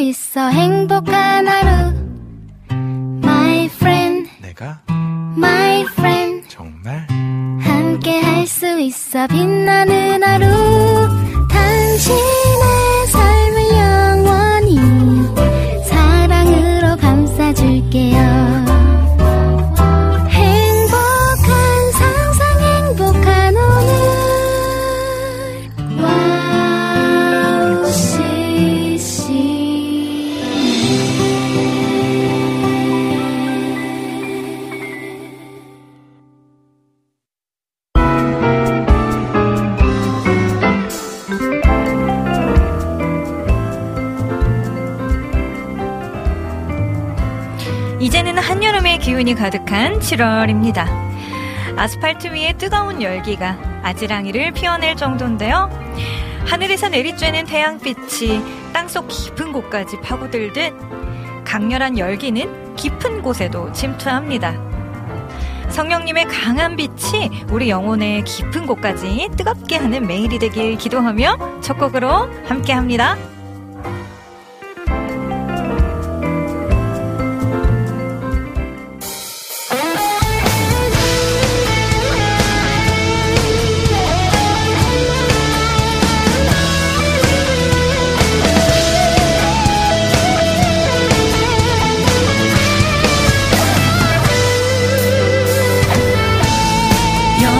있어 행복한 하루 My friend 내가 My friend 정말 함께 할 수 있어 빛나는 하루 당신의 삶을 영원히 사랑으로 감싸줄게요 이제는 한여름의 기운이 가득한 7월입니다. 아스팔트 위에 뜨거운 열기가 아지랑이를 피워낼 정도인데요. 하늘에서 내리쬐는 태양빛이 땅속 깊은 곳까지 파고들듯 강렬한 열기는 깊은 곳에도 침투합니다. 성령님의 강한 빛이 우리 영혼의 깊은 곳까지 뜨겁게 하는 매일이 되길 기도하며 첫 곡으로 함께합니다.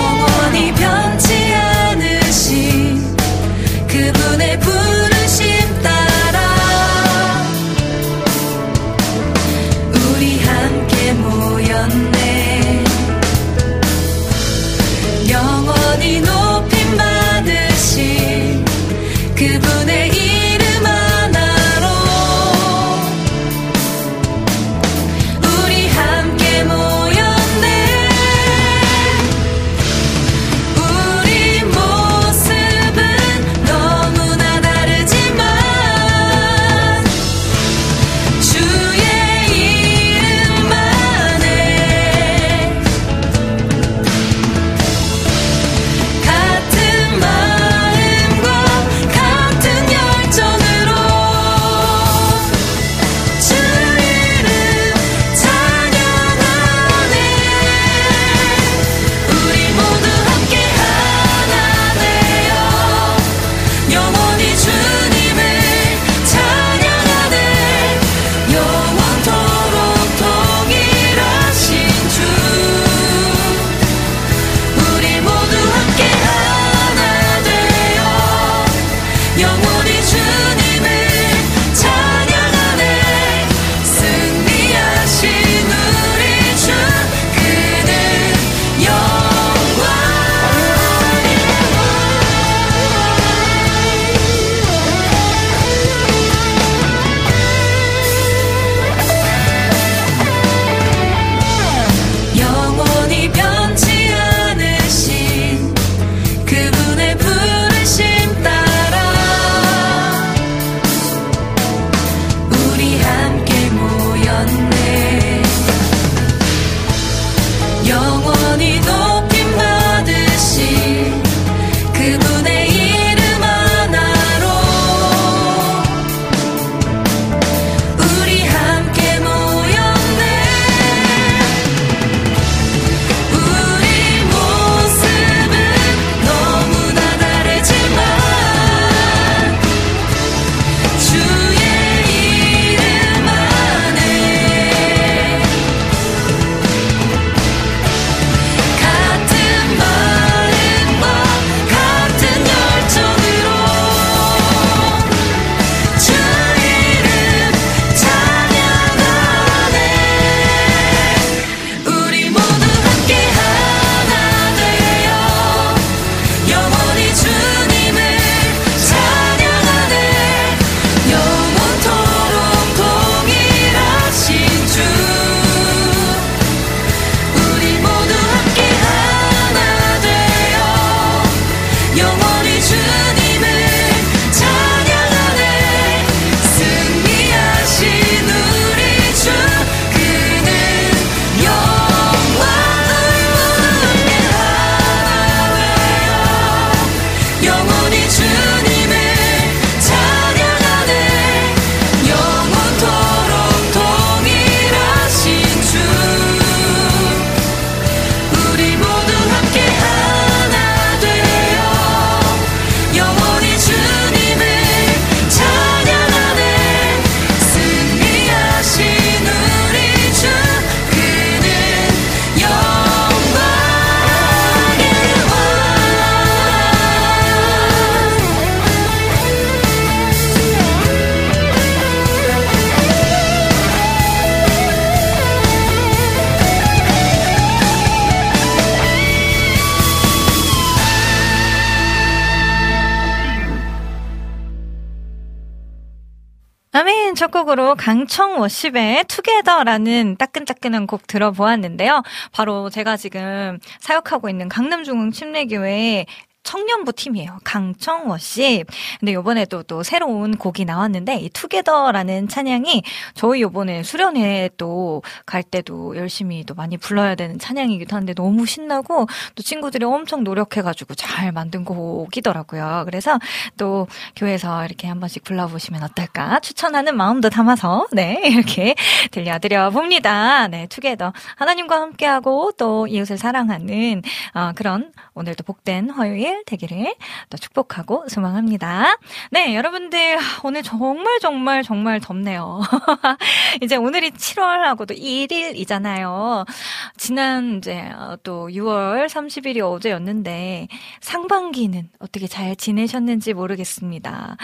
영원히 변치 않으신 그분의 부르심 첫 곡으로 강청 워십의 투게더라는 따끈따끈한 곡 들어보았는데요. 바로 제가 지금 사역하고 있는 강남중흥침례교회 청년부 팀이에요. 강청 워십. 근데 요번에도 또 새로운 곡이 나왔는데 이 투게더라는 찬양이 저희 요번에 수련회 또 갈 때도 열심히 또 많이 불러야 되는 찬양이기도 한데 너무 신나고 또 친구들이 엄청 노력해가지고 잘 만든 곡이더라고요. 그래서 또 교회에서 이렇게 한 번씩 불러보시면 어떨까 추천하는 마음도 담아서 네 이렇게 들려드려 봅니다. 네, 투게더. 하나님과 함께하고 또 이웃을 사랑하는 그런 오늘도 복된 화요일 되기를 또 축복하고 소망합니다. 네, 여러분들 오늘 정말 덥네요. 이제 오늘이 7월하고도 1일이잖아요. 지난 이제 또 6월 30일이 어제였는데 상반기는 어떻게 잘 지내셨는지 모르겠습니다.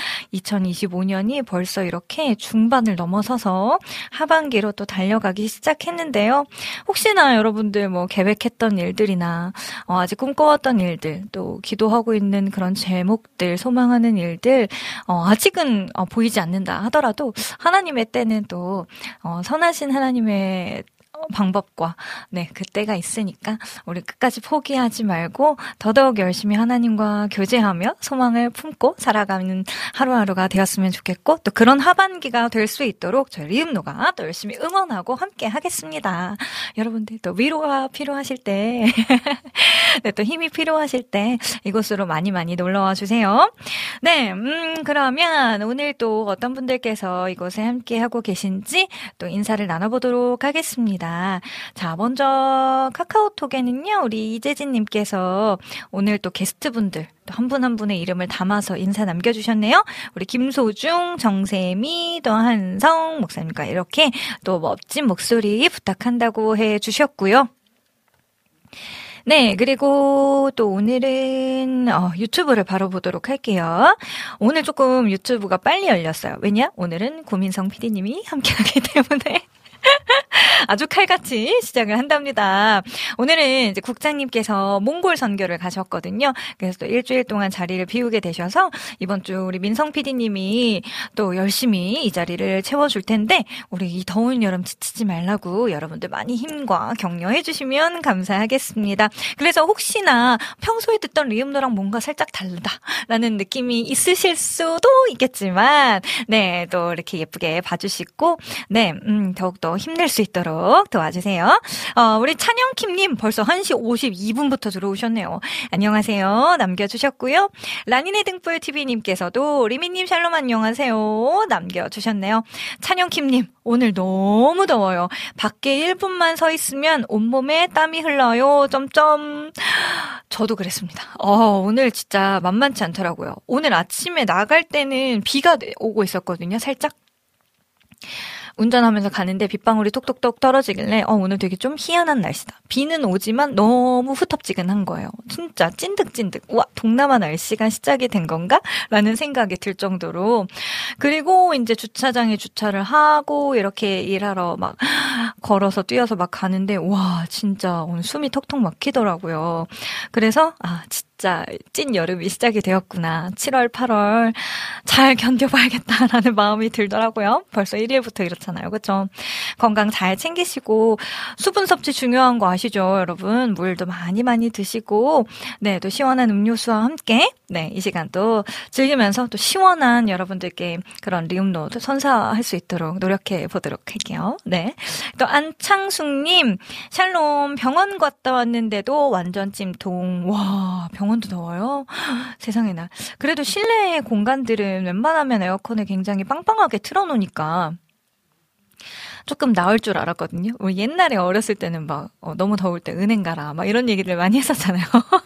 2025년이 벌써 이렇게 중반을 넘어서서 하반기로 또 달려가기 시작했는데요. 혹시나 여러분들 뭐 계획했던 일들이나 아직 꿈꿔왔던 일들 또 기도하고 있는 그런 제목들 소망하는 일들 아직은 보이지 않는다 하더라도 하나님의 때는 또 선하신 하나님의 방법과 네 그때가 있으니까 우리 끝까지 포기하지 말고 더더욱 열심히 하나님과 교제하며 소망을 품고 살아가는 하루하루가 되었으면 좋겠고 또 그런 하반기가 될 수 있도록 저희 리음노가 또 열심히 응원하고 함께 하겠습니다. 여러분들 또 위로가 필요하실 때 네, 또 힘이 필요하실 때 이곳으로 많이 놀러와 주세요. 네, 그러면 오늘 또 어떤 분들께서 이곳에 함께 하고 계신지 또 인사를 나눠보도록 하겠습니다. 자, 먼저 카카오톡에는요, 우리 이재진님께서 오늘 또 게스트분들 한 분 한 분의 이름을 담아서 인사 남겨주셨네요. 우리 김소중, 정세미, 또 한성 목사님과 이렇게 또 멋진 목소리 부탁한다고 해주셨고요. 네, 그리고 또 오늘은 유튜브를 바로 보도록 할게요. 오늘 조금 유튜브가 빨리 열렸어요. 왜냐? 오늘은 고민성 PD님이 함께하기 때문에 아주 칼같이 시작을 한답니다. 오늘은 이제 국장님께서 몽골 선교를 가셨거든요. 그래서 또 일주일 동안 자리를 비우게 되셔서 이번 주 우리 민성 PD님이 또 열심히 이 자리를 채워줄 텐데 우리 이 더운 여름 지치지 말라고 여러분들 많이 힘과 격려해 주시면 감사하겠습니다. 그래서 혹시나 평소에 듣던 리음노랑 뭔가 살짝 다르다라는 느낌이 있으실 수도 있겠지만 네, 또 이렇게 예쁘게 봐주시고 네, 더욱더 힘낼 수 있도록 도와주세요. 우리 찬영킴님 벌써 1시 52분부터 들어오셨네요. 안녕하세요. 남겨주셨고요. 라니네 등불 TV님께서도 리미님 샬롬 안녕하세요. 남겨주셨네요. 찬영킴님 오늘 너무 더워요. 밖에 1분만 서 있으면 온몸에 땀이 흘러요. 점점. 저도 그랬습니다. 오늘 진짜 만만치 않더라고요. 오늘 아침에 나갈 때는 비가 오고 있었거든요. 살짝. 운전하면서 가는데 빗방울이 톡톡톡 떨어지길래 오늘 되게 좀 희한한 날씨다. 비는 오지만 너무 후텁지근한 거예요. 진짜 찐득찐득. 우와, 동남아 날씨가 시작이 된 건가? 라는 생각이 들 정도로. 그리고 이제 주차장에 주차를 하고 이렇게 일하러 막 걸어서 뛰어서 막 가는데 와, 진짜 오늘 숨이 턱턱 막히더라고요. 그래서 진짜 찐 여름이 시작이 되었구나. 7월, 8월 잘 견뎌봐야겠다라는 마음이 들더라고요. 벌써 1일부터 이렇잖아요. 그렇죠? 건강 잘 챙기시고 수분 섭취 중요한 거 아시죠? 여러분. 물도 많이 드시고 네, 또 시원한 음료수와 함께 네, 이 시간 또 즐기면서 또 시원한 여러분들께 그런 리움노 선사할 수 있도록 노력해 보도록 할게요. 네. 또 안창숙님, 샬롬 병원 갔다 왔는데도 완전 찜통. 와, 병원도 더워요? 세상에나. 그래도 실내 공간들은 웬만하면 에어컨을 굉장히 빵빵하게 틀어놓으니까 조금 나을 줄 알았거든요. 우리 옛날에 어렸을 때는 막 너무 더울 때 은행 가라 막 이런 얘기를 많이 했었잖아요.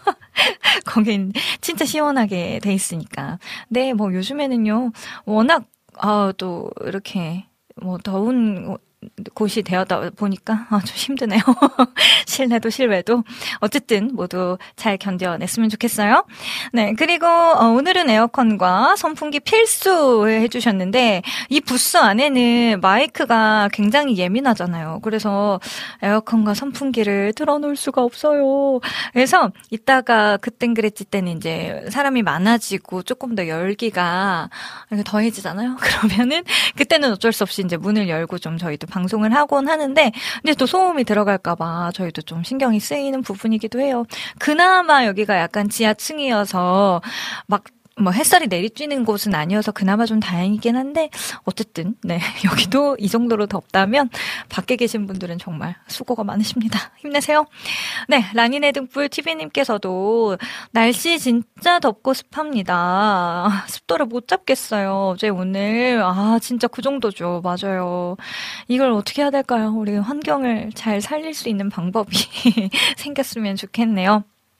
거긴 진짜 시원하게 돼 있으니까. 네, 뭐 요즘에는요 워낙 또 이렇게 뭐 더운 곳이 되어다 보니까 좀 힘드네요. 실내도 실외도 어쨌든 모두 잘 견뎌냈으면 좋겠어요. 네, 그리고 오늘은 에어컨과 선풍기 필수 해주셨는데 이 부스 안에는 마이크가 굉장히 예민하잖아요. 그래서 에어컨과 선풍기를 틀어놓을 수가 없어요. 그래서 이따가 그땐 그랬지 때는 이제 사람이 많아지고 조금 더 열기가 더해지잖아요. 그러면은 그때는 어쩔 수 없이 이제 문을 열고 좀 저희도 방송을 하곤 하는데 근데 또 소음이 들어갈까봐 저희도 좀 신경이 쓰이는 부분이기도 해요. 그나마 여기가 약간 지하층이어서 막 뭐 햇살이 내리쬐는 곳은 아니어서 그나마 좀 다행이긴 한데 어쨌든 네 여기도 이 정도로 덥다면 밖에 계신 분들은 정말 수고가 많으십니다. 힘내세요. 네, 라니네 등불 TV님께서도 날씨 진짜 덥고 습합니다. 습도를 못 잡겠어요. 어제 오늘 진짜 그 정도죠. 맞아요. 이걸 어떻게 해야 될까요? 우리 환경을 잘 살릴 수 있는 방법이 생겼으면 좋겠네요.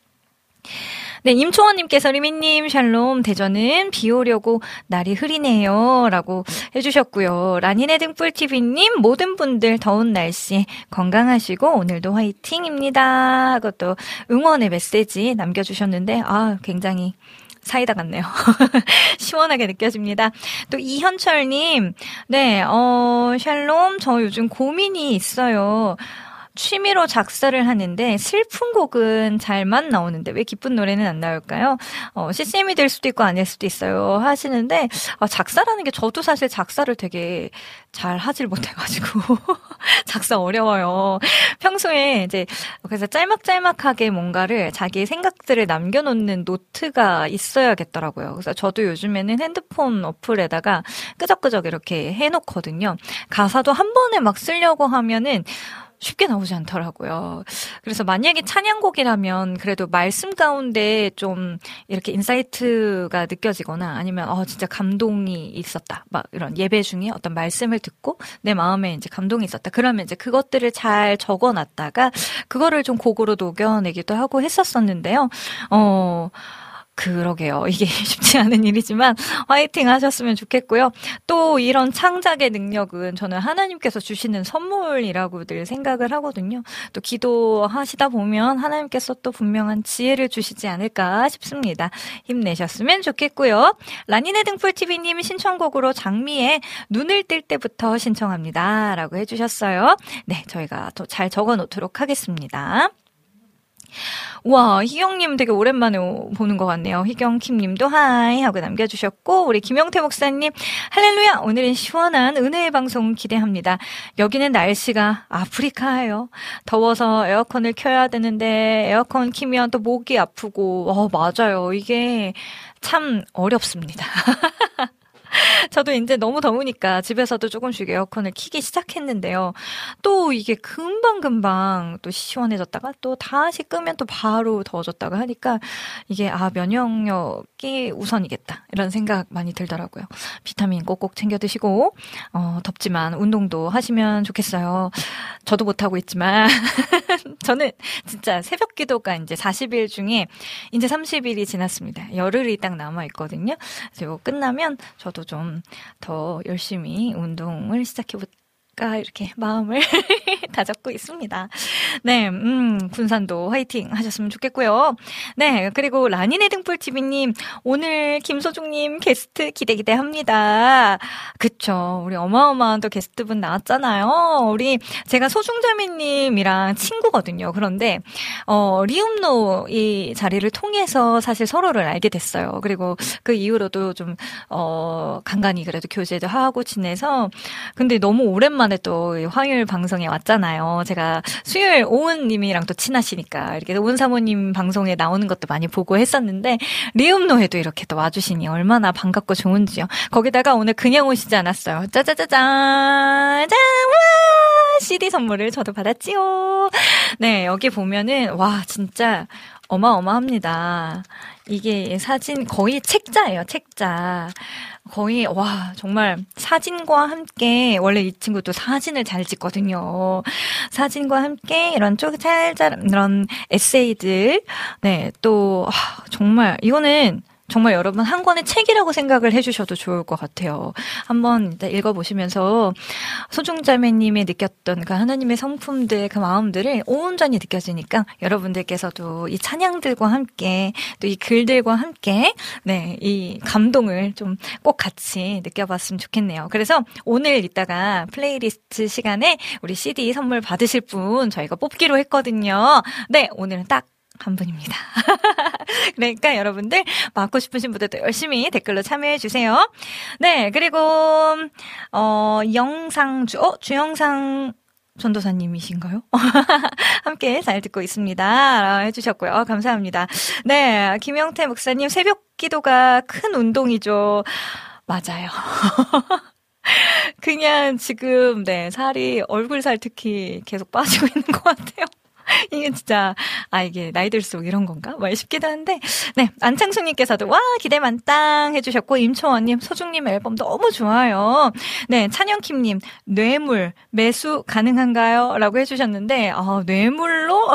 네, 임초원님께서 리미님 샬롬 대전은 비 오려고 날이 흐리네요 라고 해주셨고요. 라니네 등불TV님 모든 분들 더운 날씨 건강하시고 오늘도 화이팅입니다 하고 또 응원의 메시지 남겨주셨는데 굉장히 사이다 같네요. 시원하게 느껴집니다. 또 이현철님 네, 샬롬 저 요즘 고민이 있어요. 취미로 작사를 하는데 슬픈 곡은 잘만 나오는데 왜 기쁜 노래는 안 나올까요? CCM이 될 수도 있고 아닐 수도 있어요 하시는데 작사라는 게 저도 사실 작사를 되게 잘 하질 못해가지고 작사 어려워요. 평소에 이제 그래서 짤막짤막하게 뭔가를 자기의 생각들을 남겨놓는 노트가 있어야겠더라고요. 그래서 저도 요즘에는 핸드폰 어플에다가 끄적끄적 이렇게 해놓거든요. 가사도 한 번에 막 쓰려고 하면은 쉽게 나오지 않더라고요. 그래서 만약에 찬양곡이라면 그래도 말씀 가운데 좀 이렇게 인사이트가 느껴지거나 아니면 진짜 감동이 있었다. 막 이런 예배 중에 어떤 말씀을 듣고 내 마음에 이제 감동이 있었다. 그러면 이제 그것들을 잘 적어놨다가 그거를 좀 곡으로 녹여내기도 하고 했었었는데요. 그러게요. 이게 쉽지 않은 일이지만 화이팅 하셨으면 좋겠고요. 또 이런 창작의 능력은 저는 하나님께서 주시는 선물이라고 늘 생각을 하거든요. 또 기도하시다 보면 하나님께서 또 분명한 지혜를 주시지 않을까 싶습니다. 힘내셨으면 좋겠고요. 라니네 등불TV님 신청곡으로 장미의 눈을 뜰 때부터 신청합니다. 라고 해주셨어요. 네, 저희가 더 잘 적어놓도록 하겠습니다. 와, 희경님 되게 오랜만에 보는 것 같네요. 희경킴님도 하이 하고 남겨주셨고 우리 김영태 목사님 할렐루야 오늘은 시원한 은혜의 방송 기대합니다. 여기는 날씨가 아프리카예요. 더워서 에어컨을 켜야 되는데 에어컨 키면 또 목이 아프고 맞아요. 이게 참 어렵습니다. 저도 이제 너무 더우니까 집에서도 조금씩 에어컨을 켜기 시작했는데요. 또 이게 금방금방 또 시원해졌다가 또 다시 끄면 또 바로 더워졌다가 하니까 이게 면역력이 우선이겠다 이런 생각 많이 들더라고요. 비타민 꼭꼭 챙겨 드시고 덥지만 운동도 하시면 좋겠어요. 저도 못하고 있지만 저는 진짜 새벽 기도가 이제 40일 중에 이제 30일이 지났습니다. 열흘이 딱 남아있거든요. 그래서 이거 끝나면 저도 좀 더 열심히 운동을 시작해볼까 이렇게 마음을 다잡고 있습니다. 네, 군산도 화이팅 하셨으면 좋겠고요. 네, 그리고 라니네 등불TV님 오늘 김소중님 게스트 기대합니다. 그쵸, 우리 어마어마한 또 게스트분 나왔잖아요. 제가 소중자매님이랑 친구거든요. 그런데 리움노 이 자리를 통해서 사실 서로를 알게 됐어요. 그리고 그 이후로도 좀 간간히 그래도 교제도 하고 지내서 근데 너무 오랜만에 또 화요일 방송에 왔잖아요. 제가 수요일 오은님이랑 또 친하시니까 이렇게 오은 사모님 방송에 나오는 것도 많이 보고 했었는데 리움노에도 이렇게 또 와주시니 얼마나 반갑고 좋은지요. 거기다가 오늘 그냥 오시지 않았어요. 짜자자잔 짠! 와! CD 선물을 저도 받았지요. 네, 여기 보면은 와 진짜 어마어마합니다. 이게 사진 거의 책자예요. 책자. 거의 정말 사진과 함께 원래 이 친구도 사진을 잘 찍거든요. 사진과 함께 이런 이런 에세이들 네, 또 정말 이거는 정말 여러분 한 권의 책이라고 생각을 해주셔도 좋을 것 같아요. 한번 일단 읽어보시면서 소중자매님이 느꼈던 그 하나님의 성품들, 그 마음들을 온전히 느껴지니까 여러분들께서도 이 찬양들과 함께 또 이 글들과 함께 네, 이 감동을 좀 꼭 같이 느껴봤으면 좋겠네요. 그래서 오늘 이따가 플레이리스트 시간에 우리 CD 선물 받으실 분 저희가 뽑기로 했거든요. 네, 오늘은 딱 한 분입니다. 그러니까 여러분들 받고 싶으신 분들도 열심히 댓글로 참여해 주세요. 네, 그리고 주영상 전도사님이신가요? 함께 잘 듣고 있습니다. 해주셨고요. 감사합니다. 네, 김영태 목사님 새벽 기도가 큰 운동이죠. 맞아요. 그냥 지금 네 살이 얼굴 살 특히 계속 빠지고 있는 것 같아요. 이게 진짜 이게 나이 들수록 이런 건가? 뭐 싶기도 한데 네 안창수님께서도 와 기대 만땅 해주셨고 임초원님 소중님 앨범 너무 좋아요. 네 찬영킴님 뇌물 매수 가능한가요? 라고 해주셨는데 뇌물로?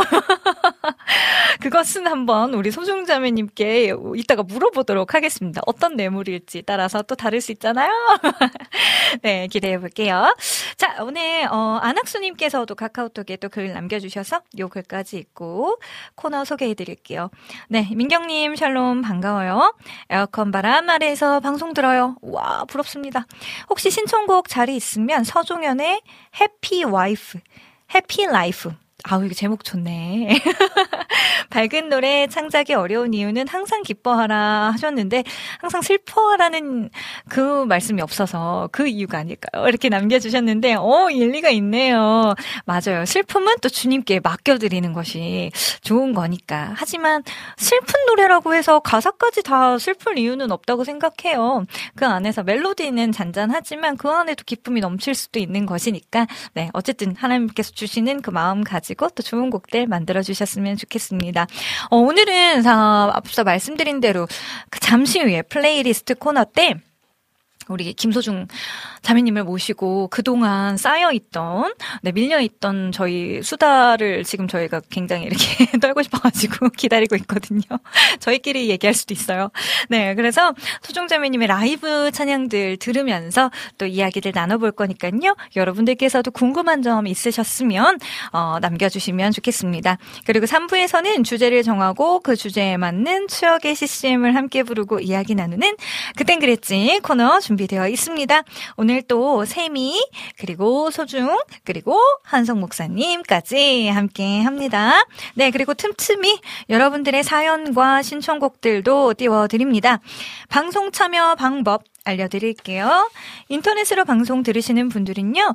그것은 한번 우리 소중자매님께 이따가 물어보도록 하겠습니다. 어떤 뇌물일지 따라서 또 다를 수 있잖아요. 네 기대해 볼게요. 자 오늘 안학수님께서도 카카오톡에 또 글 남겨주셔서 요 글까지 있고 코너 소개해드릴게요. 네, 민경님 샬롬 반가워요. 에어컨 바람 아래에서 방송 들어요. 와 부럽습니다. 혹시 신청곡 자리 있으면 서종현의 해피 와이프, 해피 라이프. 이거 제목 좋네. 밝은 노래 창작이 어려운 이유는 항상 기뻐하라 하셨는데 항상 슬퍼하라는 그 말씀이 없어서 그 이유가 아닐까요? 이렇게 남겨주셨는데 일리가 있네요. 맞아요. 슬픔은 또 주님께 맡겨드리는 것이 좋은 거니까. 하지만 슬픈 노래라고 해서 가사까지 다 슬플 이유는 없다고 생각해요. 그 안에서 멜로디는 잔잔하지만 그 안에도 기쁨이 넘칠 수도 있는 것이니까 네 어쨌든 하나님께서 주시는 그 마음 가지고 또 좋은 곡들 만들어주셨으면 좋겠습니다. 오늘은 앞서 말씀드린 대로 잠시 후에 플레이리스트 코너 때 우리 김소중 자매님을 모시고 그동안 쌓여있던, 밀려있던 저희 수다를 지금 저희가 굉장히 이렇게 떨고 싶어가지고 기다리고 있거든요. 저희끼리 얘기할 수도 있어요. 네, 그래서 소중 자매님의 라이브 찬양들 들으면서 또 이야기를 나눠볼 거니까요. 여러분들께서도 궁금한 점 있으셨으면 남겨주시면 좋겠습니다. 그리고 3부에서는 주제를 정하고 그 주제에 맞는 추억의 CCM을 함께 부르고 이야기 나누는 그땐 그랬지 코너 준비되어 있습니다. 오늘 또 세미 그리고 소중 그리고 한성 목사님까지 함께 합니다. 네, 그리고 틈틈이 여러분들의 사연과 신청곡들도 띄워드립니다. 방송 참여 방법 알려드릴게요. 인터넷으로 방송 들으시는 분들은요.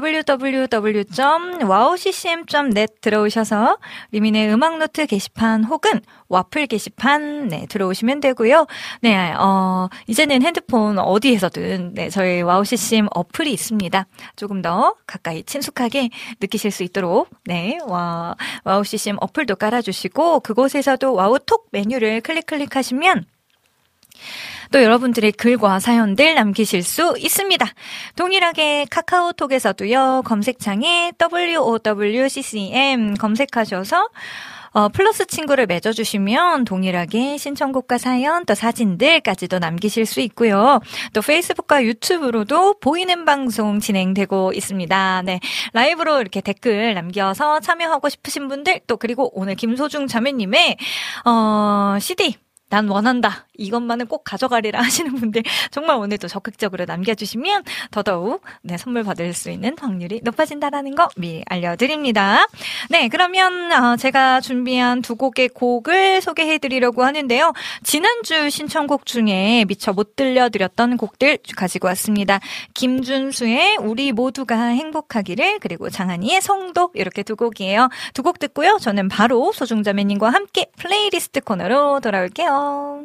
www.wowccm.net 들어오셔서 리민의 음악노트 게시판 혹은 와플 게시판 들어오시면 되고요. 네, 이제는 핸드폰 어디에서든 저희 와우CCM 어플이 있습니다. 조금 더 가까이 친숙하게 느끼실 수 있도록 와우CCM 어플도 깔아주시고 그곳에서도 와우톡 메뉴를 클릭하시면 또 여러분들의 글과 사연들 남기실 수 있습니다. 동일하게 카카오톡에서도요. 검색창에 WOWCCM 검색하셔서 플러스 친구를 맺어주시면 동일하게 신청곡과 사연 또 사진들까지도 남기실 수 있고요. 또 페이스북과 유튜브로도 보이는 방송 진행되고 있습니다. 네, 라이브로 이렇게 댓글 남겨서 참여하고 싶으신 분들 또 그리고 오늘 김소중 자매님의 CD 난 원한다. 이것만은 꼭 가져가리라 하시는 분들 정말 오늘도 적극적으로 남겨주시면 더더욱 선물 받을 수 있는 확률이 높아진다라는 거 미리 알려드립니다. 네, 그러면 제가 준비한 두 곡의 곡을 소개해드리려고 하는데요. 지난주 신청곡 중에 미처 못 들려드렸던 곡들 가지고 왔습니다. 김준수의 우리 모두가 행복하기를 그리고 장한이의 성도 이렇게 두 곡이에요. 두 곡 듣고요. 저는 바로 소중자매님과 함께 플레이리스트 코너로 돌아올게요.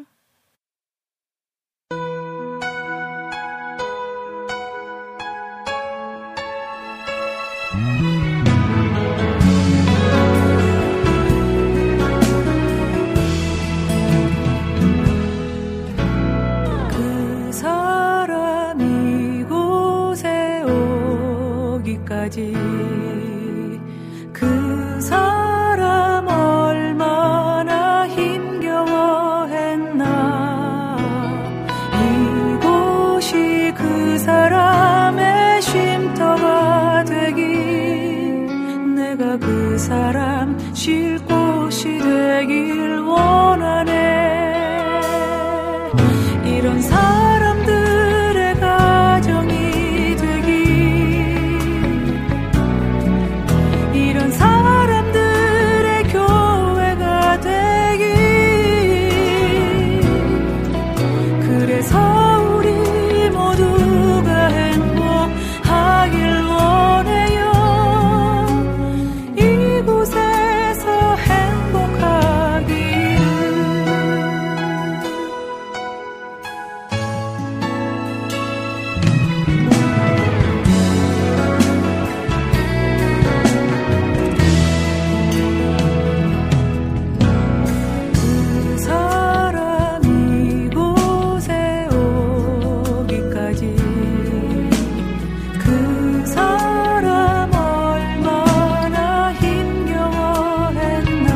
그 사람 이곳에 오기까지 그 사람 얼마나 힘겨워했나 이런 사람들의 가정이 되기, 이런 사람들의 교회가 되기. 그래서 우리 모두가 행복하길 원해요. 이곳에서 행복하기를. 그 사람 이곳에 오기까지 그 사람 얼마나 힘겨워했나.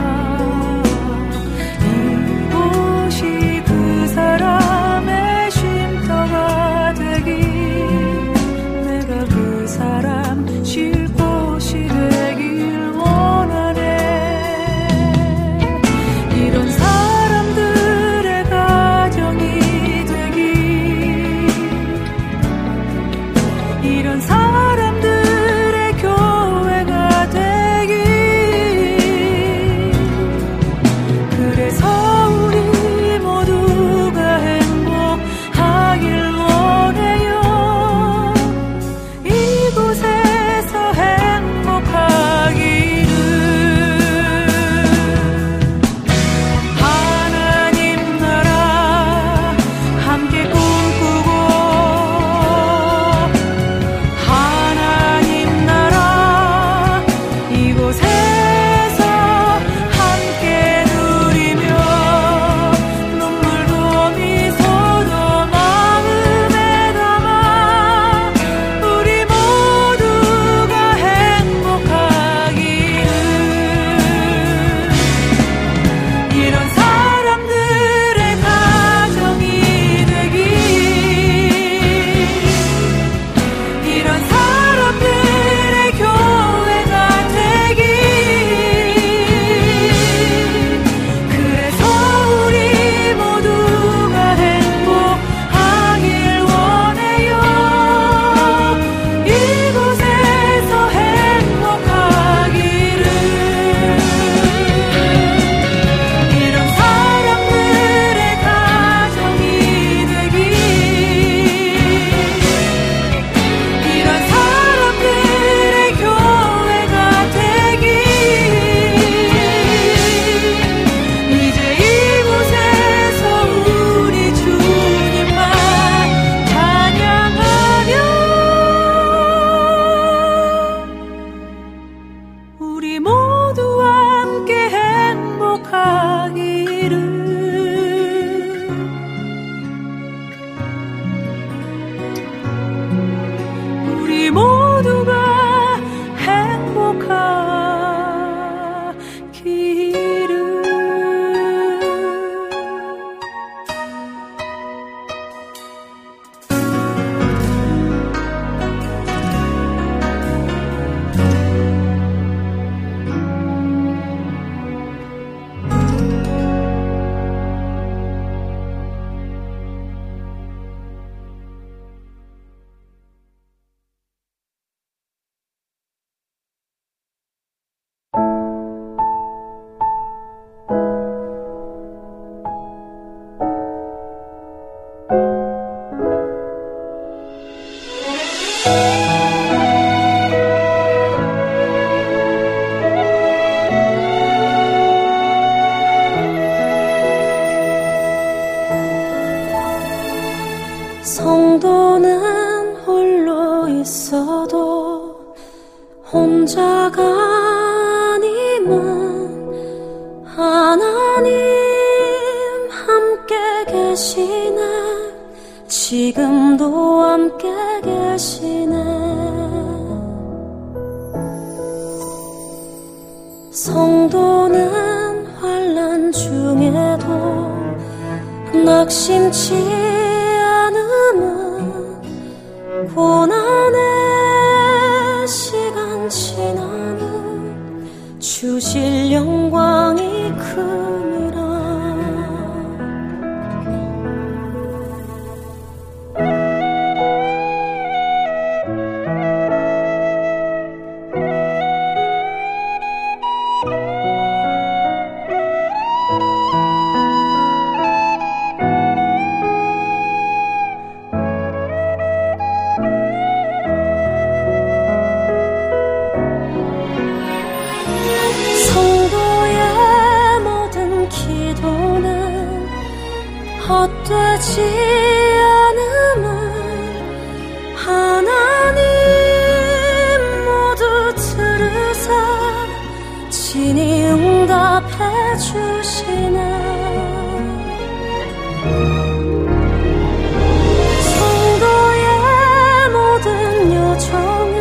이곳이 그 사람의 쉼터가 되기, 내가 그 사람 쉴 곳이 되길 원하네. 이런 사람들의 가정이 되기, 이런 사람들의 교회가 되기. 그래서 우리 모두가 행복하길 원해요. 이곳에서 행복하기를. 하나님 나라 함께 꿈꾸고, 하나님 나라 이곳에서 함께 누리며, 눈물도 미소도 마음에 담아 우리 모두가 행복하기를. 이런 사람들의 가정이 되기, 이런 사람들의 교회가 되기. 그래서 우리 모두가 행복하길 원해요. 이곳에서 행복하기를. 이런 사람들의 가정이 되기, 이런 사람들의 교회가 되기. 이제 이곳에서 우리 주님만 찬양하며 우리 모두 함께 행복하기를. 우리 모두가 행복하기를. 성도는 홀로 있어도 혼자가 아님은 하나님 함께 계시네. 지금도 함께 계시네. 성도는 환난 중에도 낙심치 않음은 고난의 시간 지나면 주실 영광이 크니라. 헛되지 않음은 하나님 모두 들으사 친히 응답해 주시네. 성도의 모든 여정을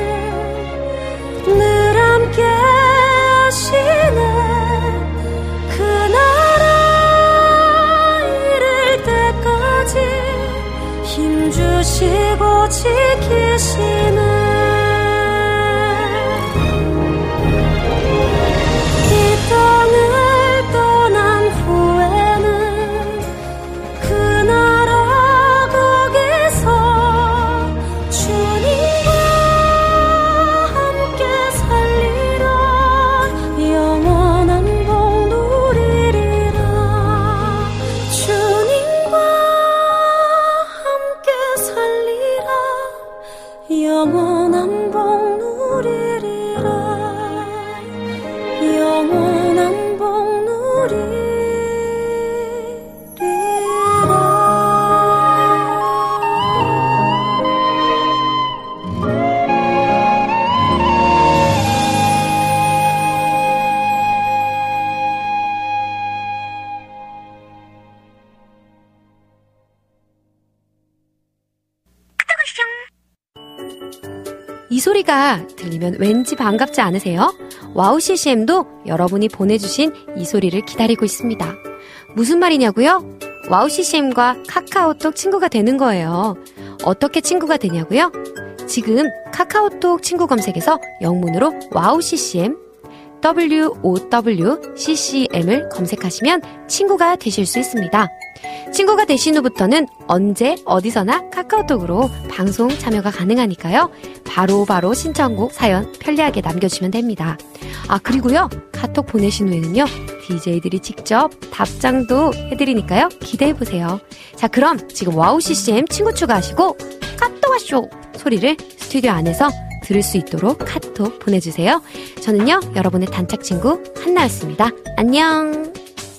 늘 함께 하시네. 그 나라 이를 때까지 힘주시고 지키시네. 이 땅을 떠난 후에는 그 나라 거기서 주님과 함께 살리라. 영원한 복 누리리라. 주님과 함께 살리라. 영원한 복 누리리라. 영원한 복 누리리라. 이 소리가 들리면 왠지 반갑지 않으세요? 와우 CCM도 여러분이 보내주신 이 소리를 기다리고 있습니다. 무슨 말이냐고요? 와우 CCM과 카카오톡 친구가 되는 거예요. 어떻게 친구가 되냐고요? 지금 카카오톡 친구 검색에서 영문으로 와우 CCM WOWCCM을 검색하시면 친구가 되실 수 있습니다. 친구가 되신 후부터는 언제 어디서나 카카오톡으로 방송 참여가 가능하니까요. 바로 신청곡 사연 편리하게 남겨주시면 됩니다. 아, 그리고요, 카톡 보내신 후에는요, DJ들이 직접 답장도 해드리니까요, 기대해보세요. 자, 그럼 지금 와우 CCM 친구 추가하시고 카톡 와쇼 소리를 스튜디오 안에서 들을 수 있도록 카톡 보내주세요. 저는요, 여러분의 단짝 친구 한나였습니다. 안녕.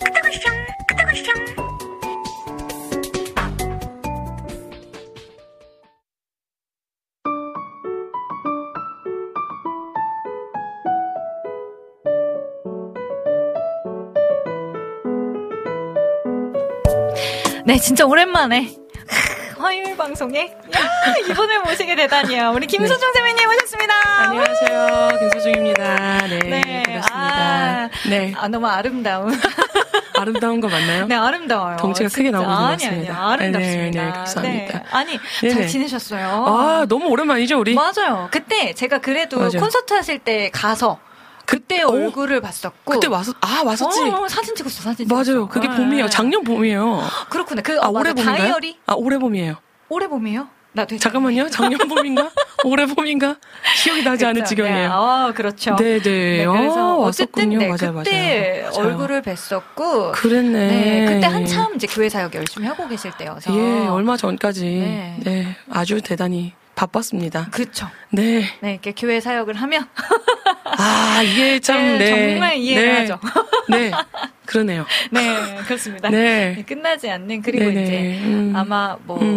네, 진짜 오랜만에 화요일 방송에 이분을 모시게 되다니요. 우리 김수중 선배님 오셨습니다. 안녕하세요, 김수중입니다. 네, 반갑습니다. 네, 너무 아름다운. 아름다운 거 맞나요? 네, 아름다워요. 덩치가 크게 나오는 것 같습니다. 아니, 아름답습니다. 네, 감사합니다. 네. 아니, 네네. 잘 지내셨어요? 아, 너무 오랜만이죠, 우리? 맞아요. 그때 제가 그래도 맞아요. 콘서트 하실 때 가서 그때 얼굴을 봤었고. 그때 왔었지? 사진 찍었어, 사진 맞아요. 찍었어. 그게 봄이에요. 작년 봄이에요. 그렇구나. 올해 봄인가요? 다이어리? 올해 봄이에요. 올해 봄이요? 나 되게 잠깐만요. 작년 봄인가? 올해 봄인가? 기억이 나지 않을 지경이에요. 네. 그렇죠. 네네. 그래서 왔었군요. 네, 맞아요. 그때 맞아요. 얼굴을 뵀었고. 그랬네. 네, 그때 한참 이제 교회 사역 열심히 하고 계실 때여서. 예, 얼마 전까지. 네. 네, 아주 대단히 바빴습니다. 그렇죠. 네. 네, 이렇게 교회 사역을 하면. 이게 참, 네. 정말 이해하죠. 네. 그러네요. 네, 그렇습니다. 네. 끝나지 않는, 그리고 네네. 이제, 아마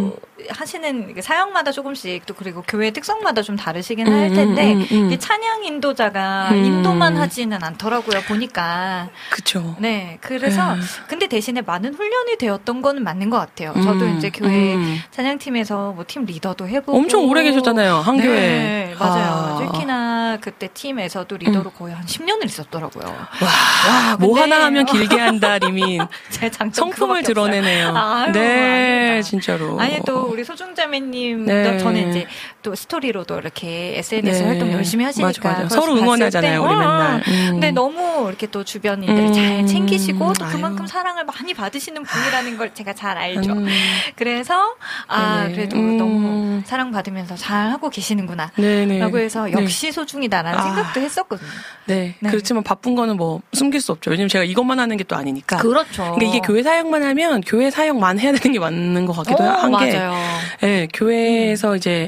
하시는 사역마다 조금씩, 또 그리고 교회 특성마다 좀 다르시긴 할 텐데, 이 찬양 인도자가 인도만 하지는 않더라고요, 보니까. 그쵸. 네, 그래서, 근데 대신에 많은 훈련이 되었던 거는 맞는 것 같아요. 저도 이제 교회 찬양팀에서 뭐 팀 리더도 해보고. 엄청 오래 계셨잖아요, 한 교회. 네, 맞아요. 특히나 그때 팀에서도 리더로 거의 한 10년을 있었더라고요. 와, 뭐 하나 하면 길게 한다, 리민. 제 장점 성품을 드러내네요. 아유, 네, 아닙니다. 진짜로. 아니, 또 우리 소중자매님, 네. 저는 이제 또 스토리로도 이렇게 SNS 네. 활동 열심히 하시니까. 맞아. 서로 응원하잖아요, 우리 맨날. 근데 너무 이렇게 또 주변인들이 잘 챙기시고 또 아유. 그만큼 사랑을 많이 받으시는 분이라는 걸 제가 잘 알죠. 그래서, 네네. 그래도 너무 사랑받으면서 잘 하고 계시는구나. 네네. 라고 해서 역시 소중이다라는 생각도 했었거든요. 네. 네. 그렇지만 바쁜 거는 뭐 숨길 수 없죠. 왜냐면 제가 이것만 하는 게 또 아니니까. 그렇죠. 그러니까 이게 교회 사역만 하면 교회 사역만 해야 되는 게 맞는 것 같기도 한 게. 맞아요. 네, 교회에서 이제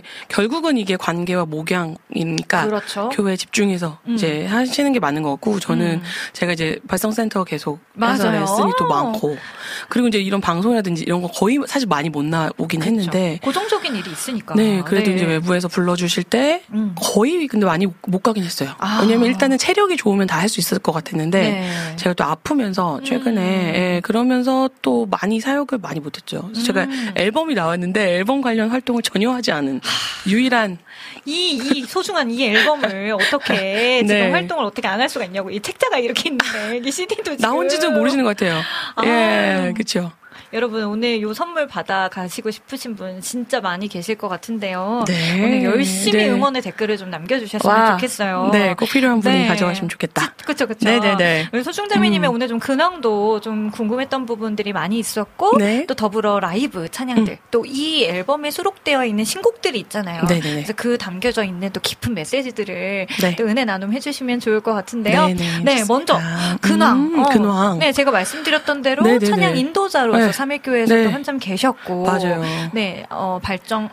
결국은 이게 관계와 목양이니까 그렇죠. 교회에 집중해서 이제 하시는 게 맞는 것 같고 저는 제가 이제 발성센터 계속 해서 레슨이 또 많고 그리고 이제 이런 방송이라든지 이런 거 거의 사실 많이 못 나오긴 그렇죠. 했는데 고정적인 일이 있으니까. 네, 그래도 네. 이제 외부에서 불러주실 때 거의 근데 많이 못 가긴 했어요. 왜냐면 일단은 체력이 좋으면 다 할 수 있을 것 같았는데 네. 제가 또 아프면서 최근에 예, 그러면서 또 많이 사역을 많이 못했죠. 그래서 제가 앨범이 나왔는데 앨범 관련 활동을 전혀 하지 않은 유일한 이 소중한 이 앨범을 어떻게 지금 네. 활동을 어떻게 안 할 수가 있냐고. 이 책자가 이렇게 있는데 이 CD도 지금 나온지도 모르시는 것 같아요. 예, 그렇죠. 여러분 오늘 요 선물 받아 가시고 싶으신 분 진짜 많이 계실 것 같은데요. 네. 오늘 열심히 네. 응원의 댓글을 좀 남겨주셨으면 좋겠어요. 네, 꼭 필요한 분이 네. 가져가시면 좋겠다. 그렇죠. 네네네. 우리 소중자매님의 오늘 좀 근황도 좀 궁금했던 부분들이 많이 있었고 네. 또 더불어 라이브 찬양들 또 이 앨범에 수록되어 있는 신곡들이 있잖아요. 네네네. 그래서 그 담겨져 있는 또 깊은 메시지들을 네. 또 은혜 나눔 해주시면 좋을 것 같은데요. 네네, 네, 좋습니다. 먼저 근황. 근황. 네, 제가 말씀드렸던 대로 네네네. 찬양 인도자로서 네. 삼일교회에서도 네. 한참 계셨고, 맞아요. 네, 발성.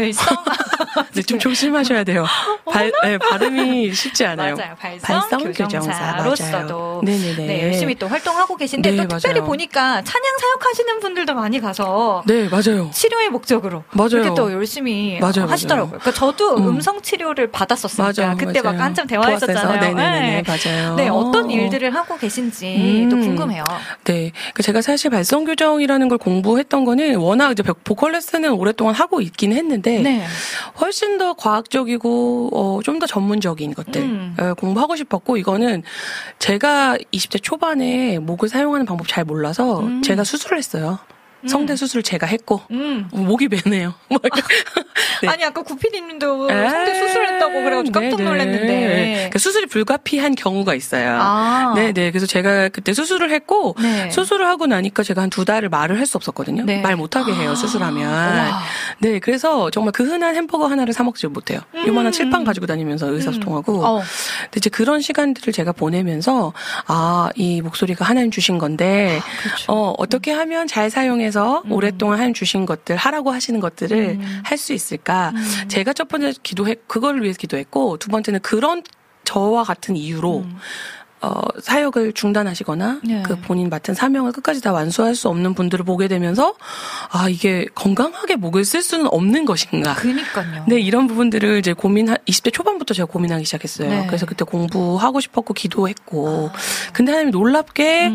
네, 좀 조심하셔야 돼요. 네, 발음이 쉽지 않아요. 맞아요. 발성 교정사로서도 맞아요. 네네네. 네, 열심히 또 활동하고 계신데 네, 또 특별히 맞아요. 보니까 찬양 사역하시는 분들도 많이 가서 네, 맞아요. 치료의 목적으로 맞아요. 이렇게 또 열심히 맞아요, 하시더라고요. 그러니까 저도 음성 치료를 받았었으니까 맞아요, 그때 맞아요. 막 한참 대화했었잖아요. 네네네, 맞아요. 네, 어떤 일들을 하고 계신지 또 궁금해요. 네, 제가 사실 발성 교정이라는 걸 공부했던 거는 워낙 이제 보컬 레슨은 오랫동안 하고 있긴 했는데 네. 훨씬 더 과학적이고 좀 더 전문적인 것들 공부하고 싶었고 이거는 제가 20대 초반에 목을 사용하는 방법 잘 몰라서 제가 수술을 했어요. 성대 수술 제가 했고 목이 베네요. 네. 아니 아까 구피디님도 성대 수술했다고 그래가지고 깜짝 놀랐는데 그러니까 수술이 불가피한 경우가 있어요. 아. 네네. 그래서 제가 그때 수술을 했고 네. 수술을 하고 나니까 제가 한 2달을 말을 할 수 없었거든요. 네. 말 못하게 해요. 수술하면. 와. 네. 그래서 정말 그 흔한 햄버거 하나를 사 먹지 못해요. 요만한 칠판 가지고 다니면서 의사소통하고. 근데 이제 그런 시간들을 제가 보내면서 이 목소리가 하나님 주신 건데 그렇죠. 어떻게 하면 잘 사용해서 오랫동안 하나님 주신 것들 하라고 하시는 것들을 할 수 있을까? 제가 첫 번째 그거를 위해서 기도했고 두 번째는 그런 저와 같은 이유로 사역을 중단하시거나 네. 그 본인 맡은 사명을 끝까지 다 완수할 수 없는 분들을 보게 되면서 이게 건강하게 목을 쓸 수는 없는 것인가. 그니까요. 네, 이런 부분들을 이제 20대 초반부터 제가 고민하기 시작했어요. 네. 그래서 그때 공부하고 싶었고 기도했고. 근데 하나님이 놀랍게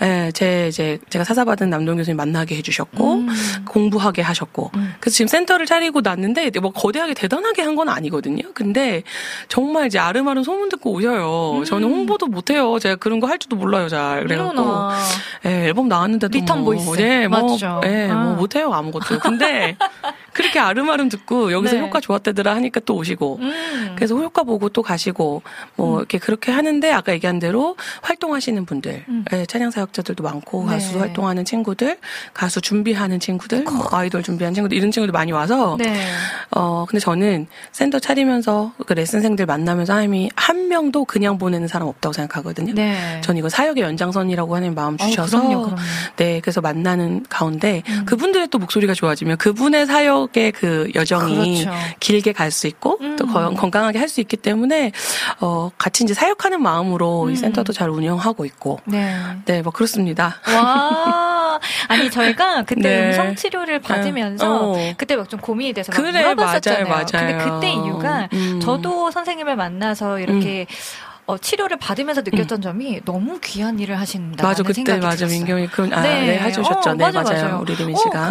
제가 사사받은 남동 교수님 만나게 해주셨고 공부하게 하셨고. 그래서 지금 센터를 차리고 났는데 뭐 거대하게 대단하게 한 건 아니거든요. 근데 정말 이제 아름아름 소문 듣고 오셔요. 저는 홍보도 못해요. 제가 그런 거 할 줄도 몰라요, 잘. 그래갖고. 앨범 나왔는데도 리턴 보이스. 맞죠. 네, 뭐 못해요, 아무것도. 근데 그렇게 아름아름 듣고 여기서 네. 효과 좋았다더라 하니까 또 오시고. 그래서 효과 보고 또 가시고 뭐 이렇게 그렇게 하는데 아까 얘기한 대로 활동하시는 분들, 찬양 사역자들도 많고 네. 가수 활동하는 친구들, 가수 준비하는 친구들, 뭐 아이돌 준비하는 친구들 이런 친구들 많이 와서 네. 근데 저는 센터 차리면서 그 레슨생들 만나면서 하나님이 한 명도 그냥 보내는 사람 없다고 생각하거든요. 네. 전 이거 사역의 연장선이라고 하나님 마음 주셔서 그럼요. 네, 그래서 만나는 가운데 그분들의 또 목소리가 좋아지면 그분의 사역의 그 여정이 그렇죠. 길게 갈 수 있고 또 건강하게 할 수 있기 때문에 같이 이제 사역하는 마음으로 이 센터도 잘 운영하고 있고 네, 뭐 그렇습니다. 와, 아니 저희가 그때 네. 음성 치료를 받으면서 그때 막 좀 고민이 돼서 막 그래, 물어봤었잖아요. 맞아요. 근데 그때 이유가 저도 선생님을 만나서 이렇게 치료를 받으면서 느꼈던 점이 너무 귀한 일을 하신다는 맞아, 그때 생각이 맞아, 들었어요. 민경이 네, 해주셨죠. 네, 맞아요. 우리 리민 씨가.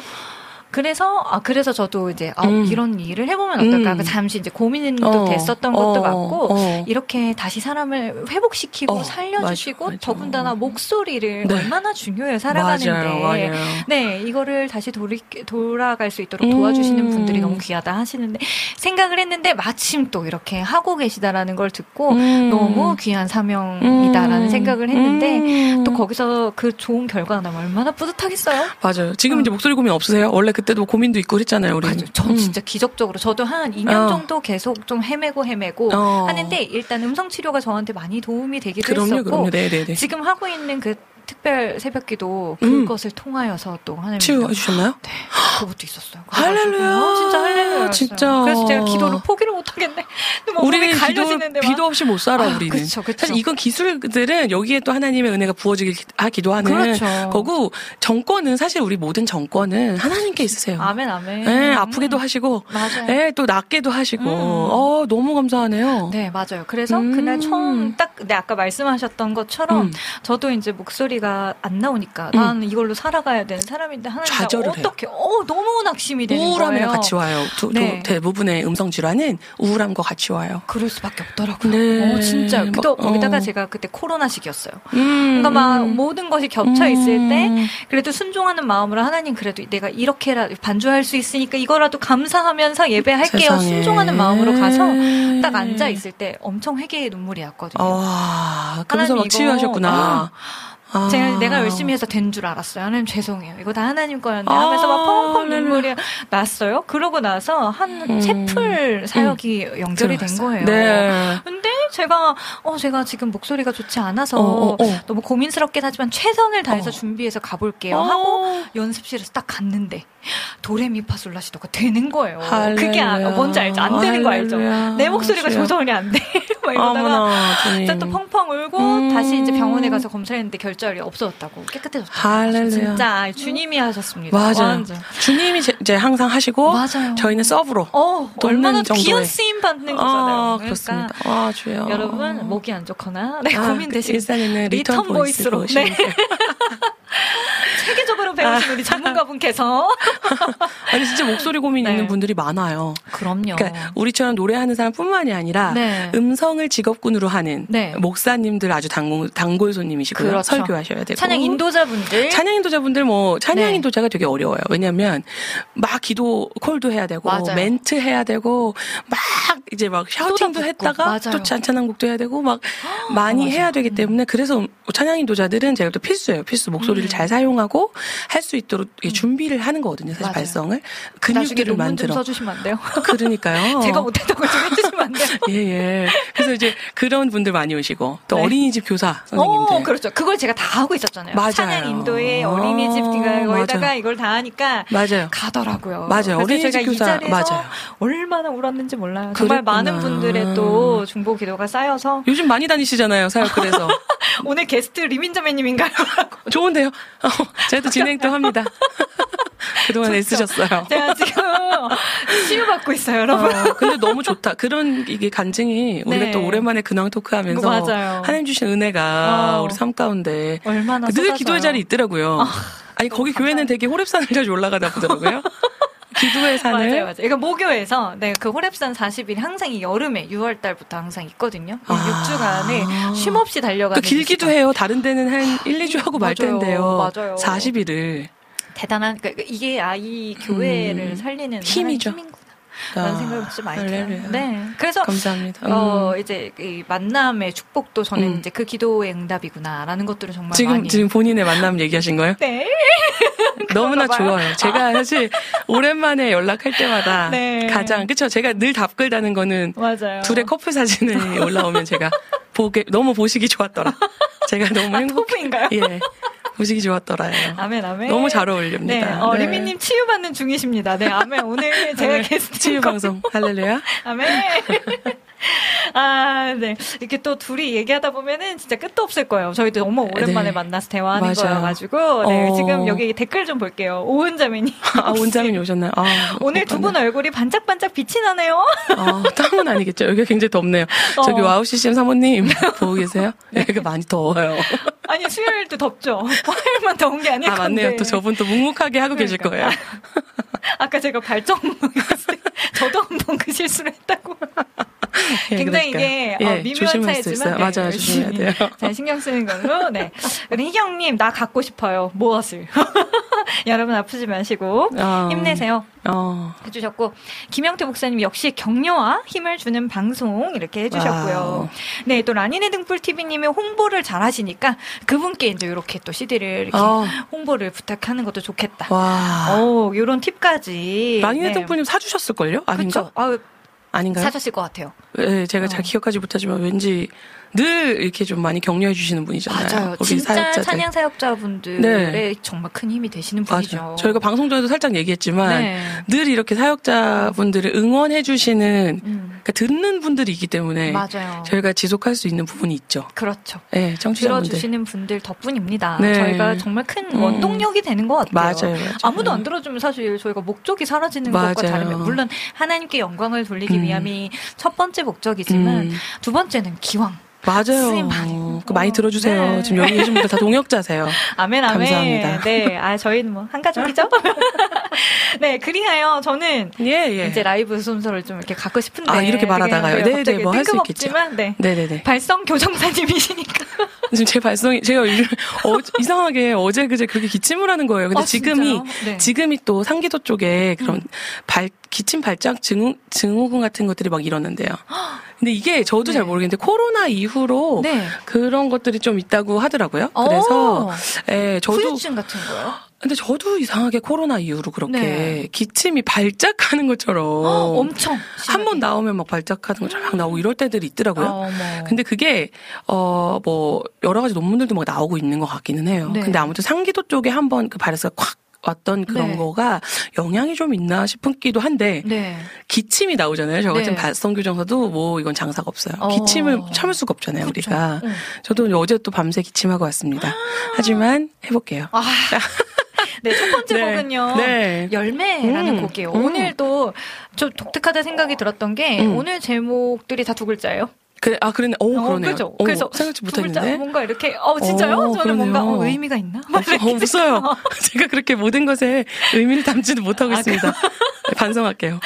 그래서 저도 이제 이런 일을 해보면 어떨까. 잠시 이제 고민도 됐었던 것도 맞고 이렇게 다시 사람을 회복시키고 살려주시고 맞아. 더군다나 목소리를 네. 얼마나 중요해요 살아가는데. 맞아요. 네, 이거를 다시 돌아갈 수 있도록 도와주시는 분들이 너무 귀하다 하시는데 생각을 했는데 마침 또 이렇게 하고 계시다라는 걸 듣고 너무 귀한 사명이다라는 생각을 했는데 또 거기서 그 좋은 결과가 나면 얼마나 뿌듯하겠어요? 맞아요. 지금 이제 목소리 고민 없으세요? 원래 그때도 고민도 있고 그랬잖아요, 우리. 전 진짜 기적적으로 저도 한 2년 정도 계속 좀 헤매고 하는데 일단 음성 치료가 저한테 많이 도움이 되기도 했었고 그럼요. 네네네. 지금 하고 있는 그 특별 새벽기도 그것을 통하여서 또 하나님 치유해 주셨나요? 네, 그것도 있었어요. 할렐루야. 진짜 할렐루야. 진짜. 그래서 제가 기도를 포기를 못 하겠네. 우리는 비도 없이 못 살아. 우리는. 그쵸. 사실 이건 기술들은 여기에 또 하나님의 은혜가 부어지길 기도하는 그렇죠. 거고, 정권은 사실 우리 모든 정권은 하나님께 있으세요. 아멘, 아멘. 네, 아프게도 하시고, 맞아요. 네, 또 낫게도 하시고, 너무 감사하네요. 네, 맞아요. 그래서 그날 처음 네, 아까 말씀하셨던 것처럼 저도 이제 목소리가 안 나오니까 나는 이걸로 살아가야 되는 사람인데 하나님 좌절을 어떻게 너무 낙심이 되는 우울함이랑 거예요. 같이 와요. 네. 대부분의 음성 질환은 우울함과 같이 와요. 그럴 수밖에 없더라고요. 네. 진짜. 또 거기다가 제가 그때 코로나 시기였어요. 그러니까 막 모든 것이 겹쳐 있을 때 그래도 순종하는 마음으로 하나님 그래도 내가 이렇게라 반주할 수 있으니까 이거라도 감사하면서 예배할게요. 세상에. 순종하는 마음으로 가서 딱 앉아 있을 때 엄청 회개의 눈물이 났거든요. 그래서 막 치유하셨구나. 내가 열심히 해서 된 줄 알았어요. 하나님 죄송해요. 이거 다 하나님 거였는데 하면서 막 펑펑 눈물이 났어요. 그러고 나서 한 채플 사역이 연결이 된 거예요. 네. 근데 제가 지금 목소리가 좋지 않아서 너무 고민스럽긴 하지만 최선을 다해서 준비해서 가볼게요 하고 연습실에서 딱 갔는데 도레미파솔라시도가 되는 거예요. 그게 뭔지 알죠? 안 되는 거 알죠? 내 목소리가 조절이 안 돼. 막 이러다가 진짜 또 펑펑 울고 다시 이제 병원에 가서 검사했는데 결절이 없어졌다고 깨끗해졌다고. 할렐루야. 진짜 주님이 하셨습니다. 맞아요. 완전. 주님이 이제 항상 하시고 맞아요. 저희는 서브로 얼마나 정도의. 귀한 쓰임 받는 거잖아요. 그렇습니다. 그러니까 주여. 여러분 목이 안 좋거나 고민되시고 일산에는 리턴 보이스로 네. 체계적으로 배우신 우리 전문가분께서 아니 진짜 목소리 고민 네. 있는 분들이 많아요. 그럼요. 그러니까 우리처럼 노래하는 사람뿐만이 아니라 네. 음성을 직업군으로 하는 네. 목사님들 아주 단골 손님이시고요. 그렇죠. 설교하셔야 되고 찬양 인도자분들 찬양 네. 인도자가 되게 어려워요. 왜냐하면 막 기도 콜도 해야 되고 맞아요. 멘트 해야 되고 막 이제 막 샤우팅도 했다가 맞아요. 또 찬양곡도 해야 되고 막 많이 맞아요. 해야 되기 때문에 그래서 찬양 인도자들은 제가 또 필수예요. 필수 목소리를 잘 사용하고 할 수 있도록 준비를 하는 거거든요. 사실 맞아요. 발성을 나중에 근육들을 논문 만들어. 좀 써주시면 안 돼요? 그러니까요. 제가 못했던 걸 좀 해주시면 안 돼요? 예. 그래서 이제 그런 분들 많이 오시고 또 네. 어린이집 교사 선생님들. 그렇죠. 그걸 제가 다 하고 있었잖아요. 맞아요. 찬양 인도에 어린이집 거기다가 맞아요. 이걸 다 하니까 맞아요. 가더라고요. 맞아요. 그래서 어린이집 제가 교사 이 자리에서 맞아요. 얼마나 울었는지 몰라요. 정말 그랬구나. 많은 분들의 또 중보 기도가 쌓여서 요즘 많이 다니시잖아요, 사역실에서. 오늘 게스트 리민자매님인가요? 좋은데요. 제가 진행 또 합니다. 그동안 애쓰셨어요. 제가 지금 치유받고 있어요, 여러분. 근데 너무 좋다. 그런 이게 간증이 우리가 네. 또 오랜만에 근황 토크하면서 맞아요. 하나님 주신 은혜가 우리 삶 가운데 얼마나 늘 쏟아져요. 기도의 자리에 있더라고요. 아니 거기 교회는 되게 호렙산을 자주 올라가다 보더라고요. 기도의 산을. 맞아요. 그러니까 모교에서 그 호렙산 40일 항상 이 여름에 6월 달부터 항상 있거든요. 6주간에 쉼없이 달려가는. 또 길기도 해요. 다른 데는 한 1, 2주 하고 말 맞아요. 텐데요. 맞아요. 40일을. 대단한 이게 이 교회를 살리는 힘이죠. 힘이구나. 라는 생각이 진짜 많이 들어요. 할렐루야. 네. 그래서 감사합니다. 이제 이 만남의 축복도 저는 이제 그 기도의 응답이구나라는 것들을 정말 많이 지금 본인의 만남 얘기하신 거예요? 네. 너무나 좋아요. 제가 사실 오랜만에 연락할 때마다 네. 가장 그쵸? 제가 늘 답글다는 거는 맞아요. 둘의 커플 사진이 올라오면 제가 너무 보시기 좋았더라. 제가 너무 행복해. 토프인가요? 예. 보시기 좋았더라요. 아멘, 아멘. 너무 잘 어울립니다. 네. 리미님 치유받는 중이십니다. 네, 아멘. 오늘 제가 게스트 치유 방송 할렐루야. 아멘. 네. 이렇게 또 둘이 얘기하다 보면은 진짜 끝도 없을 거예요. 저희도 너무 오랜만에 네. 만나서 대화하는 맞아요. 거여가지고. 네, 지금 여기 댓글 좀 볼게요. 오은자매님. 원장님이 오셨나요? 오늘 두 분 얼굴이 반짝반짝 빛이 나네요. 땀은 아니겠죠. 여기가 굉장히 덥네요. 저기 와우 CCM 사모님 보고 계세요? 여기가 많이 더워요. 아니, 수요일도 덥죠. 화요일만 더운 게 아닐 건데. 맞네요. 또 저분 또 묵묵하게 하고 계실 거예요. 아까 제가 발정 저도 한번 그 실수를 했다고. 굉장히 이게 미묘한 조심할 수 있어요. 차이지만 맞아요. 조심해야 돼요. 잘 신경 쓰는 걸로. 네. 희경님 나 갖고 싶어요. 무엇을? 여러분 아프지 마시고 힘내세요. 해주셨고 김영태 목사님 역시 격려와 힘을 주는 방송 이렇게 해주셨고요. 와우. 네, 또 라니네 등불 TV님의 홍보를 잘하시니까 그분께 이제 이렇게 또 CD를 이렇게 홍보를 부탁하는 것도 좋겠다. 와. 이런 팁까지. 라니네 등불님 사주셨을걸요? 아닌가? 그렇죠. 아닌가요? 사셨을 것 같아요. 네, 제가 잘 기억하지 못하지만 왠지 늘 이렇게 좀 많이 격려해 주시는 분이잖아요. 맞아요. 우리 진짜 사역자들. 찬양 사역자분들의 네. 정말 큰 힘이 되시는 분이죠. 맞아요. 저희가 방송 전에도 살짝 얘기했지만 네. 늘 이렇게 사역자분들을 응원해 주시는 그러니까 듣는 분들이 있기 때문에 맞아요. 저희가 지속할 수 있는 부분이 있죠. 그렇죠. 네, 청취자분들. 들어주시는 분들 덕분입니다. 네. 저희가 정말 큰 원동력이 되는 것 같아요. 맞아요. 아무도 안 들어주면 사실 저희가 목적이 사라지는 것과 맞아요. 다르면 물론 하나님께 영광을 돌리기 위함이 첫 번째 목적이지만 두 번째는 기왕. 쓰임 많이 많이 들어주세요. 네. 지금 여기 계신 분들 다 동역자세요. 아멘, 아멘. 감사합니다. 네, 저희는 뭐 한 가족이죠. 네, 그리하여 저는 예. 이제 라이브 순서를 좀 이렇게 갖고 싶은데 이렇게 말하다가요. 네, 뭐 할 수 있겠죠. 네. 네네네. 발성 교정사님이시니까. 지금 제 발성이 제가 이상하게 어제 그제 그렇게 기침을 하는 거예요. 근데 지금이 또 상기도 쪽에 그런 기침 발작 증후군 같은 것들이 막 일어난대요. 근데 이게 저도 잘 모르겠는데 코로나 이후로 그런 것들이 좀 있다고 하더라고요. 그래서 저도 후유증 같은 거요? 근데 저도 이상하게 코로나 이후로 그렇게 기침이 발작하는 것처럼 엄청 한 번 나오면 막 발작하는 것처럼 막 나오고 이럴 때들이 있더라고요. 근데 그게 뭐 여러 가지 논문들도 막 나오고 있는 것 같기는 해요. 근데 아무튼 상기도 쪽에 한번 그 바이러스가 콱 왔던 그런 거가 영향이 좀 있나 싶기도 한데 기침이 나오잖아요. 저 같은 발성교정사도 뭐 이건 장사가 없어요. 기침을 참을 수가 없잖아요. 그렇죠. 우리가. 저도 어제 또 밤새 기침하고 왔습니다. 하지만 해볼게요. 네, 첫 번째 곡은요. 열매라는 곡이에요. 오늘도 좀 독특하다 생각이 들었던 게 오늘 제목들이 다 두 글자예요. 그러네. 그러네요. 그죠? 그래서 생각지 못했는데. 뭔가 이렇게, 진짜요? 저는 그러네요. 뭔가 의미가 있나? 없어요. 제가 그렇게 모든 것에 의미를 담지도 못하고 있습니다. 반성할게요.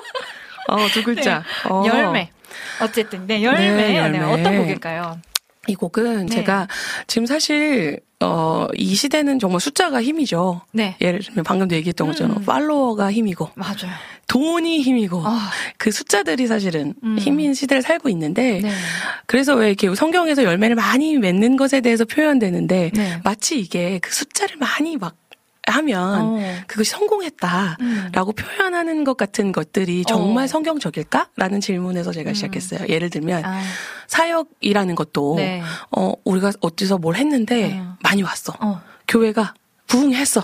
두 글자. 열매. 어쨌든, 열매. 어떤 곡일까요? 이 곡은 제가 지금 사실 이 시대는 정말 숫자가 힘이죠. 예를 들면 방금도 얘기했던 것처럼 팔로워가 힘이고 맞아요. 돈이 힘이고 그 숫자들이 사실은 힘인 시대를 살고 있는데 그래서 왜 이렇게 성경에서 열매를 많이 맺는 것에 대해서 표현되는데 마치 이게 그 숫자를 많이 막 하면 그것이 성공했다라고 표현하는 것 같은 것들이 정말 성경적일까라는 질문에서 제가 시작했어요. 예를 들면 사역이라는 것도 우리가 어디서 뭘 했는데 많이 왔어. 교회가 부흥했어.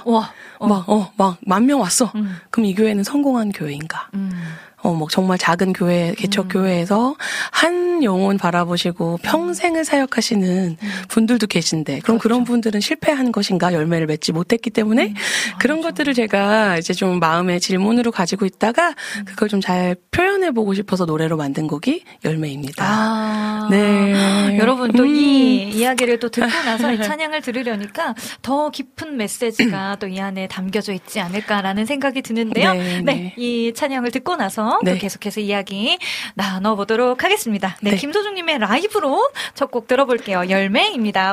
막 10,000명 왔어. 그럼 이 교회는 성공한 교회인가? 뭐 정말 작은 교회, 개척 교회에서 한 영혼 바라보시고 평생을 사역하시는 분들도 계신데, 그럼 그런 분들은 실패한 것인가? 열매를 맺지 못했기 때문에 그런 것들을 제가 이제 좀 마음의 질문으로 가지고 있다가 그걸 좀 잘 표현해보고 싶어서 노래로 만든 곡이 열매입니다. 여러분 또 이 이야기를 또 듣고 나서 이 찬양을 들으려니까 더 깊은 메시지가 또 이 안에 담겨져 있지 않을까라는 생각이 드는데요. 이 찬양을 듣고 나서 또 계속해서 이야기 나눠보도록 하겠습니다. 김소중님의 라이브로 첫 곡 들어볼게요. 열매입니다.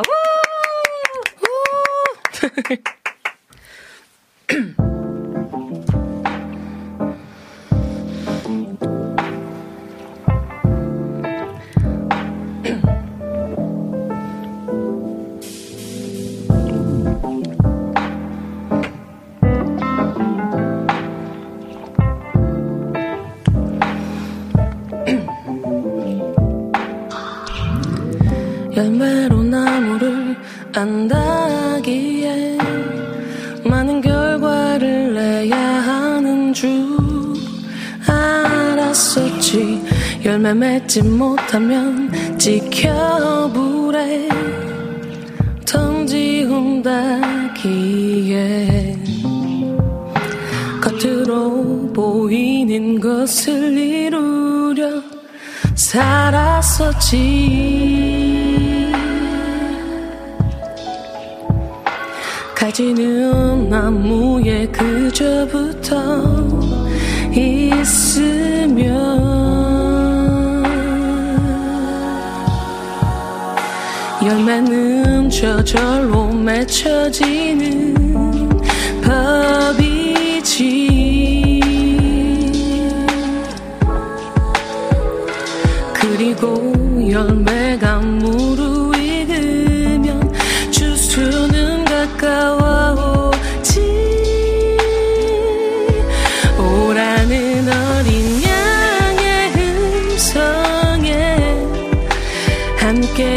열매로 나무를 안다기에 많은 결과를 내야 하는 줄 알았었지. 열매 맺지 못하면 지켜보래 던지운다기에 겉으로 보이는 것을 이루려 살았었지. 가지는 나무에 그저부터 있으면 열매는 저절로 맺혀지는 법이지. 그리고 열매가 무르익으면 주수는 가까워오지. 오라는 어린 양의 음성에 함께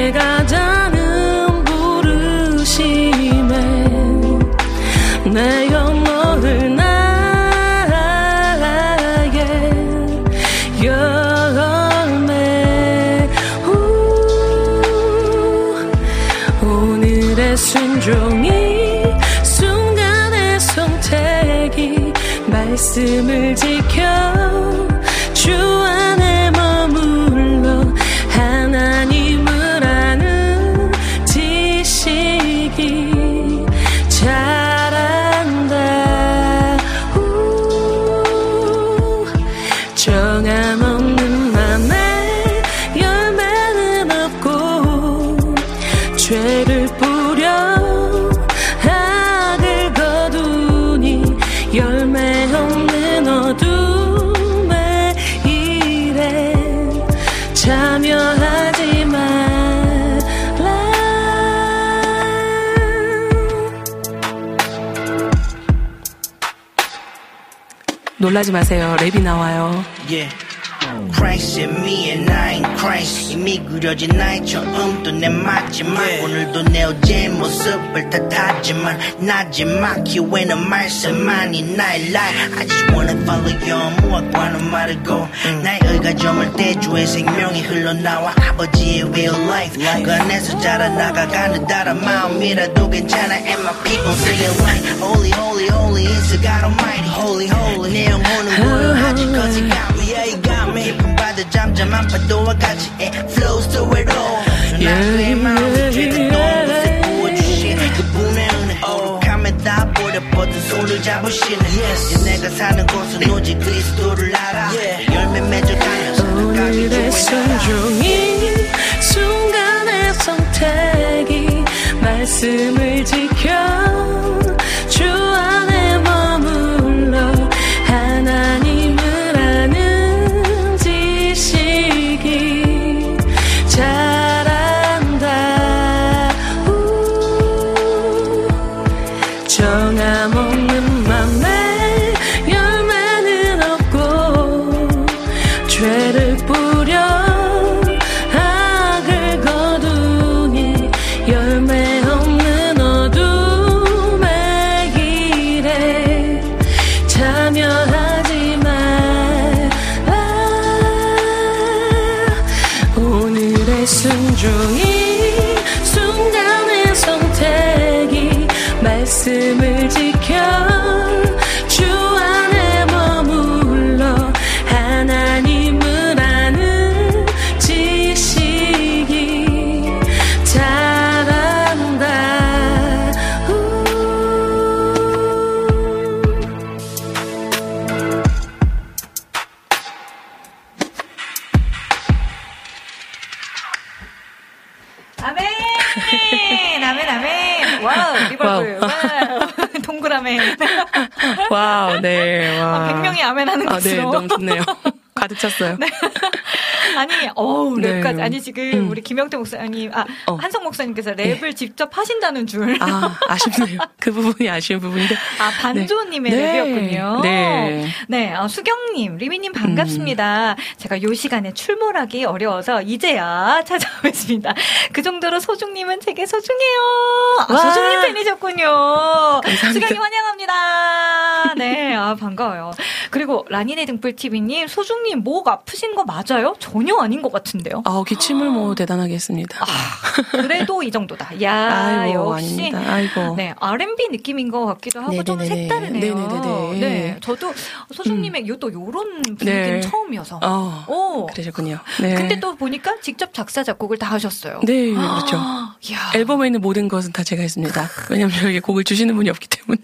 말씀을 지켜 주 안에 머물러 하나님을 아는 지식이 자란다. 정함 없는 맘에 열매는 없고 죄를 뿌려 악을 거두니 열매 없는 어둠의 일에 참여하지 말라. 놀라지 마세요. 랩이 나와요. Yeah. Christ in me and I in Christ. 이미 그려진 나의 처음도 내 마지막. 오늘도 내 어제의 모습을 탓하지만 나지 마. 기회는 말씀만이 나의 life. I just wanna follow your 무엇과는 말고 나의 의가점을 대주의 생명이 흘러나와 아버지의 real life. 그 안에서 자라나가가는 다른 마음이라도 괜찮아. And my people singing like Holy holy holy is the God Almighty. Holy holy 내 영혼은 고요하지 cause he got me. Yeah he got me. 깊은 바다 잠잠한 파도와 같이 It flows through it all. 나의 마음이 죄를 놓은 곳에 부어주신 그분의 은혜. 오락함에 다 버려버린 손을 잡으시는 Yes. 내가 사는 곳은 오직 그리스도를 알아. 열매 맺어가며 살아가기 오늘의 순종이 순간의 선택이 말씀을 지켜 주 안에 머물러 하나님을 아는 지식이 자란다. 정함 없는 맘에 열매는 없고 죄를 뿌려 악을 거두니 열매 없는 어둠의 길에 참여하지 말라. 오늘의 순종이 순간의 선택이 말씀을 지켜 주 안에 머물러 하나님을 아는 지식이 자란다. 아멘! 아멘, 아멘! 와우, 리벌브. 와우. 동그라멘. 와우, 네. 와. 100명이 아멘 하는 것으로. 네, 너무 좋네요. 가득 찼어요. 네. 아니, 랩까지. 네. 아니, 지금 우리 김영태 목사님, 한성 목사님께서 랩을 직접 하신다는 줄. 아쉽네요. 그 부분이 아쉬운 부분인데. 반조님의 네. 랩이었군요. 네. 네, 수경님, 리미님 반갑습니다. 제가 요 시간에 출몰하기 어려워서 이제야 찾아오겠습니다. 그 정도로 소중님은 제게 소중해요. 소중님 팬이셨군요. 감사합니다. 수경님 환영합니다. 네, 반가워요. 그리고 라니네 등불TV님, 소중님 목 아프신 거 맞아요? 전혀 아닌 것 같은데요. 기침을 뭐 대단하게 했습니다. 그래도 이 정도다. 야, 아이고, 역시. 아닙니다. 아이고. 네, R&B 느낌인 것 같기도 하고 좀 네네네네. 색다르네요. 네네네네. 네, 저도 소중님의 또 요런 분위기는 네. 처음이어서. 그러셨군요. 네. 근데 또 보니까 직접 작사, 작곡을 다 하셨어요. 네, 그렇죠. 이야. 앨범에 있는 모든 것은 다 제가 했습니다. 왜냐면 저에게 곡을 주시는 분이 없기 때문에.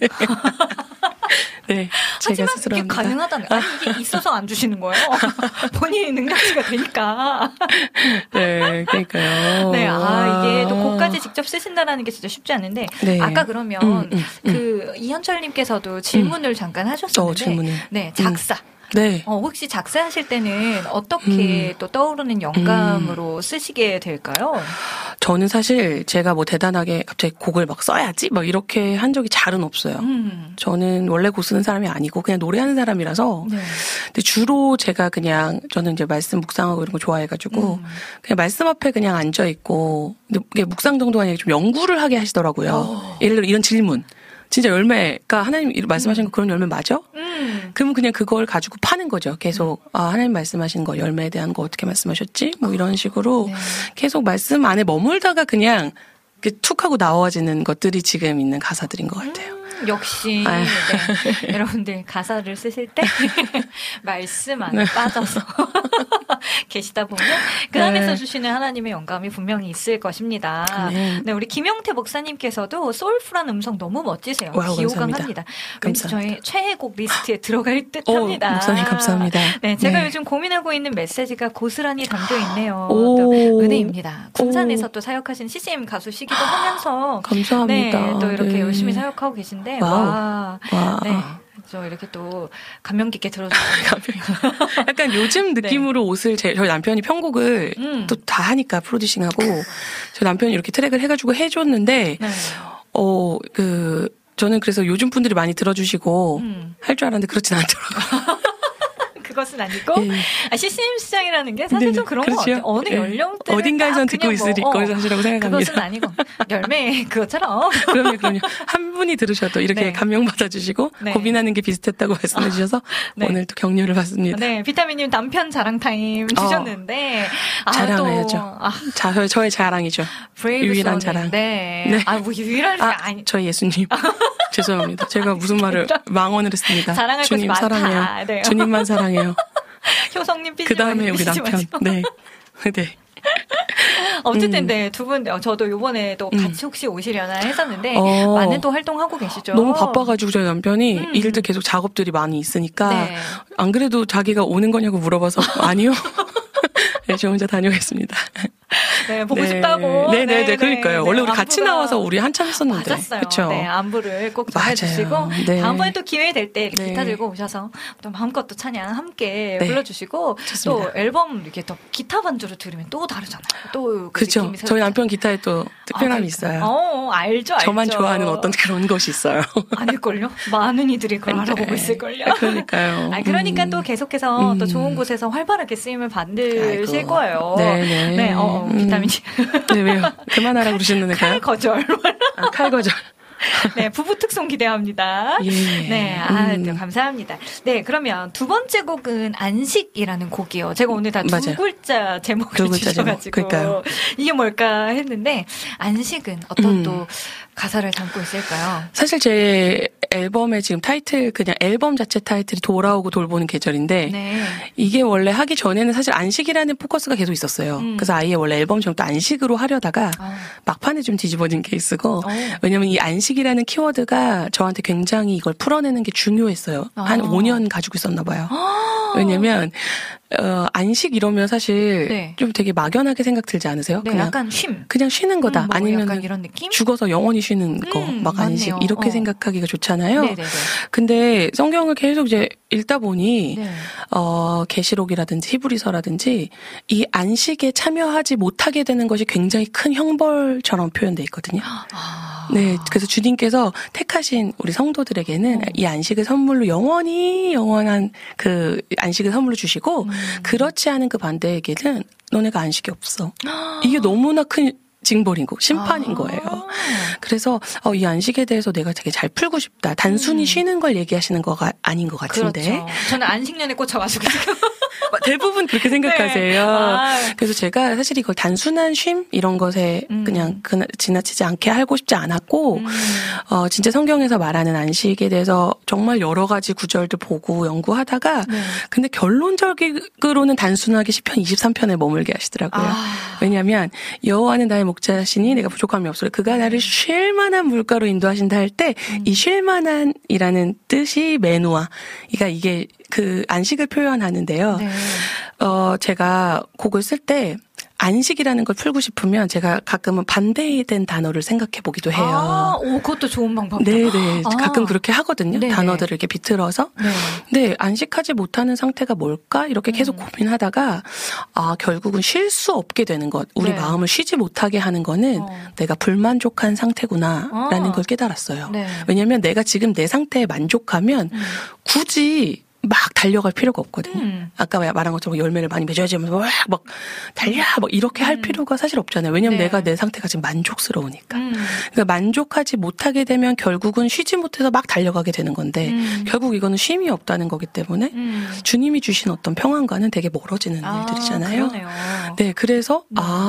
네, 제가 하지만 스스로 이게 합니다. 가능하다는 아니 이게 있어서 안 주시는 거예요. 본인이 능력치가 되니까. 네, 그러니까요. 네, 이게 또 곡까지 직접 쓰신다라는 게 진짜 쉽지 않은데 네. 아까 그러면 그 이현철님께서도 질문을 잠깐 하셨었는데, 질문을. 네, 작사. 네. 혹시 작사하실 때는 어떻게 또 떠오르는 영감으로 쓰시게 될까요? 저는 사실 제가 뭐 대단하게 갑자기 곡을 막 써야지 막 이렇게 한 적이 잘은 없어요. 저는 원래 곡 쓰는 사람이 아니고 그냥 노래하는 사람이라서. 네. 근데 주로 제가 그냥 저는 이제 말씀 묵상하고 이런 거 좋아해가지고 그냥 말씀 앞에 그냥 앉아 있고 근데 이게 묵상 정도가 아니라 좀 연구를 하게 하시더라고요. 예를 들어 이런 질문. 진짜 열매가 하나님 말씀하신 거 그런 열매 맞아? 그러면 그냥 그걸 가지고 파는 거죠. 계속 하나님 말씀하신 거 열매에 대한 거 어떻게 말씀하셨지? 뭐 이런 식으로 네. 계속 말씀 안에 머물다가 그냥 툭 하고 나와지는 것들이 지금 있는 가사들인 것 같아요. 역시 네. 여러분들 가사를 쓰실 때 말씀 안에 빠져서 계시다 보면 그 안에서 주시는 하나님의 영감이 분명히 있을 것입니다. 네, 우리 김영태 목사님께서도 소울풀한 음성 너무 멋지세요. 와우, 기호강합니다. 왠지 저희 최애곡 리스트에 들어갈 듯합니다. 목사님 감사합니다. 네, 제가 요즘 고민하고 있는 메시지가 고스란히 담겨 있네요. 또 은혜입니다. 군산에서 또 사역하신 CCM 가수시기도 하면서 감사합니다. 네, 또 이렇게 열심히 사역하고 계신데 와. 네. 저 이렇게 또 감명 깊게 들어주시네요. 약간 요즘 느낌으로 옷을 저희 남편이 편곡을 또 다 하니까 프로듀싱하고 저희 남편이 이렇게 트랙을 해가지고 해줬는데 저는 그래서 요즘 분들이 많이 들어주시고 할 줄 알았는데 그렇진 않더라고요. 그것은 아니고 CCM 시장이라는 게 사실 좀 그런 것 같아요. 어느 연령대 어딘가에선 듣고 있을 거라고 생각합니다. 그것은 아니고 열매 그것처럼 그럼요. 한 분이 들으셔도 이렇게 감명받아 주시고 고민하는 게 비슷했다고 말씀해 주셔서 오늘 또 격려를 받습니다. 네, 비타민님 남편 자랑 타임 주셨는데 자랑해야죠. 저의 자랑이죠. 유일한 자랑. 네. 뭐 유일한 아니 저희 예수님. 죄송합니다. 제가 무슨 말을 망언을 했습니다. 자랑할 주님 것이 많다. 사랑해요. 네. 주님만 사랑해요. 효성님 삐지 그 다음에 우리 남편. 네. 어쨌든 두 분 저도 요번에도 같이 혹시 오시려나 했었는데 많은 또 활동하고 계시죠. 너무 바빠가지고 저희 남편이 일들 계속 작업들이 많이 있으니까 안 그래도 자기가 오는 거냐고 물어봐서 아니요. 네, 저 혼자 다녀오겠습니다. 네, 보고 싶다고. 네네네, 그러니까요. 원래 우리 같이 나와서 우리 한참 했었는데. 맞았어요. 그쵸? 네, 안부를 꼭 전해주시고. 네. 다음번에 또 기회 될 때 기타 들고 오셔서 또 마음껏 또 찬양 함께 불러주시고. 좋습니다. 또 앨범 이렇게 또 기타 반주로 들으면 또 다르잖아요. 또 그죠. 저희 남편 기타에 또 특별함이 있어요. 알죠. 저만 좋아하는 어떤 그런 것이 있어요. 아닐걸요? 많은 이들이 그걸 알아보고 있을걸요? 그러니까요. 그러니까 또 계속해서 또 좋은 곳에서 활발하게 쓰임을 받으실 거예요. 네네. 네, 비타민. 네, 왜요? 그만하라 그러시는데요? 칼 거절. 칼 거절. 네, 부부 특송 기대합니다. 예. 네, 네, 감사합니다. 네, 그러면 두 번째 곡은 안식이라는 곡이요. 제가 오늘 다 두 글자 제목을 주셔가지고 이게 뭘까 했는데 안식은 어떤 또 가사를 담고 있을까요? 사실 제 앨범의 지금 타이틀 그냥 앨범 자체 타이틀이 돌아오고 돌보는 계절인데 이게 원래 하기 전에는 사실 안식이라는 포커스가 계속 있었어요. 그래서 아예 원래 앨범 제목도 안식으로 하려다가 막판에 좀 뒤집어진 케이스고 왜냐면 이 안식이라는 키워드가 저한테 굉장히 이걸 풀어내는 게 중요했어요. 한 5년 가지고 있었나 봐요. 왜냐면 안식 이러면 사실 좀 되게 막연하게 생각 들지 않으세요? 네, 그냥 약간 그냥 쉬는 거다. 아니면 약간 이런 느낌? 죽어서 영원히 쉬는 거, 막 안식 맞네요. 이렇게 생각하기가 좋잖아요. 네네네. 근데 성경을 계속 이제 읽다 보니 계시록이라든지 히브리서라든지 이 안식에 참여하지 못하게 되는 것이 굉장히 큰 형벌처럼 표현돼 있거든요. 네, 그래서 주님께서 택하신 우리 성도들에게는 이 안식을 선물로 영원한 그 안식을 선물로 주시고 그렇지 않은 그 반대에게는 너네가 안식이 없어. 이게 너무나 큰 징벌인 거, 심판인 거예요. 그래서 이 안식에 대해서 내가 되게 잘 풀고 싶다. 단순히 쉬는 걸 얘기하시는 거가 아닌 것 같은데. 그렇죠. 저는 안식년에 꽂혀가지고 지금. 대부분 그렇게 생각하세요. 그래서 제가 사실 이걸 단순한 쉼 이런 것에 그냥 지나치지 않게 하고 싶지 않았고 진짜 성경에서 말하는 안식에 대해서 정말 여러 가지 구절들 보고 연구하다가 근데 결론적으로는 단순하게 시편 23편에 머물게 하시더라고요. 왜냐하면 여호와는 나의 목자시니 내가 부족함이 없어요. 그가 나를 쉴 만한 물가로 인도하신다 할 때 이 쉴 만한이라는 뜻이 메누아. 그러니까 이게 그 안식을 표현하는데요. 제가 곡을 쓸 때 안식이라는 걸 풀고 싶으면 제가 가끔은 반대된 단어를 생각해 보기도 해요. 그것도 좋은 방법이다. 네네. 가끔 그렇게 하거든요. 네네. 단어들을 이렇게 비틀어서. 네, 안식하지 못하는 상태가 뭘까? 이렇게 계속 고민하다가 결국은 쉴 수 없게 되는 것. 우리 마음을 쉬지 못하게 하는 거는 내가 불만족한 상태구나라는 걸 깨달았어요. 왜냐하면 내가 지금 내 상태에 만족하면 굳이 막 달려갈 필요가 없거든요. 아까 말한 것처럼 열매를 많이 맺어야지 막 달려 막 이렇게 할 필요가 사실 없잖아요. 왜냐면 네. 내가 내 상태가 지금 만족스러우니까. 그러니까 만족하지 못하게 되면 결국은 쉬지 못해서 막 달려가게 되는 건데 결국 이거는 쉼이 없다는 거기 때문에 주님이 주신 어떤 평안과는 되게 멀어지는 일들이잖아요. 그러네요. 네, 그래서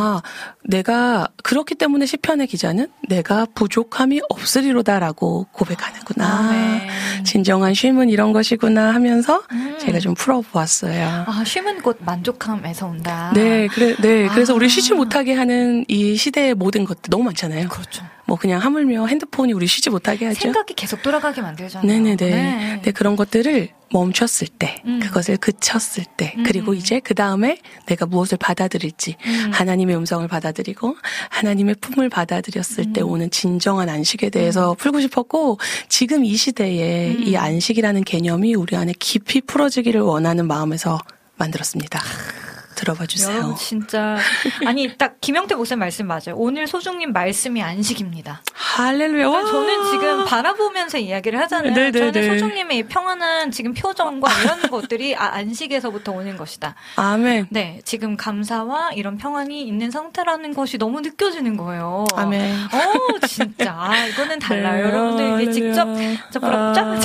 내가 그렇기 때문에 시편의 기자는 내가 부족함이 없으리로다라고 고백하는구나. 네. 진정한 쉼은 이런 것이구나 하면서 제가 좀 풀어보았어요. 쉼은 곧 만족함에서 온다. 네, 그래서 우리 쉬지 못하게 하는 이 시대의 모든 것들 너무 많잖아요. 그렇죠. 뭐 그냥 하물며 핸드폰이 우리 쉬지 못하게 하죠. 생각이 계속 돌아가게 만들잖아요. 네네네. 네. 네, 그런 것들을 멈췄을 때, 그것을 그쳤을 때, 그리고 이제 그 다음에 내가 무엇을 받아들일지, 하나님의 음성을 받아들이고, 하나님의 품을 받아들였을 때 오는 진정한 안식에 대해서 풀고 싶었고, 지금 이 시대에 이 안식이라는 개념이 우리 안에 깊이 풀어지기를 원하는 마음에서 만들었습니다. 들어봐 주세요. 여러분 진짜 아니 딱 김영태 목사님 말씀 맞아요. 오늘 소중님 말씀이 안식입니다. 할렐루야. 그러니까 저는 지금 바라보면서 이야기를 하잖아요. 네네네. 저는 소중님의 이 평안한 지금 표정과 이런 것들이 안식에서부터 오는 것이다. 아멘. 네, 지금 감사와 이런 평안이 있는 상태라는 것이 너무 느껴지는 거예요. 아멘. 진짜 이거는 달라요. 네. 여러분들 이게 직접 저 부럽죠?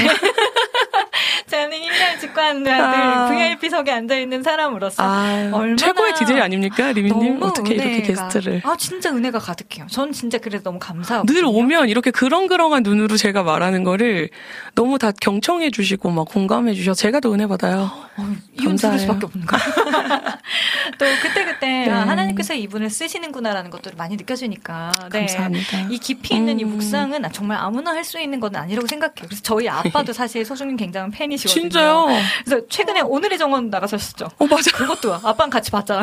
저는 1년 직관들 VIP석에 앉아있는 사람으로서 얼마나 최고의 DJ 아닙니까? 리미님? 너무 어떻게 이렇게 은혜가, 게스트를. 진짜 은혜가 가득해요. 전 진짜 그래서 너무 감사하고. 늘 오면 이렇게 그렁그렁한 눈으로 제가 말하는 거를 너무 다 경청해 주시고 막 공감해 주셔서 제가 더 은혜 받아요. 이분 감사해요. 들을 수밖에 없는 거예요. 또 그때 하나님께서 이분을 쓰시는구나라는 것들을 많이 느껴지니까. 네. 감사합니다. 이 깊이 있는 이 묵상은 정말 아무나 할 수 있는 건 아니라고 생각해요. 그래서 저희 아빠도 사실 소중님 굉장한 팬이시거든요. 진짜요? 그래서 최근에 오늘의 정원 나가셨죠. 맞아. 그것도 아빠랑 같이 봤잖아.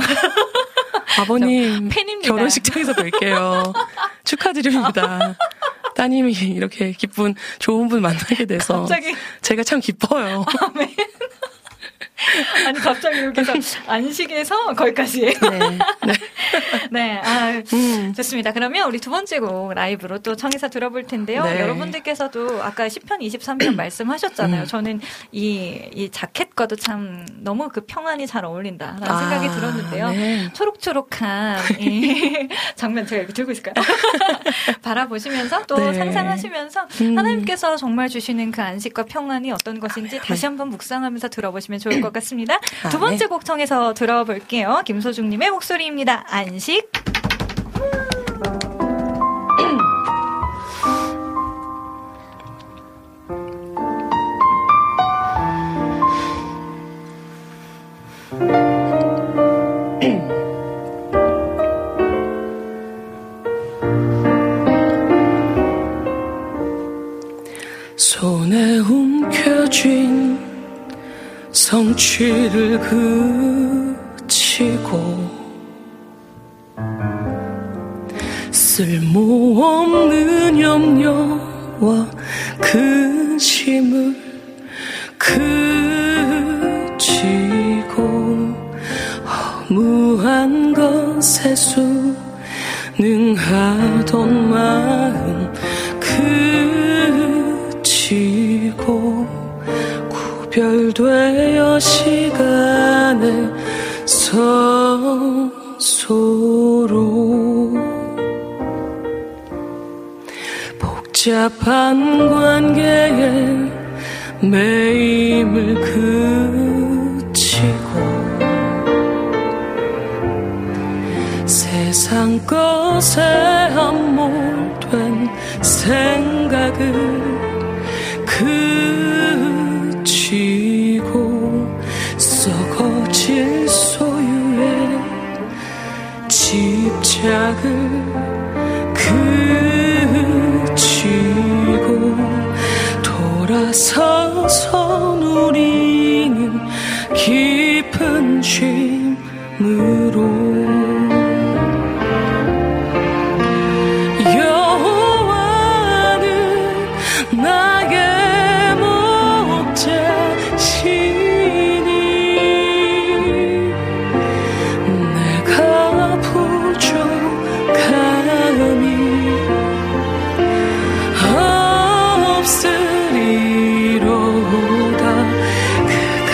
아버님 팬입니다. 결혼식장에서 뵐게요. 축하드립니다. 따님이 이렇게 기쁜 좋은 분 만나게 돼서 갑자기 제가 참 기뻐요. 아멘. 아니 갑자기 여기서 안식에서 거기까지. 네. 좋습니다. 그러면 우리 두 번째 곡 라이브로 또 청해서 들어볼 텐데요. 네. 여러분들께서도 아까 시편 23편 말씀하셨잖아요. 저는 이 자켓과도 참 너무 그 평안이 잘 어울린다라는 생각이 들었는데요. 네. 초록초록한 이 장면 제가 이렇게 들고 있을까요? 바라보시면서 또 상상하시면서 하나님께서 정말 주시는 그 안식과 평안이 어떤 것인지 다시 한번 묵상하면서 들어보시면 좋을 것 같습니다. 두 번째 곡 청해서 들어볼게요. 김소중님의 목소리입니다. 안식. 손에 움켜쥔 성취를 그치고 쓸모없는 염려와 근심을 그치고 허무한 것에 순응하던 마음 그치고 구별되어 시간에 서서로 복잡한 관계에 매임을 그치고 세상 것에 함몰된 생각을 그치고 썩어질 소유에 집착을 그치고 돌아서서 누리는 깊은 쉼으로 나의 목자시니 내가 부족함이 없으리로다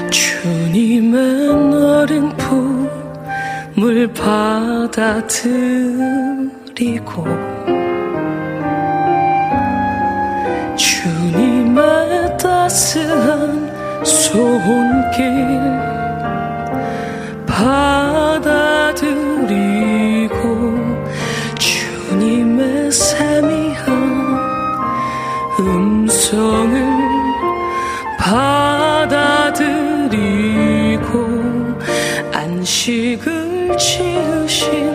주님의 너른 품을 받아들이고 주님의 따스한 손길 받아들이고 주님의 세미한 음성을 받아들이고 안식을 지으신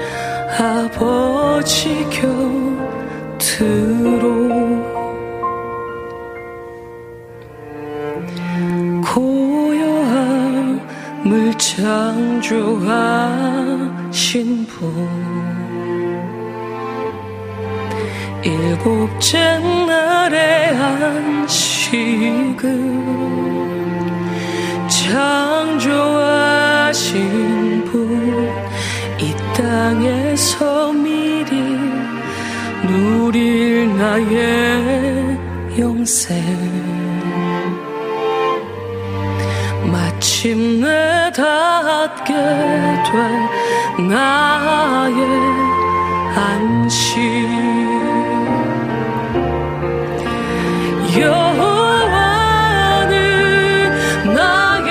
아버지 곁으로 고요함을 창조하신 분 일곱째 날의 안식을 창조하신 분 이 땅에서 미리 누릴 나의 영생 마침내 닿게 된 나의 안식 여호와는 나의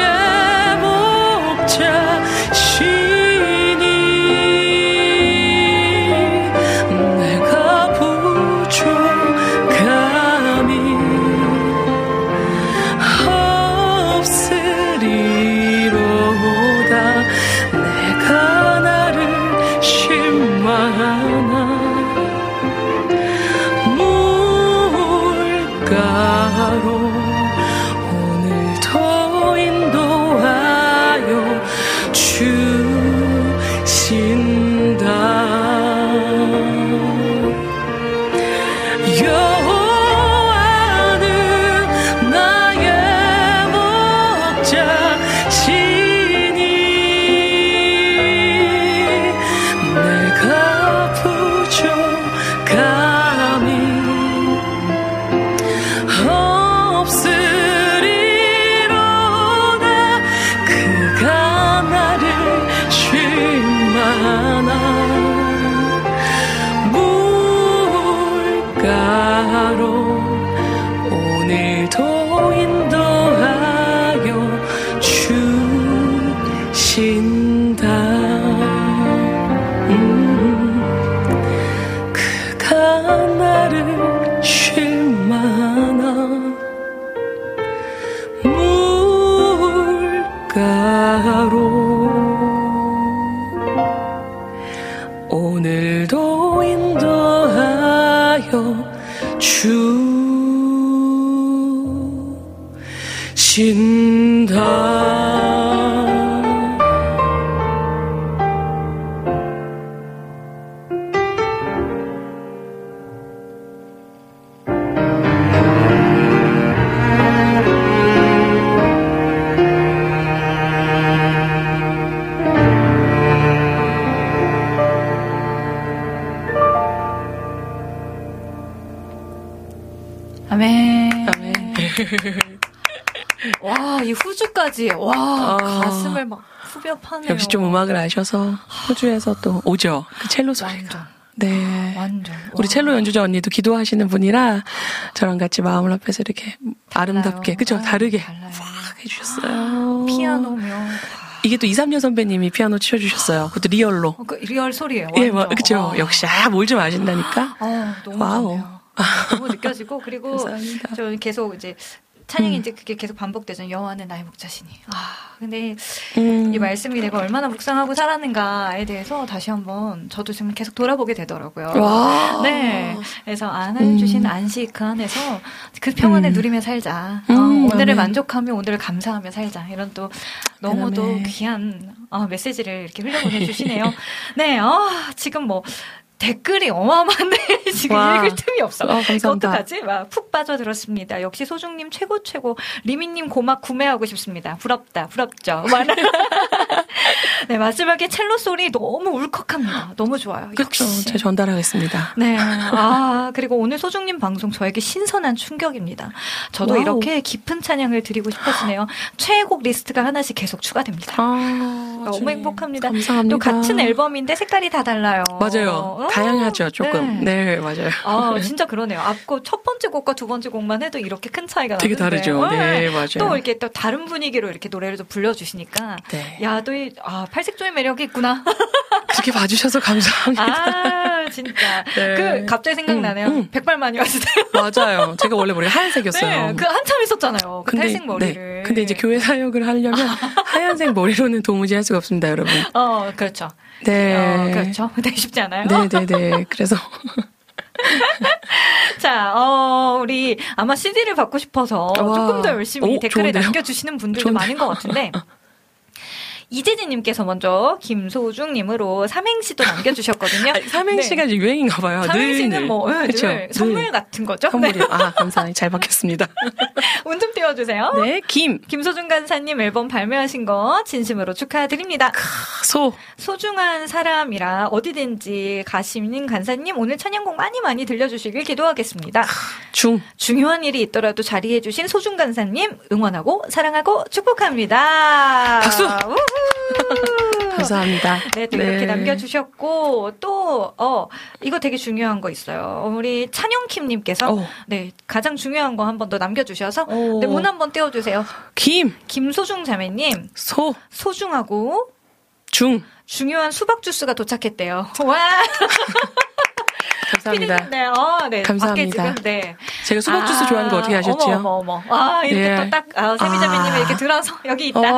목자시니 내가 부족함이 없으리로다 내가 나를 실망하나 물가로 오늘도 인도하여 주신다 여호와는 나의 목자시니 내가 부족함이 없으리로다 그가 나를 쉴만한 물가로 오늘도 인도하여 주신다 그가 나를 쉴만한 물가로 오늘도 인도하여 주신다 아멘. 아멘. 와, 이 후주까지. 와, 가슴을 막 후벼 파네요. 역시 좀 음악을 아셔서 호주에서 또 오죠. 그 첼로 소리가. 완전. 네. 완전. 우리 와. 첼로 연주자 언니도 기도하시는 분이라 저랑 같이 마음을 합해서 이렇게 아름답게, 그죠? 다르게 달라요. 확 해주셨어요. 피아노면. 이게 또 2,3년 선배님이 피아노 치워주셨어요. 그것도 리얼로. 그 리얼 소리예요. 예, 완전. 그죠? 역시, 뭘 좀 아신다니까? 너무 와우. 좋네요. 너무 느껴지고, 그리고 감사합니다. 저 계속 이제 찬양이 이제 그게 계속 반복되잖아요. 여호와는 나의 목자시니. 근데 이 말씀이 내가 얼마나 묵상하고 살았는가에 대해서 다시 한번 저도 지금 계속 돌아보게 되더라고요. 와. 네. 그래서 하나님 주신 안식 그 안에서 그 평안을 누리며 살자. 오늘을 아멘. 만족하며 오늘을 감사하며 살자. 이런 또 너무도 아멘. 귀한 메시지를 이렇게 흘려보내주시네요. 네. 지금 뭐 댓글이 어마어마한데 지금 와. 읽을 틈이 없어. 감사합니다. 어떡하지? 막 푹 빠져들었습니다. 역시 소중님 최고. 리미님 고막 구매하고 싶습니다. 부럽다. 부럽죠? 네, 마지막에 첼로 소리 너무 울컥합니다. 너무 좋아요. 그렇죠. 역시. 제가 전달하겠습니다. 네. 그리고 오늘 소중님 방송 저에게 신선한 충격입니다. 저도 와우. 이렇게 깊은 찬양을 드리고 싶어지네요. 최애곡 리스트가 하나씩 계속 추가됩니다. 너무 행복합니다. 감사합니다. 또 같은 앨범인데 색깔이 다 달라요. 맞아요. 다양하죠, 조금. 네, 맞아요. 진짜 그러네요. 앞곡 첫 번째 곡과 두 번째 곡만 해도 이렇게 큰 차이가 되게 나는데. 다르죠. 네, 맞아요. 또 이렇게 또 다른 분위기로 이렇게 노래를 또 불러주시니까. 네. 야, 또 팔색조의 매력이 있구나. 그렇게 봐주셔서 감사합니다. 진짜. 네. 갑자기 생각나네요. 백발마녀 왔을 때. 맞아요. 제가 원래 머리가 하얀색이었어요. 네, 한참 있었잖아요. 그 탈색 머리를. 네. 근데 이제 교회 사역을 하려면 하얀색 머리로는 도무지 할 수가 없습니다, 여러분. 그렇죠. 네. 그렇죠. 되게 쉽지 않아요? 네네네. 그래서. 자, 우리 아마 CD를 받고 싶어서 조금 더 열심히 댓글에 좋은데요? 남겨주시는 분들도 많은 것 같은데. 이재진님께서 먼저 김소중님으로 삼행시도 남겨주셨거든요. 삼행시가 이제 유행인가 봐요. 삼행시는 그렇죠. 늘 선물 같은 거죠? 선물이요. 네. 감사합니다. 잘 받겠습니다. 운 좀 띄워주세요. 네, 김소중 간사님 앨범 발매하신 거 진심으로 축하드립니다. 소중한 사람이라 어디든지 가시는 간사님 오늘 찬양곡 많이 들려주시길 기도하겠습니다. 중요한 일이 있더라도 자리해주신 소중 간사님 응원하고 사랑하고 축복합니다. 박수! 감사합니다. 네, 또 이렇게 남겨주셨고 또 이거 되게 중요한 거 있어요. 우리 찬영킴님께서 네 가장 중요한 거 한 번 더 남겨주셔서 네, 문 한번 띄워주세요. 김소중 자매님 소중하고 중요한 수박 주스가 도착했대요. 와. 감사합니다. 네, 감사합니다. 지금, 네. 제가 수박 주스 좋아하는 거 어떻게 아셨죠? 어머. 이렇게 또 딱, 세미자매님이 이렇게 들어서 여기 있다.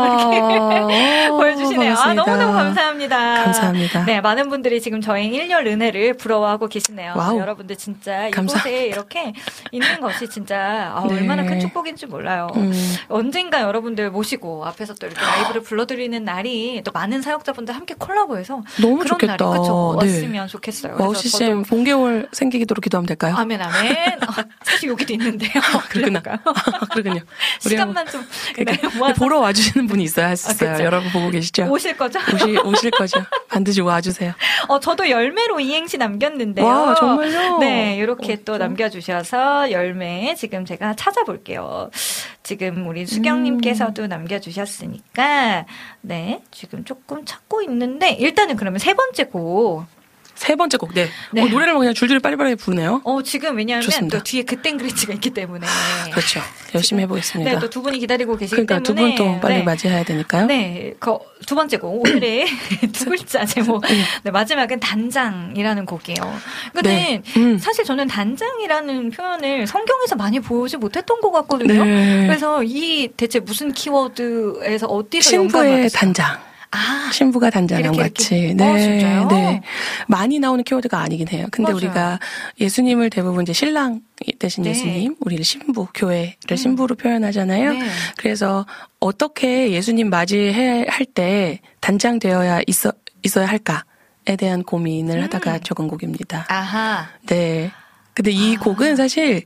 이렇게 보여주시네요. 너무너무 감사합니다. 감사합니다. 네, 많은 분들이 지금 저의 1년 은혜를 부러워하고 계시네요. 여러분들 진짜 이곳에 이렇게 있는 것이 진짜 얼마나 큰 축복인지 몰라요. 언젠가 여러분들 모시고 앞에서 또 이렇게 라이브를 불러드리는 날이 또 많은 사역자분들 함께 콜라보해서 너무 그런 좋겠다. 날이 그쵸? 네. 왔으면 좋겠어요. 와우CCM 본개월 생기도록 기도하면 될까요? 아멘. 사실 여기도 있는데요. 그렇군요. 시간만 좀 보러 와주시는 분이 있어야 할 수 있어요. 여러분 보고 계시죠? 오실 거죠? 오실 거죠. 반드시 와주세요. 저도 열매로 이행시 남겼는데요. 와, 정말요? 네, 이렇게 또 남겨주셔서 열매 지금 제가 찾아볼게요. 지금 우리 수경님께서도 남겨주셨으니까 네, 지금 조금 찾고 있는데 일단은 그러면 세 번째 곡. 네. 노래를 그냥 줄줄이 빨리빨리 부르네요. 지금 왜냐하면 또 뒤에 그땐 그랬지가 있기 때문에. 그렇죠. 열심히 해보겠습니다. 네, 또 두 분이 기다리고 계시기 때문에. 두 분 또 빨리 맞이해야 되니까요. 네, 두 번째 곡 오늘의 두 글자 제목. 네, 마지막은 단장이라는 곡이에요. 근데 사실 저는 단장이라는 표현을 성경에서 많이 보지 못했던 것 같거든요. 그래서 이 대체 무슨 키워드에서 어디서 신부의 단장. 신부가 단장한 같이. 진짜요? 네. 많이 나오는 키워드가 아니긴 해요. 근데 우리가 예수님을 대부분 이제 신랑 대신 예수님, 우리를 신부, 교회를 신부로 표현하잖아요. 그래서 어떻게 예수님 맞이할 때 단장되어야 있어야 할까에 대한 고민을 하다가 적은 곡입니다. 네. 근데 이 곡은 사실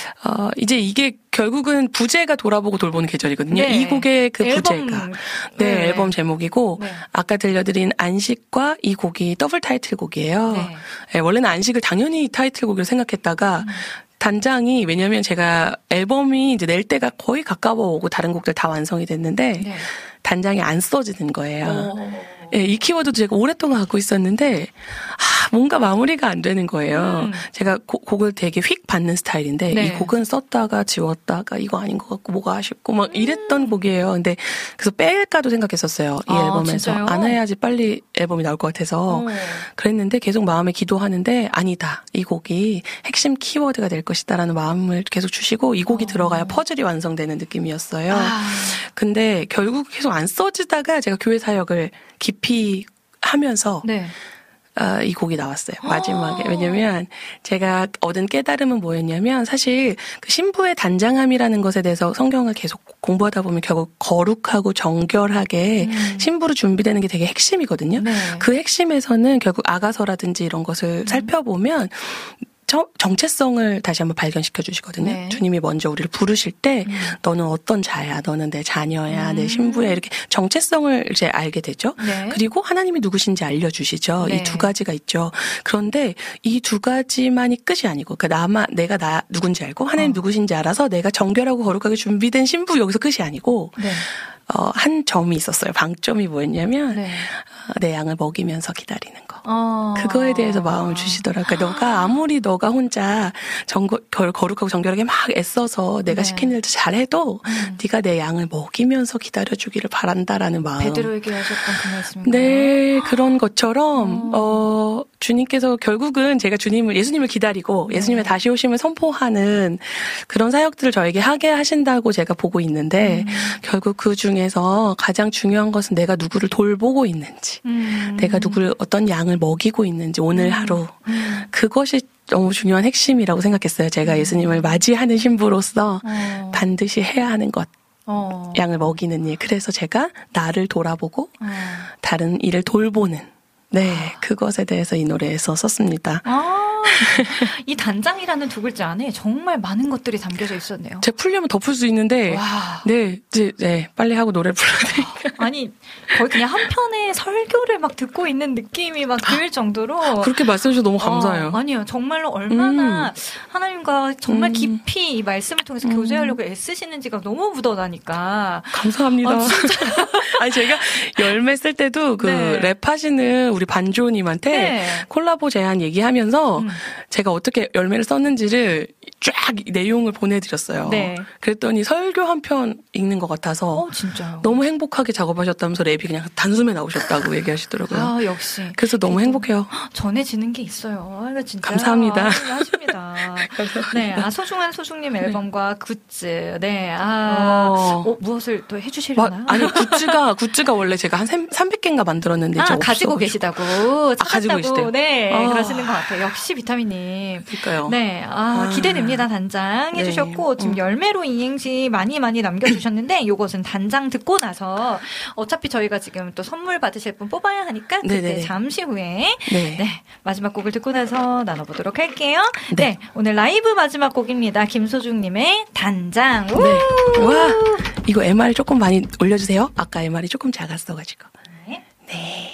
이제 이게 결국은 부제가 돌아보고 돌보는 계절이거든요. 이 곡의 그 부제가 앨범 제목이고 아까 들려드린 안식과 이 곡이 더블 타이틀곡이에요. 원래는 안식을 당연히 타이틀곡으로 생각했다가 단장이 왜냐면 제가 앨범이 이제 낼 때가 거의 가까워 오고 다른 곡들 다 완성이 됐는데 단장이 안 써지는 거예요. 이 키워드도 제가 오랫동안 갖고 있었는데 뭔가 마무리가 안 되는 거예요. 제가 곡을 되게 휙 받는 스타일인데 이 곡은 썼다가 지웠다가 이거 아닌 것 같고 뭐가 아쉽고 막 이랬던 곡이에요. 근데 그래서 뺄까도 생각했었어요. 이 앨범에서. 진짜요? 안 해야지 빨리 앨범이 나올 것 같아서 그랬는데 계속 마음에 기도하는데 아니다. 이 곡이 핵심 키워드가 될 것이다라는 마음을 계속 주시고 이 곡이 들어가야 퍼즐이 완성되는 느낌이었어요. 근데 결국 계속 안 써지다가 제가 교회 사역을 깊이 하면서 이 곡이 나왔어요. 마지막에. 왜냐면 제가 얻은 깨달음은 뭐였냐면 사실 그 신부의 단장함이라는 것에 대해서 성경을 계속 공부하다 보면 결국 거룩하고 정결하게 신부로 준비되는 게 되게 핵심이거든요. 그 핵심에서는 결국 아가서라든지 이런 것을 살펴보면 정체성을 다시 한번 발견시켜 주시거든요. 네. 주님이 먼저 우리를 부르실 때 너는 어떤 자야, 너는 내 자녀야, 내 신부야 이렇게 정체성을 이제 알게 되죠. 네. 그리고 하나님이 누구신지 알려주시죠. 네. 이 두 가지가 있죠. 그런데 이 두 가지만이 끝이 아니고 그러니까 내가 나 누군지 알고 하나님 누구신지 알아서 내가 정결하고 거룩하게 준비된 신부 여기서 끝이 아니고 네. 한 점이 있었어요. 방점이 뭐였냐면 네. 내 양을 먹이면서 기다리는 거. 그거에 대해서 마음을 주시더라고요. 그러니까 너가 혼자 거룩하고 정결하게 막 애써서 내가 네. 시킨 일도 잘해도 네가 내 양을 먹이면서 기다려주기를 바란다라는 마음. 베드로에게 하셨던 그 말씀인가요? 네, 그런 것처럼 주님께서 결국은 제가 예수님을 기다리고 예수님의 다시 오심을 선포하는 그런 사역들을 저에게 하게 하신다고 제가 보고 있는데 결국 그 중에서 가장 중요한 것은 내가 누구를 돌보고 있는지, 내가 누구를 어떤 양을 먹이고 있는지 오늘 하루 그것이 너무 중요한 핵심이라고 생각했어요. 제가 예수님을 맞이하는 신부로서 반드시 해야 하는 것. 양을 먹이는 일. 그래서 제가 나를 돌아보고 다른 일을 돌보는 그것에 대해서 이 노래에서 썼습니다. 이 단장이라는 두 글자 안에 정말 많은 것들이 담겨져 있었네요. 제가 풀려면 더 풀 수 있는데, 이제 빨리 하고 노래 불러야 되니까. 아니, 거의 그냥 한 편의 설교를 막 듣고 있는 느낌이 막 들 정도로. 그렇게 말씀해 주셔서 너무 감사해요. 아니요, 정말로 얼마나 하나님과 정말 깊이 이 말씀을 통해서 교제하려고 애쓰시는지가 너무 묻어나니까. 감사합니다. 진짜. 아니, 제가 열매 쓸 때도 랩하시는 우리 반주호님한테 콜라보 제안 얘기하면서 제가 어떻게 열매를 썼는지를 쫙 내용을 보내드렸어요. 네. 그랬더니 설교 한 편 읽는 것 같아서 진짜요? 너무 행복하게 작업하셨다면서 랩이 그냥 단숨에 나오셨다고 얘기하시더라고요. 역시. 그래서 너무 행복해요. 전해지는 게 있어요. 진짜. 감사합니다. 하십니다. 네, 소중한 소중님 앨범과 굿즈. 네, 무엇을 또 해주시려나요? 아니, 굿즈가 원래 제가 한 300개인가 만들었는데 가지고 계시다고. 가지고 계시대요. 네, 그러시는 것 같아요. 역시 비타민님. 그러니까요. 네, 기대됩니다. 단장 해주셨고 지금 열매로 이행시 많이 남겨주셨는데 요것은 단장 듣고 나서 어차피 저희가 지금 또 선물 받으실 분 뽑아야 하니까 그때 잠시 후에 마지막 곡을 듣고 나서 나눠보도록 할게요. 네, 오늘 라이브 마지막 곡입니다. 김소중님의 단장. 와, 이거 MR 조금 많이 올려주세요. 아까 MR이 조금 작았어가지고. 네.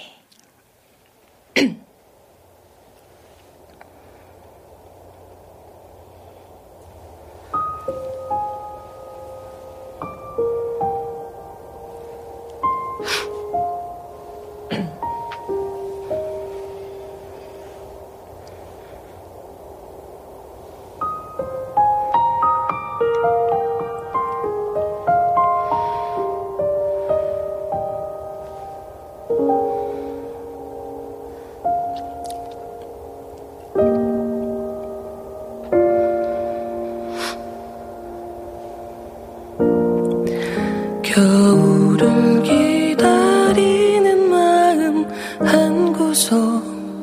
겨울을 기다리는 마음 한 구석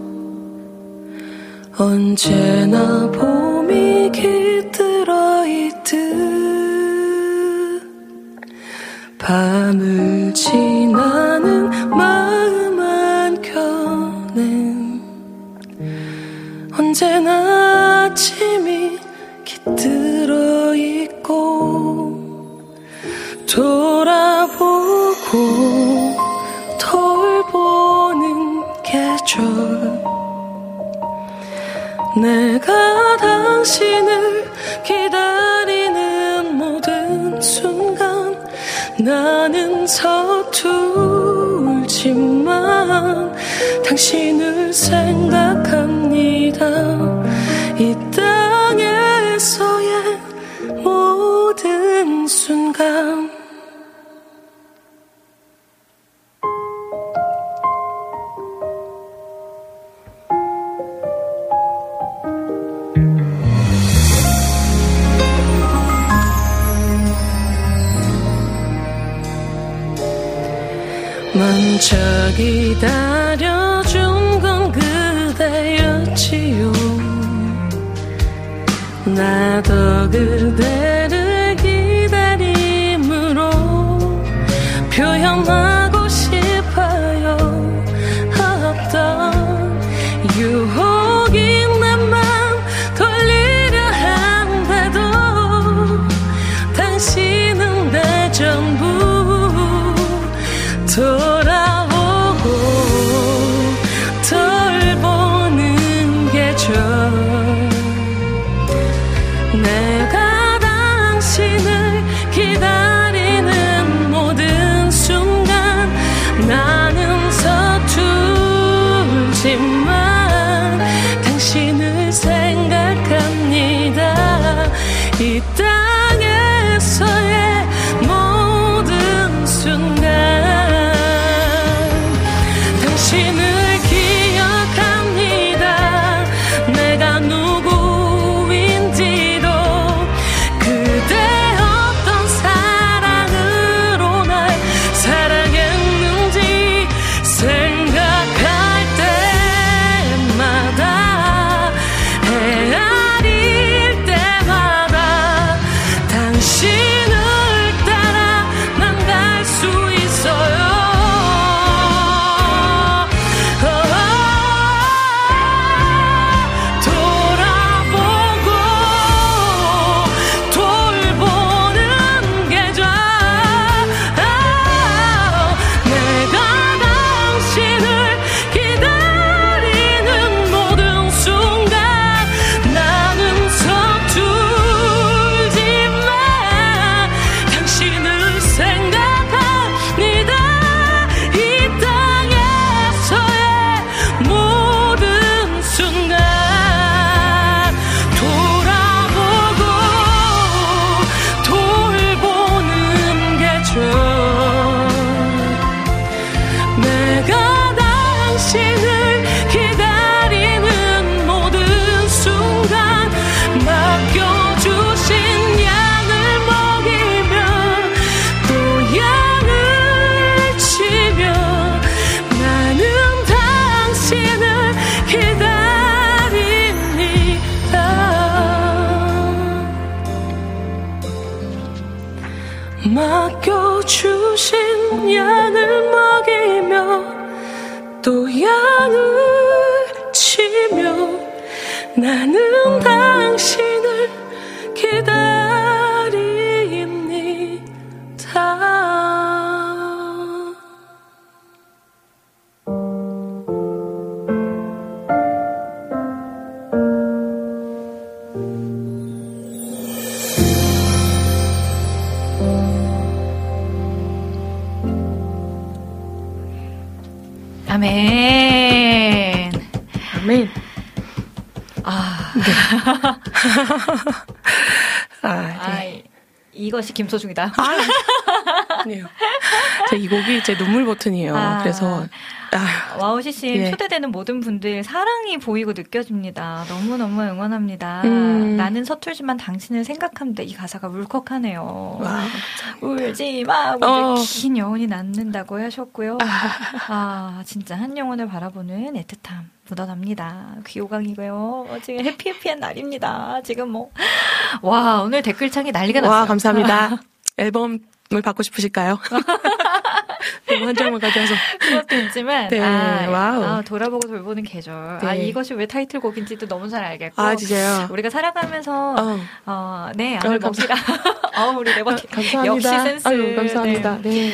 언제나 봄이 깃들어 있듯 밤을 지나는 마음 한켠엔 언제나 아침이 깃들어 있고 돌아보고 돌보는 계절 내가 당신을 기다리는 모든 순간 나는 서툴지만 당신을 생각합니다. 이 땅에서의 모든 순간 먼저 기다려준 건 그대였지요. 나도 그대를 기다림으로 표현하고 싶어요. 어떤 유혹인 내 맘 더 양을 먹이며 또 양을 치며 나는 당신을 기다립니다. 아멘. 아멘. 아, 네. 아, 네. 이것이 김소중이다. 아니에요. 이 곡이 제 눈물 버튼이에요. 그래서 와우씨씨 예. 초대되는 모든 분들 사랑이 보이고 느껴집니다. 너무너무 응원합니다. 나는 서툴지만 당신을 생각합니다. 이 가사가 울컥하네요. 와, 울지 마. 긴 여운이 남는다고 하셨고요. 진짜 한 영혼을 바라보는 애틋함 묻어납니다. 귀호강이고요. 지금 해피해피한 날입니다. 지금 와, 오늘 댓글창이 난리가 났어요. 와, 감사합니다. 앨범을 받고 싶으실까요? 앨범 한 장만 가져와서. 그것도 있지만, 네, 와우. 돌아보고 돌보는 계절. 네. 이것이 왜 타이틀곡인지도 너무 잘 알겠고. 진짜요? 우리가 살아가면서, 네, 암을 먹이라. 우리 레버티. 감사합니다. 역시 센스. 아유, 감사합니다. 네.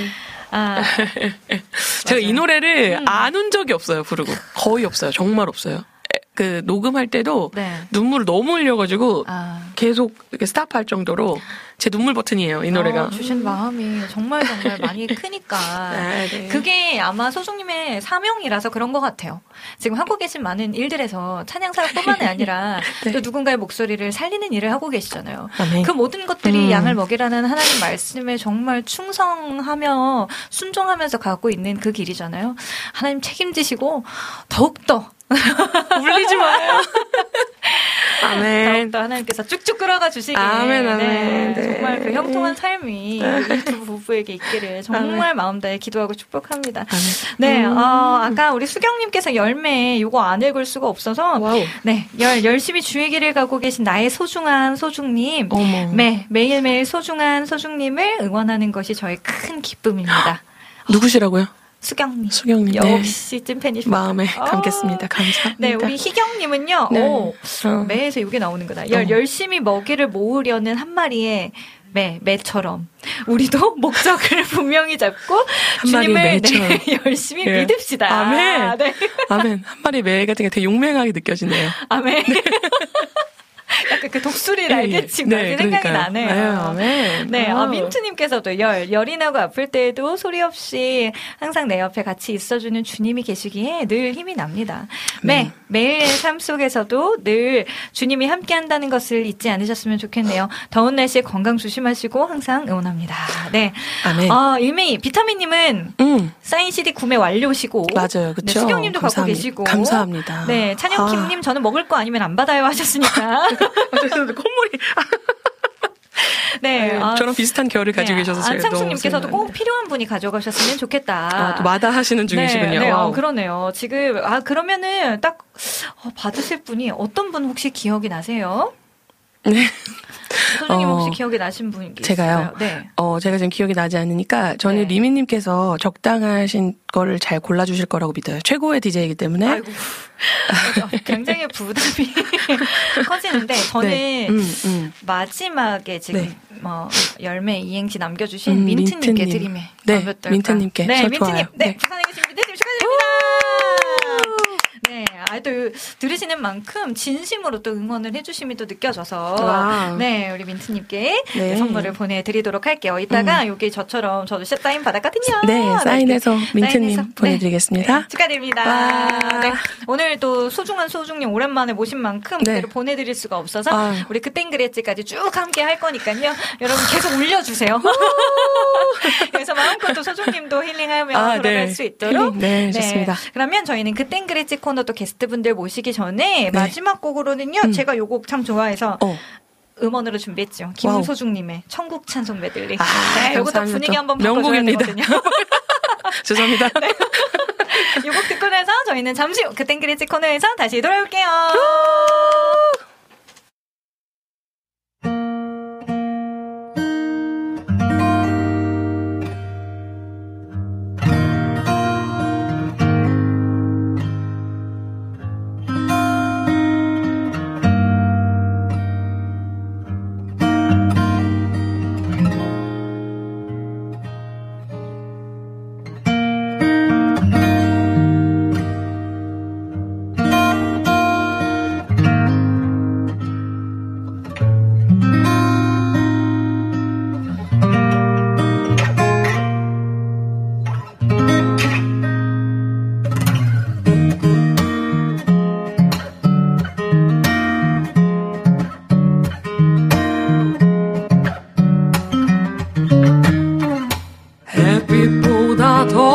제가 이 노래를 안 운 적이 없어요, 부르고. 거의 없어요. 정말 없어요. 녹음할 때도 네. 눈물을 너무 흘려가지고 계속 이렇게 스탑할 정도로 제 눈물 버튼이에요, 이 노래가. 주신 마음이 정말 많이 크니까. 네. 그게 아마 소중님의 사명이라서 그런 것 같아요. 지금 하고 계신 많은 일들에서 찬양 사역뿐만이 아니라 네. 또 누군가의 목소리를 살리는 일을 하고 계시잖아요. 네. 그 모든 것들이 양을 먹이라는 하나님 말씀에 정말 충성하며 순종하면서 가고 있는 그 길이잖아요. 하나님 책임지시고 더욱더 울리지 마요. 아멘. 더욱더 하나님께서 쭉쭉 끌어가 주시길. 아멘, 아멘. 네. 정말 그 형통한 삶이 이 두 부부에게 있기를 정말 마음 다해 기도하고 축복합니다. 아멘. 네, 아까 우리 수경님께서 열매 요거 안 읽을 수가 없어서 와우. 네, 열심히 주의 길을 가고 계신 나의 소중한 소중님. 어머. 네, 매일매일 소중한 소중님을 응원하는 것이 저의 큰 기쁨입니다. 누구시라고요? 수경님. 수경님. 역시 찐팬이십니다. 마음에 담겠습니다. 감사합니다. 네, 우리 희경님은요. 네. 매에서 이게 나오는구나. 열심히 먹이를 모으려는 한 마리의 매처럼 우리도 목적을 분명히 잡고 주님을 열심히 네. 믿읍시다. 아멘. 네. 아멘. 한 마리 매 같은 게 되게 용맹하게 느껴지네요. 아멘. 네. 약간 그 독수리 날개치 네, 생각이 나네요. 아멘. 네, 민트님께서도 열이 나고 아플 때에도 소리 없이 항상 내 옆에 같이 있어주는 주님이 계시기에 늘 힘이 납니다. 매일 삶 속에서도 늘 주님이 함께한다는 것을 잊지 않으셨으면 좋겠네요. 더운 날씨에 건강 조심하시고 항상 응원합니다. 네, 아멘. 일메이 비타민님은 사인 CD 구매 완료시고 맞아요, 그렇죠. 네, 수경님도 갖고 계시고 감사합니다. 네, 찬영킴님 저는 먹을 거 아니면 안 받아요 하셨으니까. 콧물이. 네, 저랑 비슷한 결을 가지고 계셔서 제가 안상수님께서도 꼭 필요한 분이 가져가셨으면 좋겠다. 또 마다하시는 중이시군요. 네, 그러네요. 지금 그러면은 딱 받으실 분이 어떤 분 혹시 기억이 나세요? 네. 소중님 혹시 기억이 나신 분이 제가요? 네. 제가 지금 기억이 나지 않으니까 저는 리미님께서 적당하신 거를 잘 골라주실 거라고 믿어요. 최고의 DJ이기 때문에. 아이고. 굉장히 부담이 커지는데 저는 마지막에 지금 열매 이행시 남겨주신 민트님께 드림에 네, 민트님께. 네, 민트님. 좋아요. 네, 부산에계신 민트님 축하드립니다. 네, 또 들으시는 만큼 진심으로 또 응원을 해주심이 또 느껴져서 와우. 네, 우리 민트님께 네, 선물을 보내드리도록 할게요. 이따가 여기 저처럼 저도 사인 받았거든요. 네, 사인해서 민트님 보내드리겠습니다. 네, 축하드립니다. 네, 오늘 또 소중한 소중님 오랜만에 모신 만큼 그대로 보내드릴 수가 없어서 우리 그땐 그랬지까지 쭉 함께 할 거니까요. 여러분 계속 올려주세요. 그래서 마음껏 또 소중님도 힐링하며 돌아갈 수 있도록. 네, 좋습니다. 그러면 저희는 그땐 그랬지 코너 또 게스트분들 모시기 전에 마지막 곡으로는요. 제가 요 곡 참 좋아해서 음원으로 준비했죠. 김소중님의 천국 찬송 메들리. 네, 요것도 분위기 한번 바꿔줘야 되거든요. 죄송합니다. 네. 이 곡 듣고 나서 저희는 잠시 후 그땐 그랬지 코너에서 다시 돌아올게요.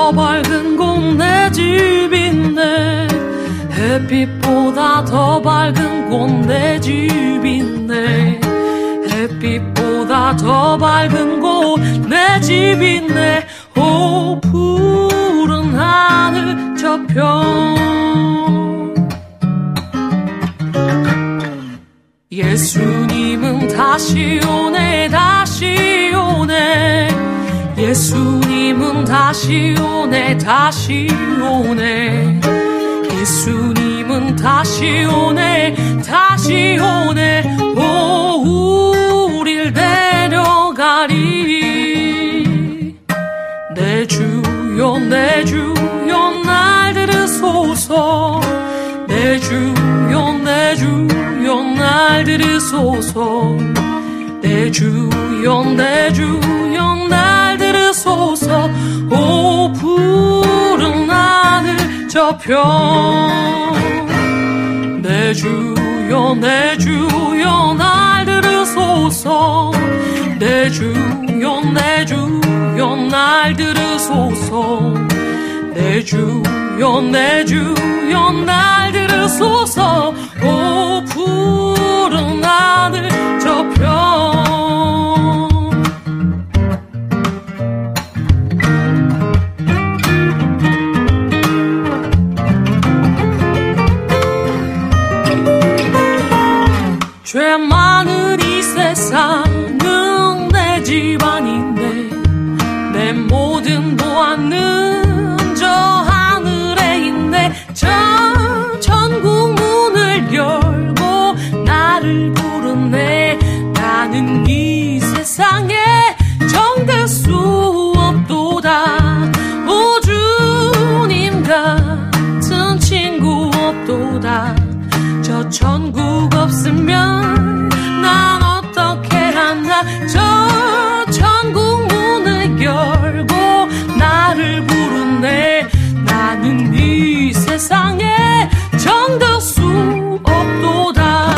더 밝은 곳 내 집이네. 햇빛보다 더 밝은 곳 내 집이네. 햇빛보다 더 밝은 곳 내 집이네. 오 푸른 하늘 저편. 예수님은 다시 오네 다시 오네. 예수님은 다시 오네 다시 오네. 예수님은 다시 오네 다시 오네. 오 우릴 데려가리. 내 주여 날 들으소서. 내 주여 날 들으소서. 내 주여 날 들으소서. 오 푸른 하늘 저편. 내 주여 날 들으소서. 내 주여 날 들으소서. 내 주여 날 들으소서. 오 푸른 하늘 저편. 죄 많은 이 세상은 내 집안인데 내 모든 보안은 저 하늘에 있네. 저 천국 문을 열고 나를 부르네. 나는 이 세상에 정될 수 없도다. 오 주님 같은 친구 없도다. 저 천국 없으면 난 어떻게 하나. 저 천국 문을 열고 나를 부르네. 나는 이 세상에 정될 수 없도다.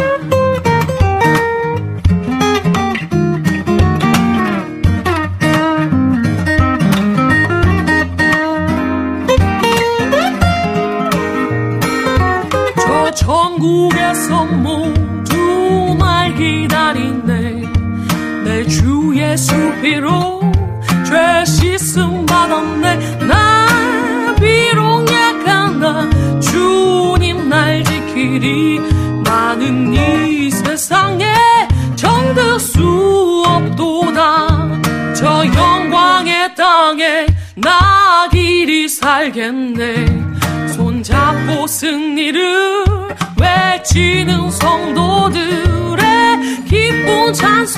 저 천국에서 모두 날 기다리네. 내 주 예수 피로 죄 씻음 받았네. 나 비록 약하나 주님 날 지키리. 나는 이 세상에 정될 수 없도다. 저 영광의 땅에 나 길이 살겠네. 손잡고 승리를 외치는 성도들의 기쁜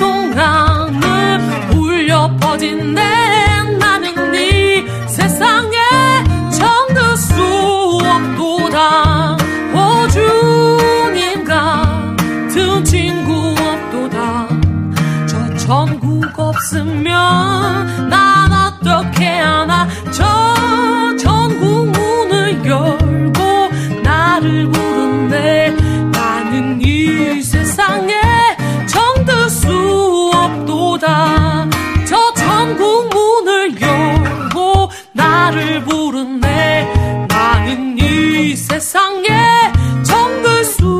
찬송가는 울려 퍼진네. 나는 이 세상에 정될 수 없도다. 오 주님 같은 친구 없도다. 저 천국 없으면 난 어떻게 하나. 저 천국 문을 열고 나를 부르네. 나는 이 세상에 정될 수 없도다. 저 천국 문을 열고 나를 부르네. 나는 이 세상에 정될 수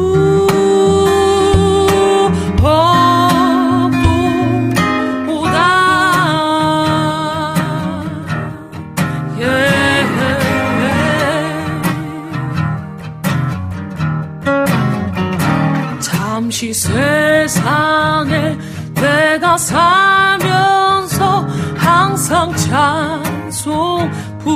잠시 세상에 내가 살면서 항상 찬송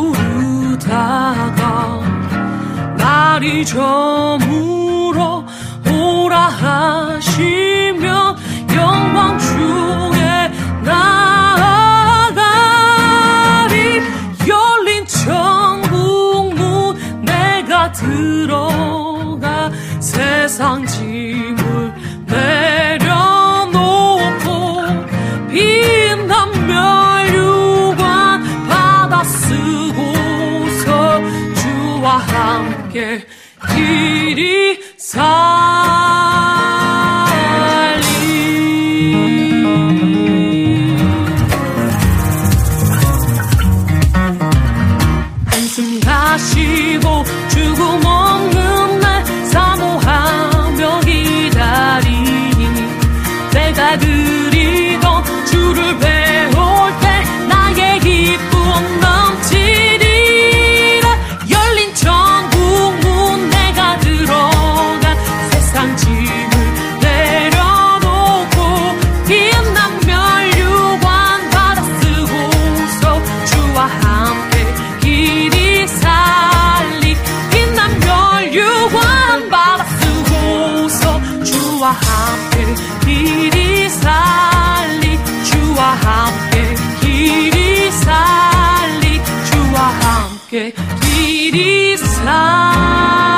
부르다가 날이 저물어 오라 하시면 영광 중에 나아가리. 열린 천국 문 내가 들어가 세상 짐을 내려놓고 빛난 멸류관 받아 쓰고서 주와 함께 길이 살리. 함께 뒤리살리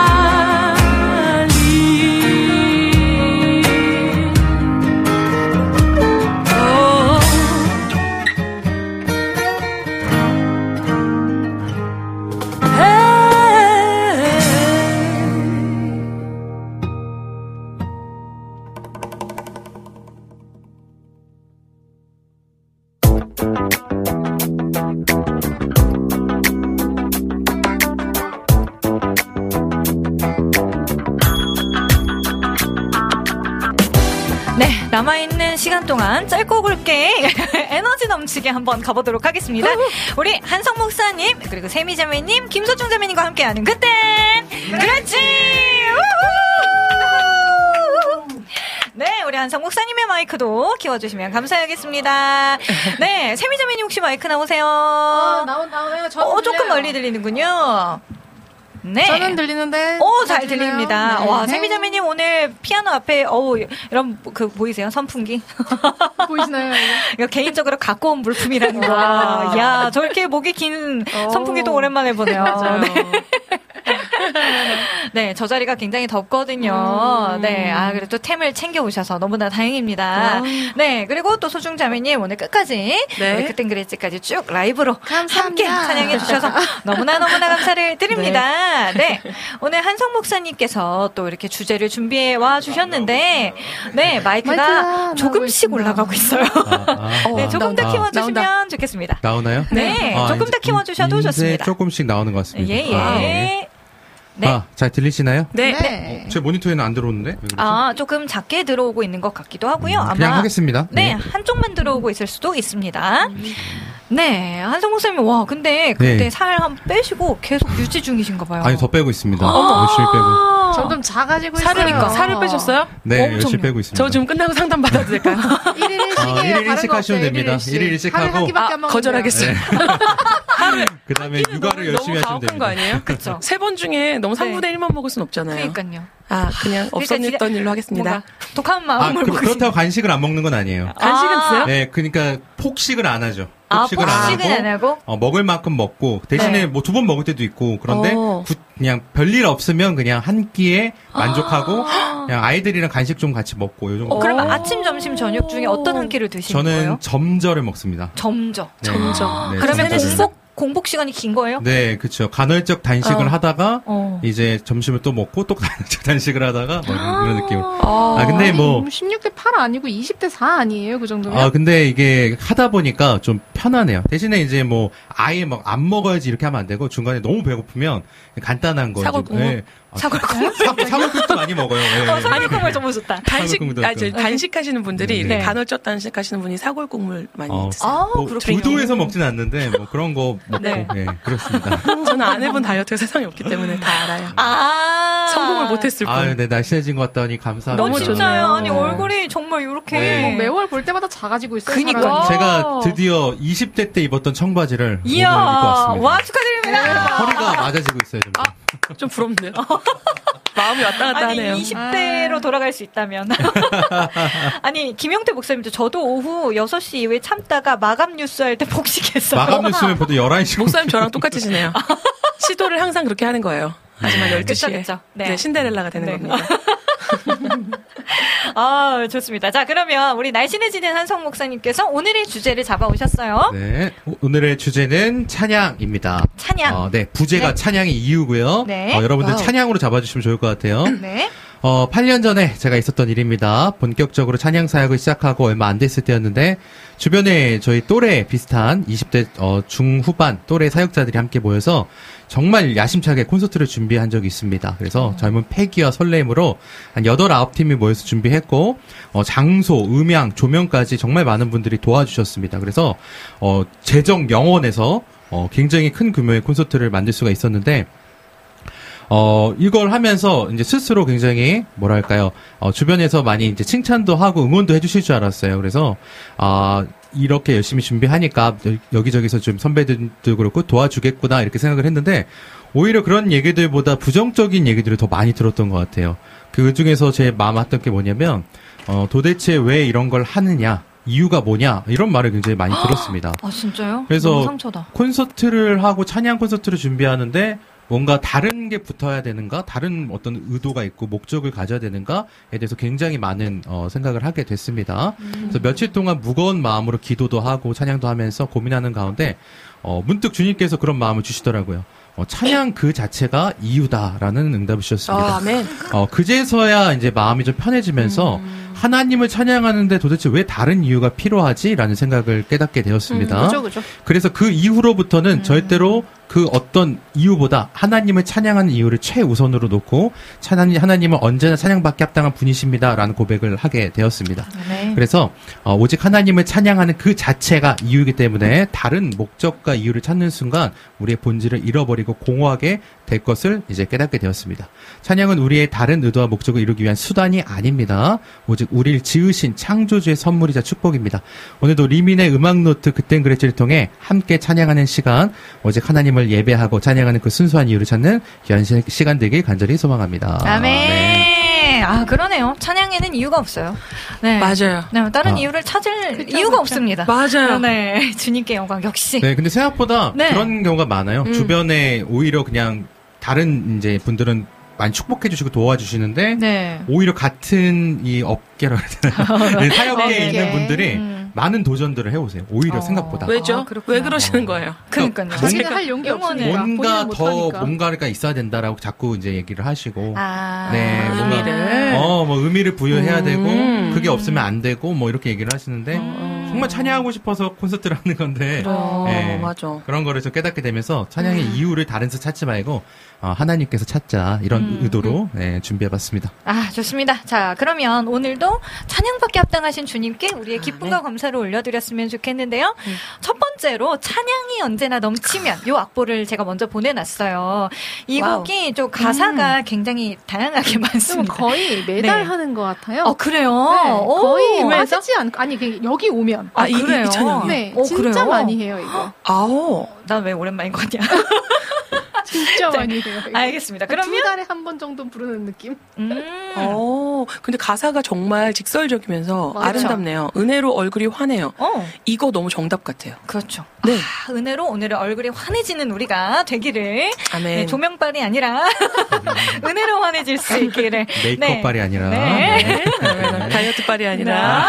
남아있는 시간 동안 짧고 굵게 에너지 넘치게 한번 가보도록 하겠습니다. 우리 한성 목사님 그리고 세미자매님 김소중 자매님과 함께하는 그땐 그렇지. 네, 우리 한성 목사님의 마이크도 키워주시면 감사하겠습니다. 네, 세미자매님 혹시 마이크 나오세요? 나오네요. 조금 멀리 들리는군요. 네. 저는 들리는데. 잘 들립니다. 네. 와, 세미자매님 오늘 피아노 앞에, 이런, 보이세요? 선풍기? 보이시나요? 이거 개인적으로 갖고 온 물품이라는 거. 야, 저렇게 목이 긴 선풍기도 오랜만에 보네요. 맞아요. 네, 저 자리가 굉장히 덥거든요. 네, 그래도 템을 챙겨 오셔서 너무나 다행입니다. 네, 그리고 또 소중 자매님 오늘 끝까지 네. 우리 그땐 그랬지까지 쭉 라이브로 감사합니다. 함께 찬양해 주셔서 너무나 감사를 드립니다. 네, 오늘 한성 목사님께서 또 이렇게 주제를 준비해 와 주셨는데, 네, 마이크가 조금씩 올라가고 있어요. 네, 조금 더 키워주시면 좋겠습니다. 나오나요? 네, 조금 더 키워주셔도 좋습니다. 조금씩 나오는 것 같습니다. 예. 네. 잘 들리시나요? 네. 제 모니터에는 안 들어오는데? 왜 그러지? 조금 작게 들어오고 있는 것 같기도 하고요. 아마. 그냥 하겠습니다. 네, 한쪽만 들어오고 있을 수도 있습니다. 네, 한성 목사님, 근데 그때 네. 살 한 빼시고 계속 유지 중이신가 봐요. 아니, 더 빼고 있습니다. 열심히 빼고. 점점 작아지고 있어요. 살을 빼셨어요? 네, 엄청요. 열심히 빼고 있습니다. 저 지금 끝나고 상담 받아도 될까요? 1일 1식이에요. 1일 1식 하시면 됩니다. 1일 1식 하루에 한 하고. 끼밖에 안 먹는데요. 거절하겠어요. 그 다음에 육아를 열심히 하시면 너무 가혹한 거 됩니다. 아니에요? 그쵸. 세 번 중에 너무 3분의 1만 먹을 순 없잖아요. 그러니까요. 그냥 없었던 일로 하겠습니다. 뭔가 독한 마음을 먹으시 그렇다고 간식을 안 먹는 건 아니에요. 간식은 드세요? 네, 그러니까 폭식을 안 하죠. 폭식은 안 하고? 먹을 만큼 먹고, 대신에 네. 뭐 2번 먹을 때도 있고, 그런데 어. 그냥 별일 없으면 그냥 한 끼에 만족하고, 그냥 아이들이랑 간식 좀 같이 먹고, 요 정도. 그럼 아침, 점심, 저녁 중에 어떤 한 끼를 드시는 저는 거예요? 점저를 먹습니다. 점저. 네. 네, 그러면 점저를. 꼭 공복 시간이 긴 거예요? 네, 그렇죠. 간헐적 단식을 하다가 이제 점심을 또 먹고 또 간헐적 단식을 하다가 뭐 이런 느낌. 근데 뭐 16대 8 아니고 20대 4 아니에요? 그 정도면? 근데 이게 하다 보니까 좀 편하네요. 대신에 이제 뭐 아예 막 안 먹어야지 이렇게 하면 안 되고 중간에 너무 배고프면 간단한 거 사골국물? 네. 사골국물? 사골국도 많이 먹어요. 네. 사골국물 좀 좋다. 단식하시는 분들이 네. 간헐적 단식하시는 분이 사골국물 많이 드세요. 뭐 그렇군요. 의도해서 먹진 않는데 뭐 그런 거 먹고 네. 네, 그렇습니다. 저는 안 해본 다이어트가 세상에 없기 때문에 다 알아요. 성공을 못했을 뿐. 네, 날씬해진 것 같다니 감사합니다. 너무 진짜요. 좋네요. 아니 얼굴이 정말 이렇게 네. 매월 볼 때마다 작아지고 있어요. 그니까요. 사람이. 제가 드디어 20대 때 입었던 청바지를 이야, 오늘 입고 왔습니다. 와 축하드립니다. 허리가 맞아지고 있어요. 좀. 좀 부럽네요. 마음이 왔다 갔다 아니 하네요. 20대로 돌아갈 수 있다면 아니 김용태 목사님도 저도 오후 6시 이후에 참다가 마감 뉴스 할 때 복식했어요. 마감 뉴스면 보통 11시. 목사님 저랑 똑같이 지내요. 시도를 항상 그렇게 하는 거예요. 하지만 12시에 그쵸. 네. 네, 신데렐라가 되는 네. 겁니다. 좋습니다. 자, 그러면 우리 날씬해지는 한성 목사님께서 오늘의 주제를 잡아오셨어요. 네. 오늘의 주제는 찬양입니다. 찬양. 네. 부제가 네. 찬양의 이유고요. 네. 여러분들 와우. 찬양으로 잡아주시면 좋을 것 같아요. 네. 8년 전에 제가 있었던 일입니다. 본격적으로 찬양 사역을 시작하고 얼마 안 됐을 때였는데 주변에 저희 또래 비슷한 20대 중후반 또래 사역자들이 함께 모여서 정말 야심차게 콘서트를 준비한 적이 있습니다. 그래서 젊은 패기와 설렘으로 한 8, 9팀이 모여서 준비했고 장소, 음향, 조명까지 정말 많은 분들이 도와주셨습니다. 그래서 재정 영원에서 굉장히 큰 규모의 콘서트를 만들 수가 있었는데 이걸 하면서 이제 스스로 굉장히 뭐랄까요, 주변에서 많이 이제 칭찬도 하고 응원도 해주실 줄 알았어요. 그래서, 이렇게 열심히 준비하니까 여기저기서 좀 선배들도 그렇고 도와주겠구나 이렇게 생각을 했는데 오히려 그런 얘기들보다 부정적인 얘기들을 더 많이 들었던 것 같아요. 그 중에서 제 마음 왔던 게 뭐냐면, 도대체 왜 이런 걸 하느냐. 이유가 뭐냐 이런 말을 굉장히 많이 들었습니다. 아 진짜요? 그래서 너무 상처다. 콘서트를 하고 찬양 콘서트를 준비하는데 뭔가 다른 게 붙어야 되는가, 다른 어떤 의도가 있고 목적을 가져야 되는가에 대해서 굉장히 많은 생각을 하게 됐습니다. 그래서 며칠 동안 무거운 마음으로 기도도 하고 찬양도 하면서 고민하는 가운데 문득 주님께서 그런 마음을 주시더라고요. 찬양 그 자체가 이유다라는 응답을 주셨습니다. 아멘. 그제서야 이제 마음이 좀 편해지면서 하나님을 찬양하는데 도대체 왜 다른 이유가 필요하지라는 생각을 깨닫게 되었습니다. 그죠. 그래서 그 이후로부터는 절대로 그 어떤 이유보다 하나님을 찬양하는 이유를 최우선으로 놓고 하나님은 언제나 찬양받기 합당한 분이십니다라는 고백을 하게 되었습니다. 네. 그래서 오직 하나님을 찬양하는 그 자체가 이유이기 때문에 다른 목적과 이유를 찾는 순간 우리의 본질을 잃어버리고 공허하게 될 것을 이제 깨닫게 되었습니다. 찬양은 우리의 다른 의도와 목적을 이루기 위한 수단이 아닙니다. 오직 우리를 지으신 창조주의 선물이자 축복입니다. 오늘도 리민의 음악노트 그땐 그랬지를 통해 함께 찬양하는 시간, 오직 하나님을 예배하고 찬양하는 그 순수한 이유를 찾는 귀한 시간 되길 간절히 소망합니다. 아멘. 네. 아 그러네요. 찬양에는 이유가 없어요. 네. 맞아요. 네, 다른 이유를 찾을 이유가 없습니다. 맞아요. 네, 주님께 영광 역시. 네, 근데 생각보다 네. 그런 경우가 많아요. 주변에 오히려 그냥 다른 이제 분들은 많이 축복해 주시고 도와주시는데 네. 오히려 같은 이 업계라 해야 되나 사역계에 있는 분들이 많은 도전들을 해오세요. 오히려 생각보다. 왜죠? 왜 그러시는 거예요? 그러니까요. 자기가 할 용기 없으니까. 뭔가 더 뭔가가 있어야 된다라고 자꾸 이제 얘기를 하시고, 네, 뭔가 뭐 의미를 부여해야 되고 그게 없으면 안 되고 뭐 이렇게 얘기를 하시는데 정말 찬양하고 싶어서 콘서트를 하는 건데, 네, 맞아. 그런 거를 좀 깨닫게 되면서 찬양의 이유를 다른 데서 찾지 말고 하나님께서 찾자 이런 의도로 네, 준비해봤습니다. 아 좋습니다. 자 그러면 오늘도 찬양받기 합당하신 주님께 우리의 기쁨과 감사를 올려드렸으면 좋겠는데요. 첫 번째로 찬양이 언제나 넘치면 요 악보를 제가 먼저 보내놨어요. 이 곡이 좀 가사가 굉장히 다양하게 많습니다. 거의 매달 네. 하는 것 같아요. 그래요? 네, 거의 오, 빠지지 않고 아니 여기 오면 그래요? 이 찬양이요? 네, 진짜 진짜 많이 해요 이거. 아오. 난 왜 오랜만인 거냐? 진짜 많이 해요. 이거. 알겠습니다. 그러면 2달에 한 번 정도 부르는 느낌? 근데 가사가 정말 직설적이면서 맞아. 아름답네요. 은혜로 얼굴이 환해요. 이거 너무 정답 같아요. 그렇죠. 네. 은혜로 오늘의 얼굴이 환해지는 우리가 되기를. 아멘. 네, 조명빨이 아니라 은혜로 환해질 수 있기를. 메이크업빨이 아니라. 네. 다이어트빨이 아니라.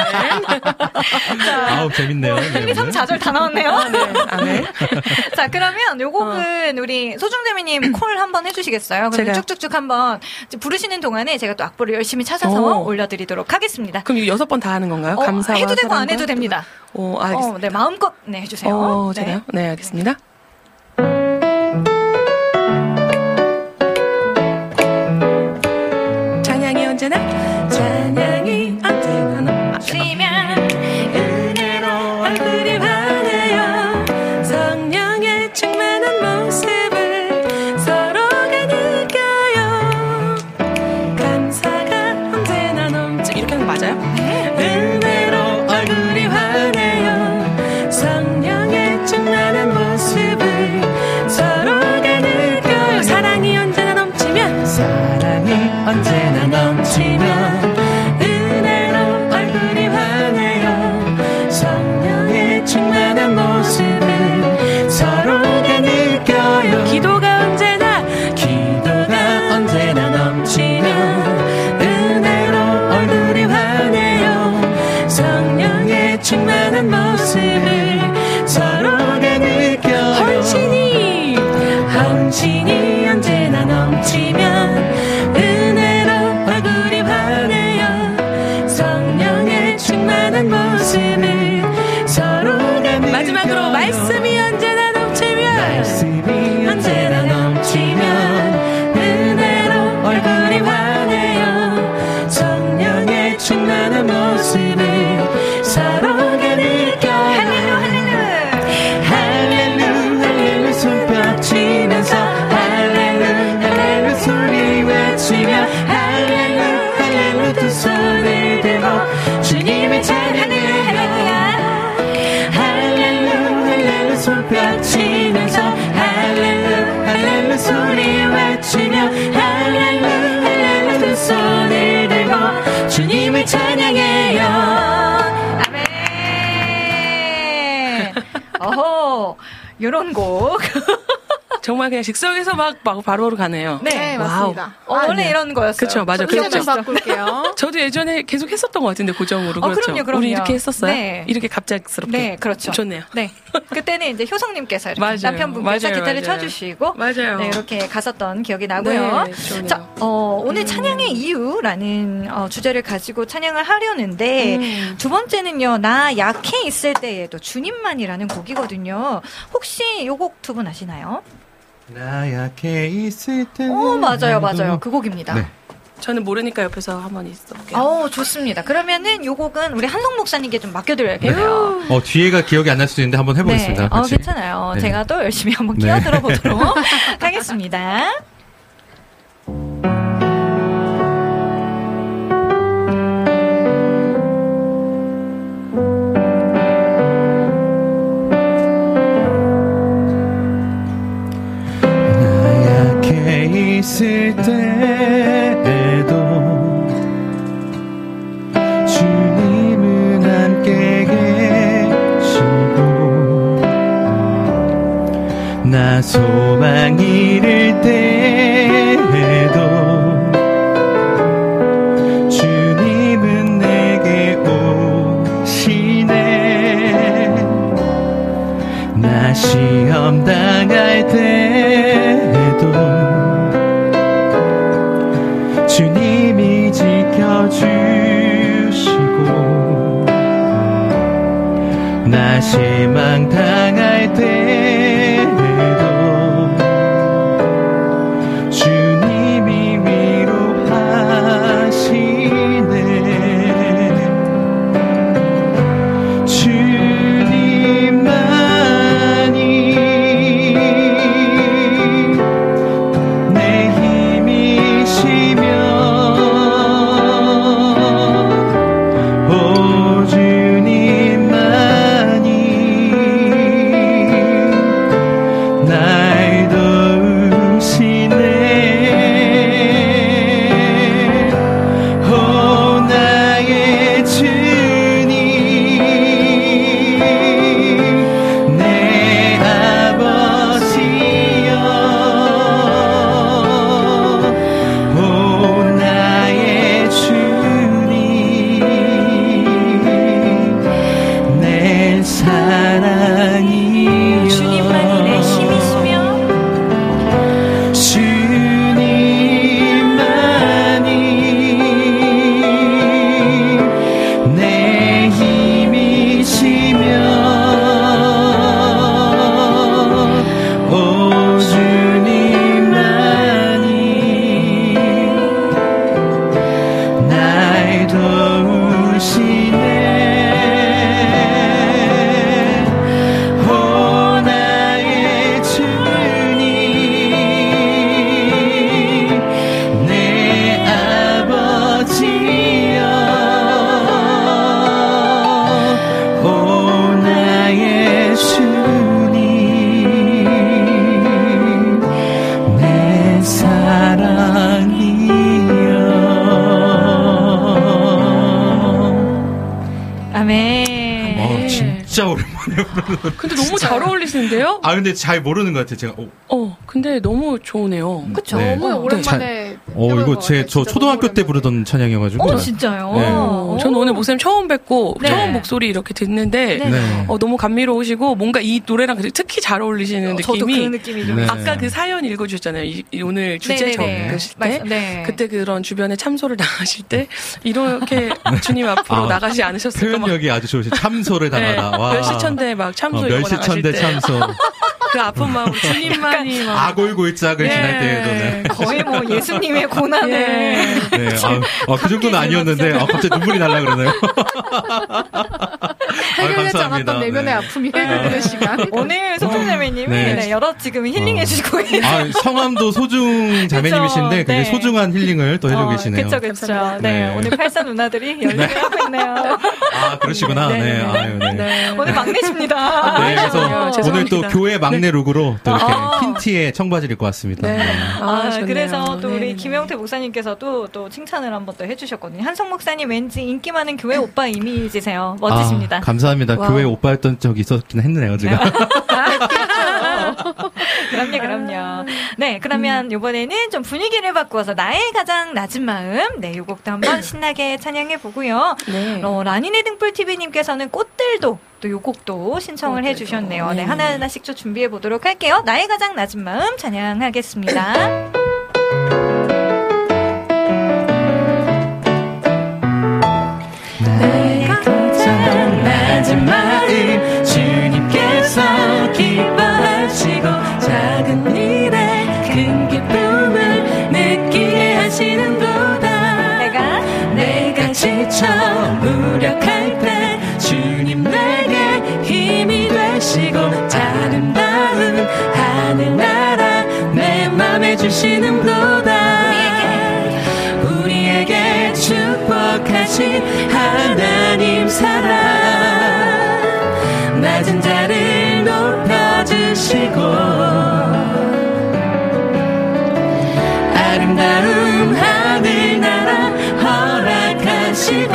아우 재밌네요. 1, 2, 3, 4절 다 나왔네요. 아멘. 자, 그러면 요 곡은 우리 소중재미님 콜 한번 해주시겠어요? 그럼 쭉쭉쭉 한번 부르시는 동안에 제가 또 악보를 열심히 찾아서 올려드리도록 하겠습니다. 그럼 이거 6번 다 하는 건가요? 감사와 해도 되고 사랑과? 안 해도 됩니다. 알겠습니다. 네, 마음껏 해주세요. 제가요? 네, 알겠습니다. 찬양이 언제나 넘치면 은혜로 얼굴이 환해요. 성령의 충만한 모습을 서로가 느껴요. 감사가 언제나 넘치 이렇게 하는 거 맞아요? 은혜로 얼굴이 환해요. 성령의 충만한 모습을 서로가 느껴요. 사랑이 언제나 넘치면 은혜로 얼굴이 환해요. 성령의 충만한 모습을 서로가 느껴요. 기도가 언제나 넘치면 은혜로 얼굴이 환해요. 성령의 충만한 모습을 서로가 느껴요. 헌신이 언제나 넘치면 은혜로 얼굴이 환해요. 성령의 충만한 모습을 서로가 느껴요. 마지막으로 말씀이 언제나 넘치면 은혜로 얼굴이 환해요. 성령의 충만한 모습을 서로가 느껴요. 할렐루야 손뼉 치면서 할렐루야 소리 외치며 할렐루야 두 손을 들고 주님을 찬양해요. 할렐루야 손뼉 치면서 할렐루야 소리 외치며 할렐루야 요런 곡. 정말 그냥 즉석에서 막 바로바로 가네요. 네, 맞습니다. 원래 네. 이런 거였어요. 그렇죠, 맞아요. 좀 그렇죠. 바꿀게요. 저도 예전에 계속 했었던 것 같은데 고정으로. 그렇죠. 그럼요. 우리 이렇게 했었어요. 네. 이렇게 갑작스럽게. 네, 그렇죠. 좋네요. 네. 그때는 이제 효성님께서 이렇게 맞아요. 남편분께서 맞아요. 기타를 맞아요. 쳐주시고 맞아요. 네, 이렇게 갔었던 기억이 나고요. 네, 좋네요. 자, 오늘 찬양의 이유라는 주제를 가지고 찬양을 하려는데 두 번째는요, 나 약해 있을 때에도 주님만이라는 곡이거든요. 혹시 이 곡 두 분 아시나요? 나 약해 있을 때. 맞아요. 그 곡입니다. 네. 저는 모르니까 옆에서 한번 있어볼게요. 좋습니다. 그러면은 요 곡은 우리 한성 목사님께 좀 맡겨드려야겠네요. 뒤에가 기억이 안 날 수도 있는데 한번 해보겠습니다. 네. 같이. 괜찮아요. 네. 제가 또 열심히 한번 네. 끼어들어 보도록 하겠습니다. 있을 때에도 주님은 함께 계시고 나 소망 잃을 때에도 주님은 내게 오시네 나 시험 당할 때에도 주님이 지켜주시고 나 실망 당할 때에도 주님이 위로하시네 주님만이 내 힘이시며 진짜 오랜만에 부르는. 근데 너무 잘 어울리시는데요? 아, 근데 잘 모르는 것 같아요, 제가. 근데 너무 좋으네요. 그쵸. 네. 너무 오랜만에. 이거 저 초등학교 때 부르던 찬양이어가지고. 진짜요? 네. 저는 오늘 목사님 처음 뵙고, 네. 처음 목소리 이렇게 듣는데, 네. 너무 감미로우시고, 뭔가 이 노래랑 특히 잘 어울리시는 느낌이. 저도 그 느낌이 좀. 네. 아까 그 사연 읽어주셨잖아요. 오늘 주제 적으실 때. 네. 그때 그런 주변에 참소를 당하실 때, 이렇게 주님 앞으로 나가지 않으셨을까. 표현력이 아주 좋으시 참소를 당하다. 와. 멸시천대 막 참소 이러고 나가실 멸시천대 때. 참소. 그 아픈 마음 주님만이 막. 아골골짝을 지날 때에도는. 거의 뭐 예수님의 고난을. 네. 그 정도는 아니었는데, 갑자기 눈물이 날라 그러네요. 해결되지 않았던 내면의 아픔이 해결되는 시간. 오늘 소중자매님이 여러 지금 힐링해주고 계세요. 성함도 소중 자매님이신데, 그게 소중한 힐링을 또 해주고 계시네요. 그쵸. 네. 오늘 83 누나들이 열심히 하고 있네요. 아, 그러시구나. 네. 오늘 막내십니다. 네, 그래서 오늘 또 교회 막내 룩으로 또 이렇게 흰 티에 청바지를 입고 왔습니다. 그래서 또 우리 김영태 목사님께서도 또 칭찬을 한번 또 해주셨거든요. 한성 목사님 왠지 인기 많은 교회 오빠 이미지세요. 멋지십니다. 감사합니다. 교회 오빠였던 적이 있었긴 했네요, 제가. 그럼요. 네, 그러면 이번에는 좀 분위기를 바꾸어서 나의 가장 낮은 마음. 네, 요 곡도 한번 신나게 찬양해 보고요. 네. 라니네 등불TV님께서는 꽃들도 또 요 곡도 신청을 해주셨네요. 네, 하나하나씩 좀 준비해 보도록 할게요. 나의 가장 낮은 마음 찬양하겠습니다. 나의 가장 낮은 마음 주님께서 기뻐하시고 작은 일에 큰 기쁨을 느끼게 하시는도다. 내가 지쳐 무력할 때 주님 내게 힘이 되시고 아름다운 하늘나라 내 맘에 주시는도다. 우리에게 축복하신 하나님 사랑 낮은 자를 높여주시고 아름다운 하늘나라 허락하시고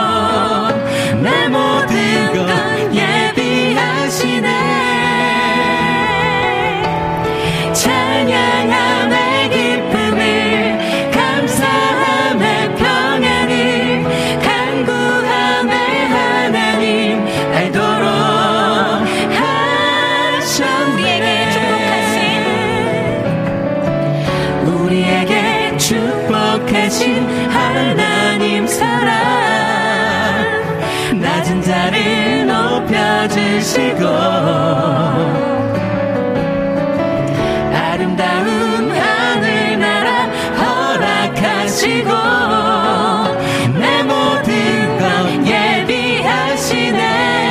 내 모든 것 예비하시네. 찬양함의 기쁨을 감사함의 평안을 간구함의 하나님 알도록 하셨네. 우리에게 축복하신 하나님 사랑 낮은 자를 높여주시고 아름다운 하늘나라 허락하시고 내 모든 것 예비하시네.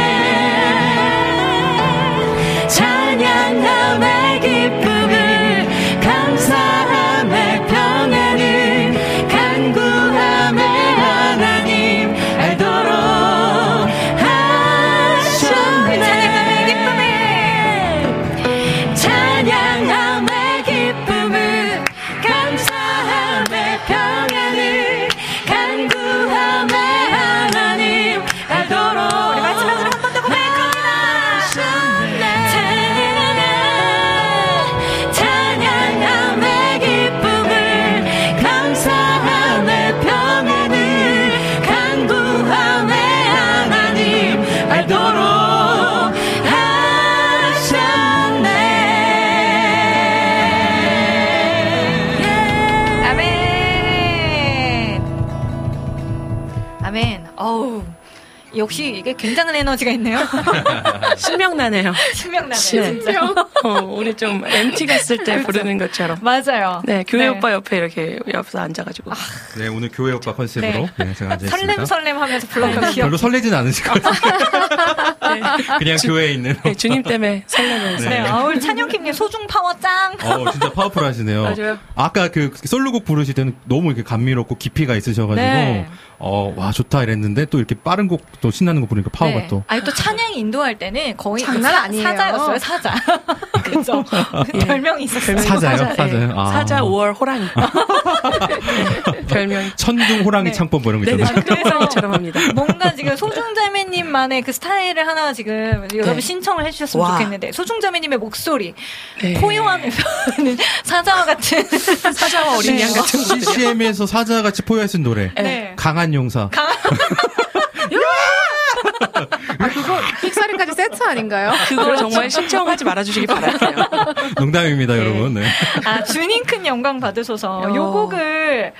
찬양함의 기쁨을 감사함의 평안을 간구함의 하나님 알도록 하셨네. 찬양함의 기쁨을 감사함의 평안을 간구함의 하나님 알도록. 우리 마지막으로 한 번 더 고백합니다. 찬양함의 기쁨을 감사함의 평안을 간구함의 하나님 알도록 하셨네. 아멘. 어우. 역시 이게 굉장한 에너지가 있네요. 신명나네요. 신명나네요, 네. 진짜. 우리 좀 MT 갔을 때 부르는 것처럼. 맞아요. 네, 교회 네. 오빠 옆에 이렇게 옆에서 앉아가지고. 네, 오늘 교회 오빠 컨셉으로 네, 제가 앉아있습니다. 설렘 하면서 불렀던 기억. 별로 설레진 않으실 것 같아요. 그냥 교회에 있는. 네, 주님 때문에 설레면서. 네, 우리 찬용킴님 소중 파워 짱. 진짜 파워풀 하시네요. 맞아요. 아까 그 솔로곡 부르실 때는 너무 이렇게 감미롭고 깊이가 있으셔가지고, 네. 와, 좋다 이랬는데 또 이렇게 빠른 곡, 또 신나는 거 부르니까 파워가 네. 또. 아니, 또 찬양 인도할 때는 거의 장난 아니에요. 사자였어요, 사자. 그죠? 별명이 있었어요. 사자요? 사자요? 네. 아. 사자 5월 호랑이. 별명이. 천둥, 호랑이, 네. 창법 뭐 이런 거 네네, 있잖아요. 호랑이처럼 합니다. 뭔가 지금 소중자매님만의 그 스타일을 하나 지금 여러분 신청을 해주셨으면 와. 좋겠는데, 소중자매님의 목소리, 네. 포효하는 사자와 같은. 사자와 어린 양 같은 분들. CCM에서 사자같이 포효했은 노래. 네. 강한 용사. 그거 픽사리까지 세트 아닌가요? 그거 정말 신청하지 말아주시기 바랄게요. 농담입니다, 여러분. 네. 주님 큰 영광 받으소서. 요 곡을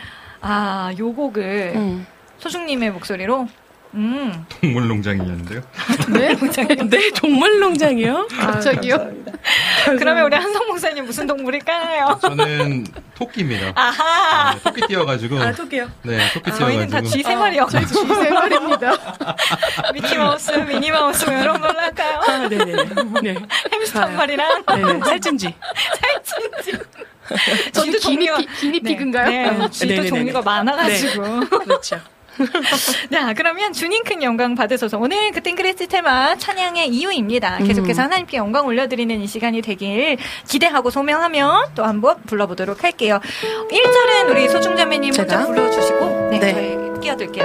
소중님의 목소리로. 동물농장이었는데요. 네? 네, 동물농장이요? 갑자기요? 그러면 우리 한성 목사님 무슨 동물일까요? 저는 토끼입니다. 아하. 네, 토끼 띄워가지고. 토끼요. 네, 토끼 저희는 다 띄워가지고. 쥐 세 마리였어요. 쥐 세 마리입니다. 미키마우스, 미니마우스 뭐 이런 걸로 할까요? 아, 네네네. 네. 햄스터 한 마리랑 네네. 살찐쥐. 살찐쥐. 저도 기니피그인가요? 네, 쥐도 네네네네. 종류가 많아가지고. 네. 그렇죠. 자, 그러면 주님 큰 영광 받으소서. 오늘 그땐 그랬을 테마 찬양의 이유입니다. 계속해서 하나님께 영광 올려드리는 이 시간이 되길 기대하고 소명하며 또 한번 불러보도록 할게요. 1절은 우리 소중자매님 먼저 제가? 불러주시고, 네, 네. 저희 끼어들게요.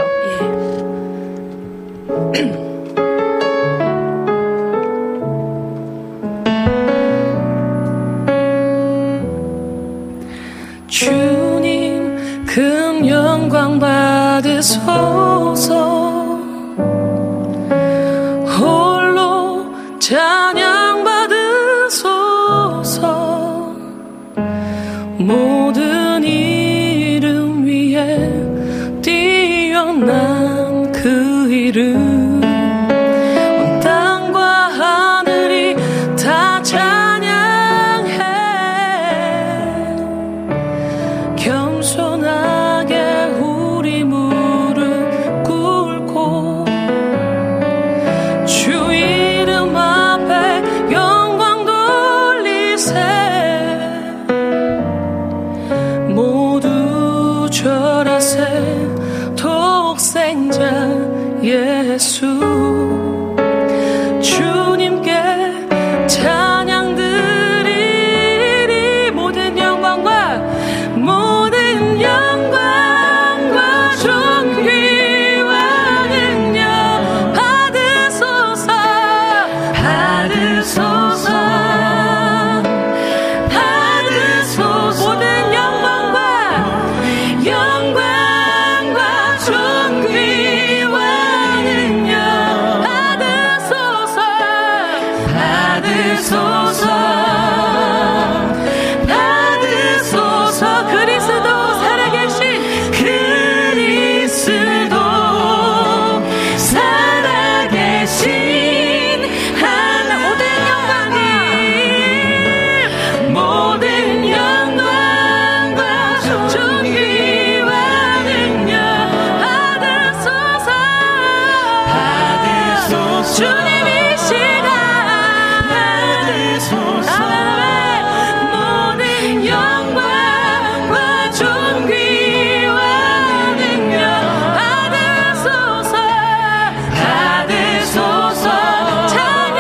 예. 주님 큰 영광 받으소서. 홀로 찬양 받으소서. 모든 이름 위에 뛰어난 그 이름, 온 땅과 하늘이 다 찬양해. 겸손하게 우리 무릎 꿇고 주 이름 앞에 영광 돌리세. 모두 절하세. 독생자 예수 주님께 찬양 드리리. 모든 영광과 존귀와 능력 받으소서. 모든 영광과 존귀와 능력 받으소서. 그리스도 살아계신 하나. 모든 영광과 존귀와 능력 받으소서. 주님이시다. 모든 영광과 존귀와 능력 받으소서. 찬양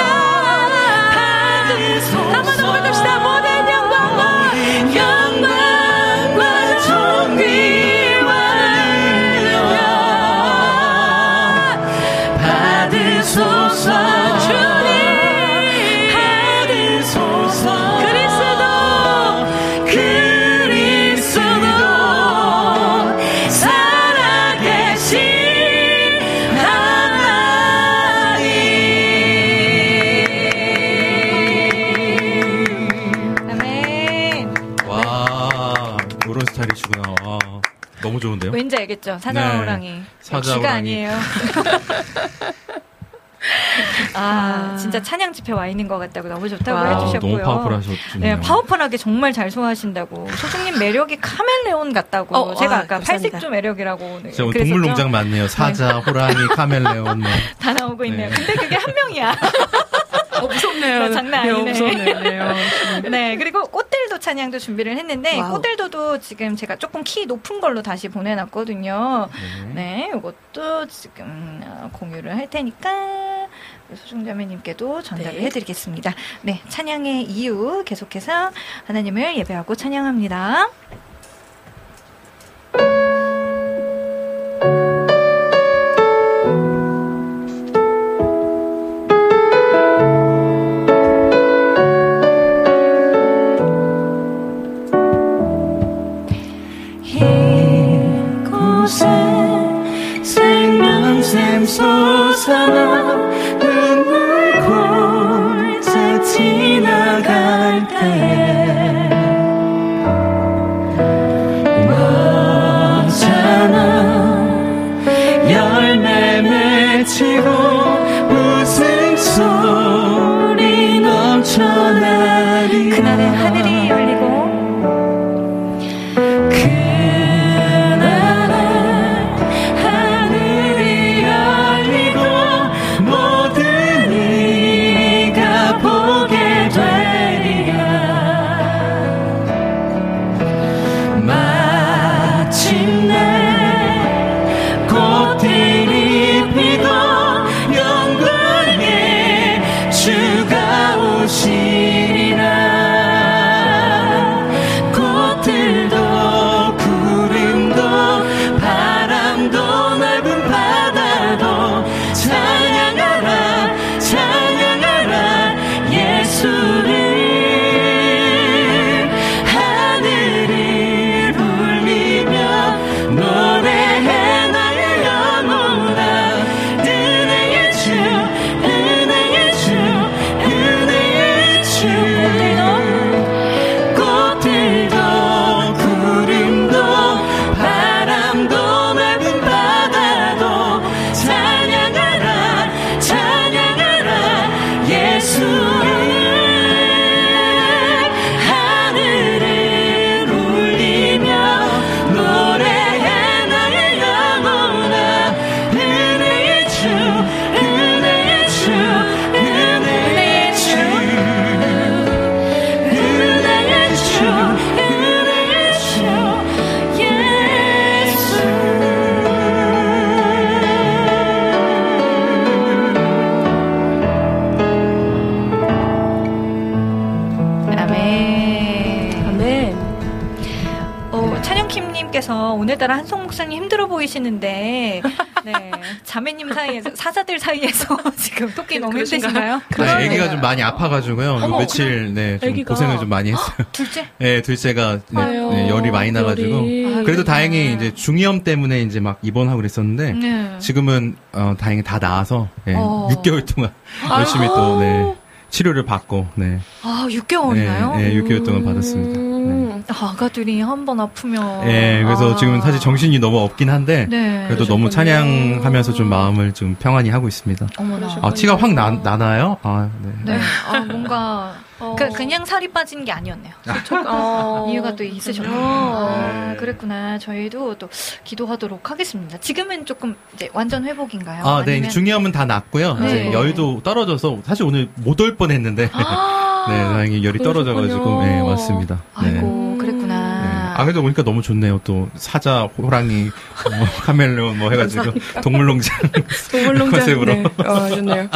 한 번 더 부릅시다. 모든 영광과 존귀와 능력 받으소서. 주님 받으소서. 그리스도 살아계신 하나님. 아멘. 와, 이런 스타일이시구나. 와, 너무 좋은데요? 왠지 알겠죠? 사자호랑이. 네, 사자호랑이. 기가 아니에요. 진짜 찬양 집회 와 있는 것 같다고 너무 좋다고 해주셨고요. 너무 파워풀하셨네요. 네, 파워풀하게 정말 잘 소화하신다고. 소중님 매력이 카멜레온 같다고. 제가 아까 팔색조 매력이라고. 네, 진짜 동물농장 맞네요. 사자, 호랑이, 카멜레온. 다 나오고 있네요. 근데 그게 한 명이야. 무섭네요. 장난 아니네. 무섭네요. 네, 그리고 꽃들도 찬양도 준비를 했는데, 꽃들도도 지금 제가 조금 키 높은 걸로 다시 보내놨거든요. 네, 이것도 지금 공유를 할 테니까 소중자매님께도 전달을 해드리겠습니다. 네, 찬양의 이유 계속해서 하나님을 예배하고 찬양합니다. 이곳에 생명샘 솟아나 눈물 골짜 지나갈 때에 너잖아. 열매 맺히고 웃음소리 넘쳐나리. 그날의 하늘이 열리고 모든 이가 보게 되리라. 이은주님께서 오늘따라 한송 목사님 힘들어 보이시는데, 네. 자매님 사이에서, 사자들 사이에서 지금 토끼 너무 힘드신가요? 네, 애기가 좀 많이 아파가지고요. 어머, 며칠, 네, 좀 애기가. 고생을 좀 많이 했어요. 둘째? 네, 둘째가 네, 열이 많이 나가지고. 열이. 그래도 다행히 이제 중이염 때문에 이제 막 입원하고 그랬었는데, 네. 지금은, 다행히 다 나아서, 네, 6개월 동안 열심히 또, 네, 치료를 받고, 네. 아, 6개월이나요? 네, 6개월 동안 받았습니다. 네. 아가들이 한 번 아프면. 네, 그래서 지금 사실 정신이 너무 없긴 한데, 네. 그래도 너무 찬양하면서 좀 마음을 좀 평안히 하고 있습니다. 어머나. 아, 티가 확 나나요? 아, 네. 네. 아, 뭔가, 그냥 살이 빠진 게 아니었네요. 이유가 또 있으셨군요. 아, 그랬구나. 저희도 또 기도하도록 하겠습니다. 지금은 조금 이제 완전 회복인가요? 아, 네, 아니면... 이제 중이염은 다 났고요. 네. 이제 열도 떨어져서, 사실 오늘 못 올 뻔 했는데, 네, 다행히 열이 떨어져가지고, 네, 왔습니다. 네. 아이고, 그랬구나. 네. 아, 그래도 오니까 너무 좋네요. 또, 사자, 호랑이, 카멜레온 뭐 해가지고, 동물농장. 컨셉으로. 네. 좋네요.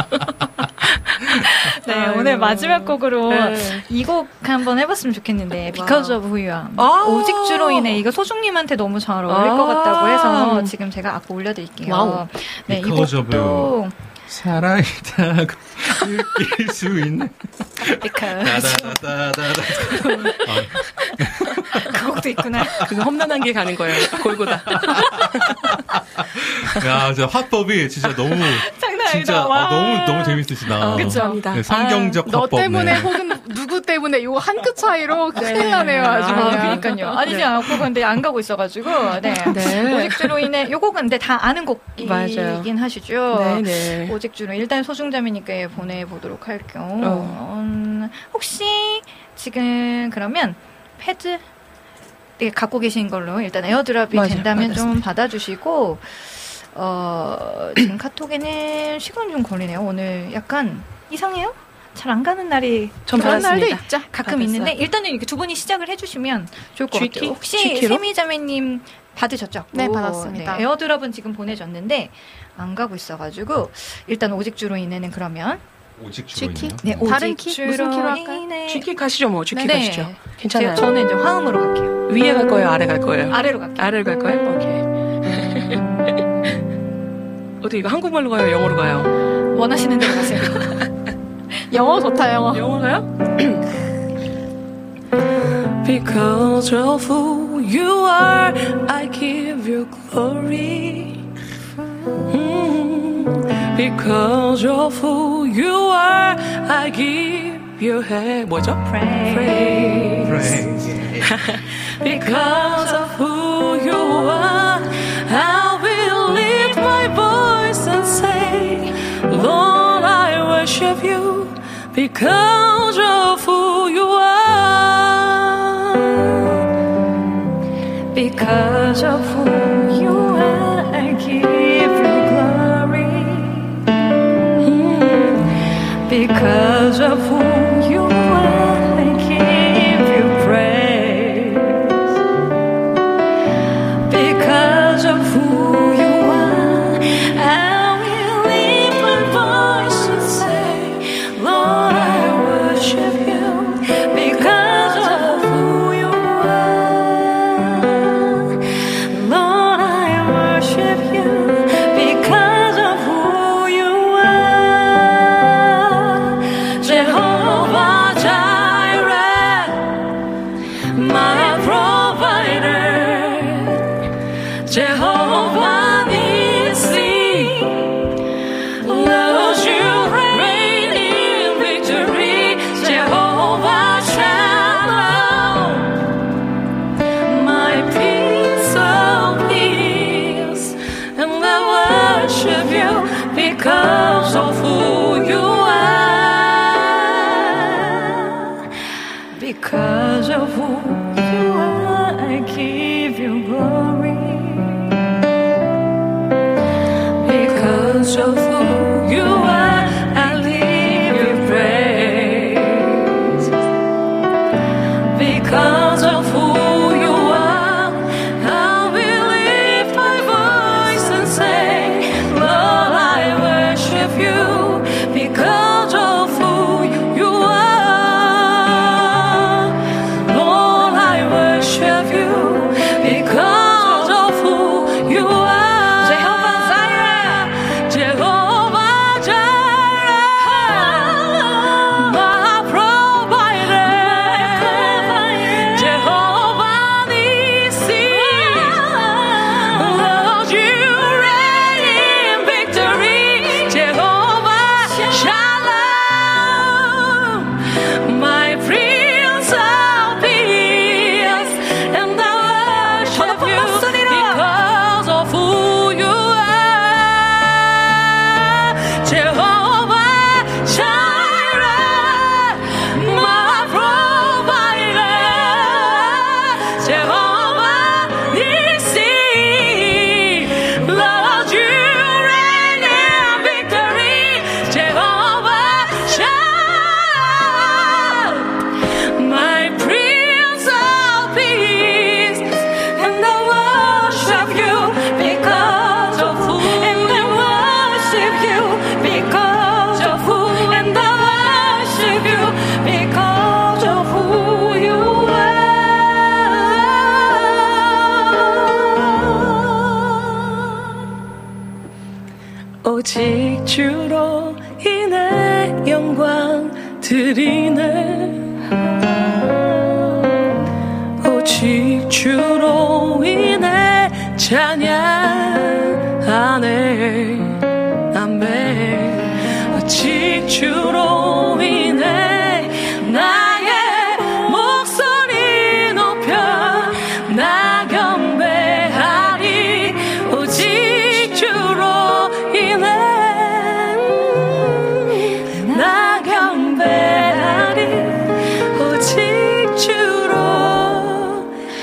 네, 오늘 마지막 곡으로 네. 이 곡 한번 해봤으면 좋겠는데, Because of Who You Are. 오직주로 인해 이거 소중님한테 너무 잘 어울릴 것 같다고 해서 지금 제가 악보 올려드릴게요. 와우. 네, 이 Because of 곡도 살아있다고 느낄 수 있는. Because 다다다다다. 그 곡도 있구나. 그거 험난한 게 가는 거예요. 골고다. 야, 저 화법이 진짜 너무. 장난 아니다. 진짜 와. 너무 재밌으시다. 감사합니다. 네, 성경적 너 화법. 때문에 네. 혹은 누구 때문에 요 한 끗 차이로 큰일 나네요, 아주. 그러니까요. 아니지 않고 근데 안 가고 있어가지고 네. 네. 오직주로 인해 요 곡은 근데 다 아는 곡이긴 맞아요. 하시죠. 네네. 오직주로 일단 소중자매님께 보내보도록 할게요. 혹시 지금 그러면 패드 네, 갖고 계신 걸로 일단 에어드랍이 맞아요. 된다면 알겠습니다. 좀 받아주시고 지금 카톡에는 시간 좀 걸리네요. 오늘 약간 이상해요? 잘 안 가는 날이 전 그런 날도 받았습니다. 있죠. 가끔 받았어요. 있는데 일단은 이렇게 두 분이 시작을 해주시면 좋을 것 G키? 같아요. 혹시 G키로? 세미자매님 받으셨죠? 네, 받았습니다. 네, 에어드랍은 지금 보내줬는데 안 가고 있어가지고 일단 오직주로 인해는 그러면 오직 G키? 네, 다른 키? 무슨 키로 할까요? 인해 G키 가시죠, 뭐. G키 네. 가시죠. 괜찮아요. 저는 이제 화음으로 갈게요. 위에 갈 거예요, 아래 갈 거예요? 아래로 갈게요. 아래로 갈 거예요? 오케이. 어떻게 이거 한국말로 가요, 영어로 가요? 원하시는 대로 가세요. 영어 좋다, 영어. 영어로 가요? Because of who you are, I give you glory. Because of who you are, I give you 뭐죠? Praise. Because of who you are, I will lift my voice and say, Lord, I worship you because of who you are. Because of who you are, I give you glory. Because of who you are, I give you praise. Because of who you are, I will lift my voice and say, Lord, I worship you. Because of who you are, Lord, I worship you. Because of who you are, Jehovah Jireh, my provider, Jehovah Nissi, Lord, you reign in victory, Jehovah Shalom, my Prince of Peace, and I worship you because of who you are. Because of who you are, I give you glory. Because of who you are, I give you praise. Because of who you are, I will lift my voice and say, Lord, I worship you. Because of who you are, Lord, I worship you. Because 오직 주로 인해 영광 드리네 오직 주로 인해 찬양하네 아멘 오직 주로 인해 나의 목소리 높여 나 경배하리 오직 주로 인해 나 경배하리 오직 주로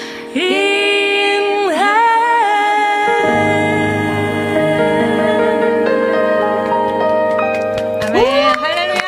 인해 아멘. 할렐루야.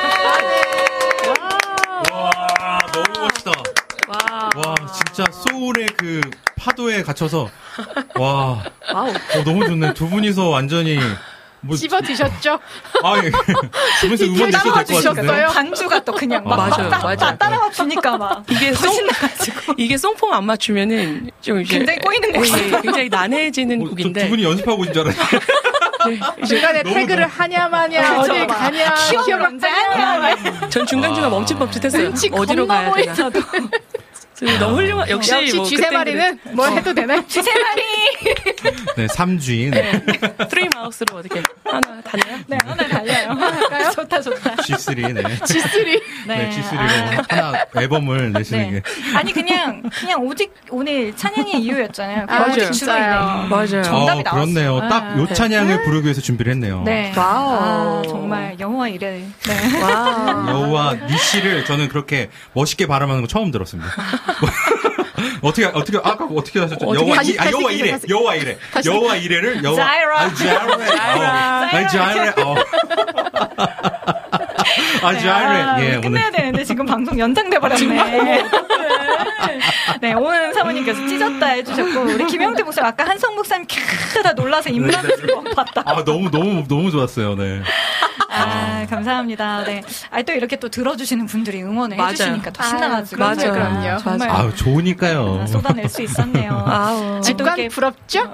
와, 너무 멋있다. 와, 진짜 소울의 그 파도에 갇혀서 와, 너무 좋네. 두 분이서 완전히 뭐 씹어 드셨죠? 아, 예. 두 분이서 음원 내셔도 될 것 같은데. 드셨어요? 반주가 또 그냥 막 맞아요, 맞아요. 따라와 주니까 막 이게 송폼 안 맞추면은 좀 이제 굉장히 꼬이는 곡이에요. 굉장히 난해지는 곡인데 두 분이 연습하고 있는 줄 알았어요. 중간에 너무 태그를 하냐 마냐 어디 가냐 키워면 언제냐. 전 중간중간 멈칫멈칫했어요. 눈치 어디로 겁나 가야 되나. 너무 훌륭한 역시 뭐 쥐세마리는 뭘 해도 되나요? 쥐세마리. 네, 3G. 네. 트리 마우스로 어떻게 하나 달려요? 네, 하나 달려요. 좋다. G3, 네. G3. 네, G3로 하나 앨범을 내시는 네. 게. 아니 그냥 오직 오늘 찬양의 이유였잖아요. 맞아요. 오직 주로 있네. 맞아요. 정답이 나왔어요. 그렇네요. 딱 요 찬양을 부르기 위해서 준비를 했네요. 네. 와우. 아, 정말 여호와 이래. 네. 와. 여호와 니씨를 저는 그렇게 멋있게 발음하는 거 처음 들었습니다. 어떻게 아까 어떻게 하셨죠? 여호와 이래. 여호와 이래를 자이라. 자이레. 자이레. 예, 끝내야 오늘 되는데 지금 방송 연장돼 버렸네. 네, 오늘 사모님께서 찢었다 해주셨고 우리 김영태 목사님 아까 한성 목사님 캬다 놀라서 입나는 거 봤다. 아, 너무 좋았어요. 네. 아, 감사합니다. 네. 아, 또 이렇게 또 들어주시는 분들이 응원을 맞아요. 해주시니까 더 신나가지고. 맞아요. 그럼요. 정말 아유, 좋으니까요. 쏟아낼 수 있었네요. 아우. 직관 부럽죠?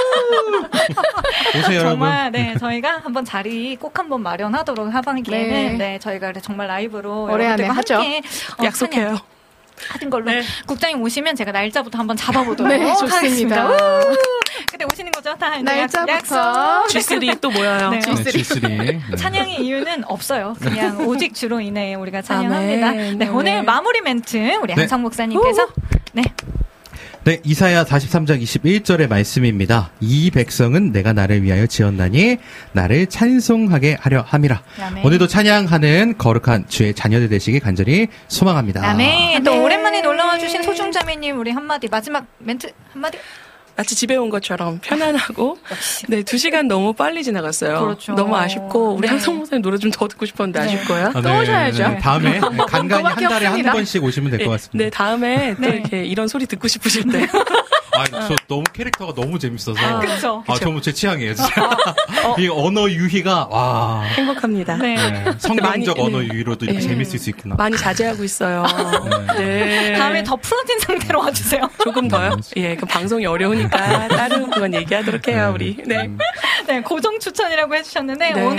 보세요, 여러분. 정말 네 저희가 한번 자리 꼭 한번 마련하도록 하반기에는 네 저희가 정말 라이브로 올해 안에 여러분들과 하죠. 함께 약속해요. 하는 걸로 네. 국장님 오시면 제가 날짜부터 한번 잡아보도록 네, 하겠습니다. 좋습니다. 그때 오시는 거죠? 다 이제 날짜부터. G3 또 모여요. 네. 네, G3. 네. 찬양의 이유는 없어요. 그냥 오직 주로 인해 우리가 찬양합니다. 아멘. 네, 오늘 마무리 멘트 우리 네. 한성 목사님께서 네. 네, 이사야 43장 21절의 말씀입니다. 이 백성은 내가 나를 위하여 지었나니 나를 찬송하게 하려 함이라. 아멘. 오늘도 찬양하는 거룩한 주의 자녀들 되시길 간절히 소망합니다. 아멘. 또 오랜만에 놀러와 주신 소중자매님 우리 한마디 마지막 멘트 한마디. 마치 집에 온 것처럼 편안하고 네 2시간 너무 빨리 지나갔어요. 그렇죠. 너무 아쉽고 우리 네. 한성 목사님 노래 좀 더 듣고 싶었는데 아실 거예요. 아, 또 오셔야죠. 네, 다음에 간간히 한 달에 없습니다. 한두 번씩 오시면 될 것 같습니다. 네 다음에 또 네. 이렇게 이런 소리 듣고 싶으실 때 저 너무 캐릭터가 너무 재밌어서. 그쵸. 정말 제 취향이에요, 진짜. 이 언어 유희가, 와. 행복합니다. 네. 네, 성경적 많이, 언어 네. 유희로도 이렇게 네. 재밌을 수 있구나. 많이 자제하고 있어요. 네. 다음에 더 풀어진 상태로 와주세요. 조금 더요? 예, 그 방송이 어려우니까 다른 그건 얘기하도록 해요, 우리. 네. 네, 고정 추천이라고 해주셨는데 네. 오늘